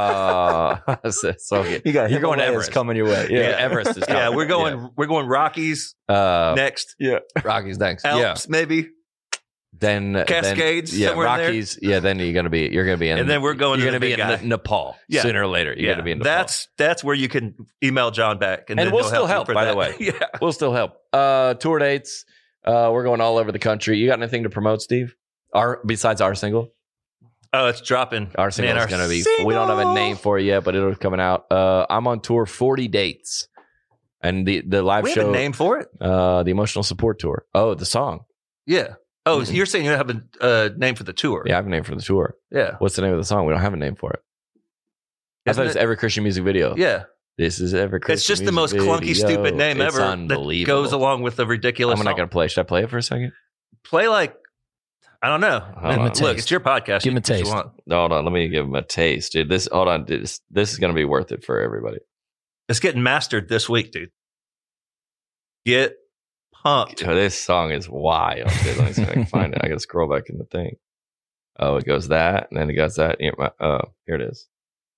Smoky. You're going to Everest coming your way. Yeah, Everest is coming. Yeah, we're going Rockies next. Yeah, Rockies next. Alps maybe. Then Cascades. Somewhere Rockies. In there. Yeah, then you're gonna be in. And then we're going. You're gonna be in Nepal sooner or later. You're gonna be in Nepal. That's where you can email John back, and we'll still help. By the way, we'll still help. Tour dates. We're going all over the country. You got anything to promote, Steve? Besides our single? Oh, it's dropping. Our single is going to be. We don't have a name for it yet, but it'll be coming out. I'm on tour 40 dates, and the live show. We have a name for it. The Emotional Support Tour. Oh, the song. Yeah. Oh, so you're saying you have a name for the tour? Yeah, I have a name for the tour. Yeah. What's the name of the song? We don't have a name for it. I thought it's every Christian music video. Yeah. This is Every Christian. It's just the most clunky, stupid name ever. Unbelievable. That goes along with the ridiculous. I'm not going to play. Should I play it for a second? Play like, I don't know. Look, it's your podcast. Give him a taste. Hold on. Let me give him a taste, dude. Hold on. This is going to be worth it for everybody. It's getting mastered this week, dude. Get pumped. This song is wild. Dude. Let me see if I can find it. I got to scroll back in the thing. Oh, it goes that, and then it goes that. Here it is.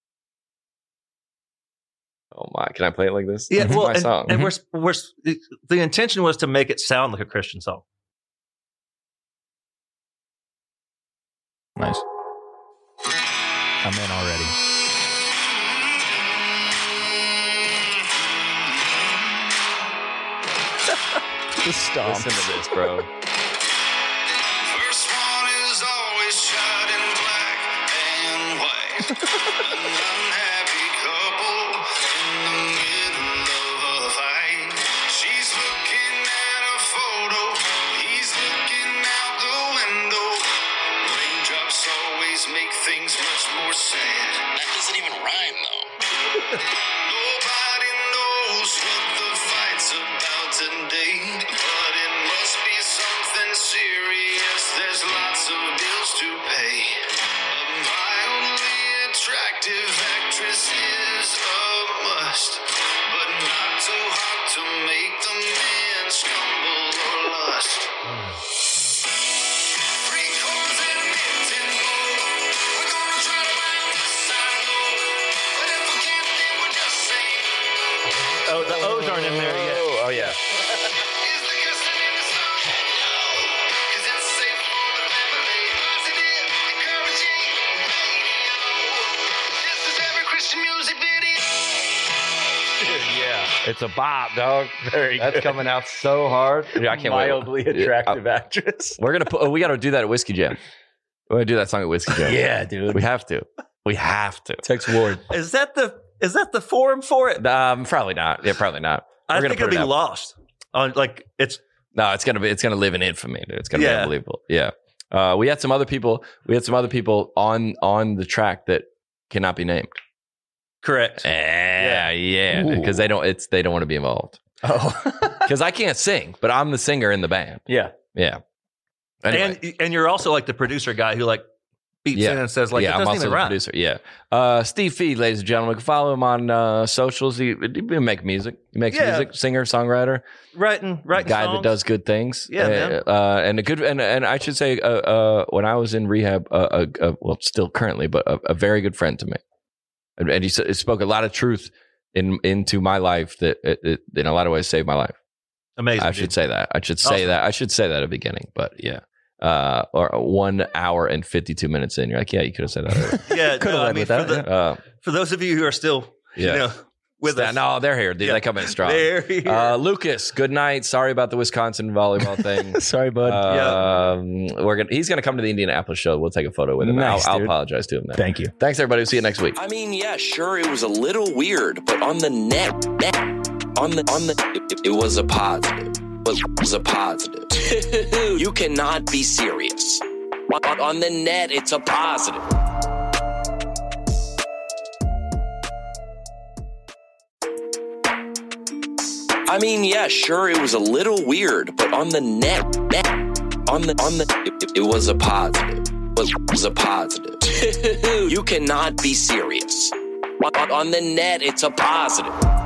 Oh my! Can I play it like this? Yeah, That's my song. And we're the intention was to make it sound like a Christian song. Nice. I'm in already. Just stop. Listen to this, bro. First one is always shot in black and white. An unhappy couple in the middle of a fight. She's looking at a photo. He's looking out the window. Raindrops always make things much more sad. That doesn't even rhyme, though. Nobody knows what the fight's about today, but it must be something serious. There's lots of bills to pay. A mildly attractive actress is a must, but not too hot to make the men stumble or lust. Three chords and a mitten bow. We're gonna try to round this side low, but if we can't, then we'll just sing. Oh, the O's aren't in there yet. Oh yeah. Is the custom in the song? No, 'cause it's safe for the family. Positive, encouraging radio. This is Every Christian music video. Yeah. It's a bop, dog. Very That's good. coming out so hard. Dude, I can't Mildly wait. attractive actress. We're gonna put. We got to do that at Whiskey Jam. We're gonna do that song at Whiskey Jam. Yeah, dude. We have to. We have to. Text Ward. Is that the forum for it? Probably not. Yeah, probably not. I We're think gonna it'll put be it up. lost. On it's No, it's gonna live in infamy, dude. It's gonna be Yeah. unbelievable. Yeah. We had some other people. On the track that cannot be named. correct. Yeah, because they don't want to be involved. Oh. Because I can't sing, but I'm the singer in the band. Yeah. Yeah. Anyway. And you're also like the producer guy who like beats in and says like, it I'm doesn't also even the rhyme. producer. Yeah. Steve Feed, ladies and gentlemen, you can follow him on socials. He makes music. He makes music, singer, songwriter, Writing guy songs. that does good things. Yeah, man. And a good and I should say, when I was in rehab, well, still currently, but a very good friend to me, and he spoke a lot of truth into my life that in a lot of ways saved my life. Amazing. I should say that. I should say that. I should say that at the beginning, but yeah. Or 1 hour and 52 minutes in, you're like, yeah, you could have said that earlier. Yeah, Could have led with that. For those of you who are still, with us. No, they're here. They come in strong. They're here. Lucas, good night. Sorry about the Wisconsin volleyball thing. Sorry, bud. He's gonna come to the Indianapolis show. We'll take a photo with him. Nice, I'll dude. apologize to him then. Thank you. Thanks, everybody. We'll see you next week. I mean, yeah, sure, it was a little weird, but on the net, it was a positive. It was a positive. You cannot be serious. On the net, it's a positive. I mean, yeah, sure, it was a little weird, but on the net, it was a positive. It was a positive. You cannot be serious. On the net, it's a positive.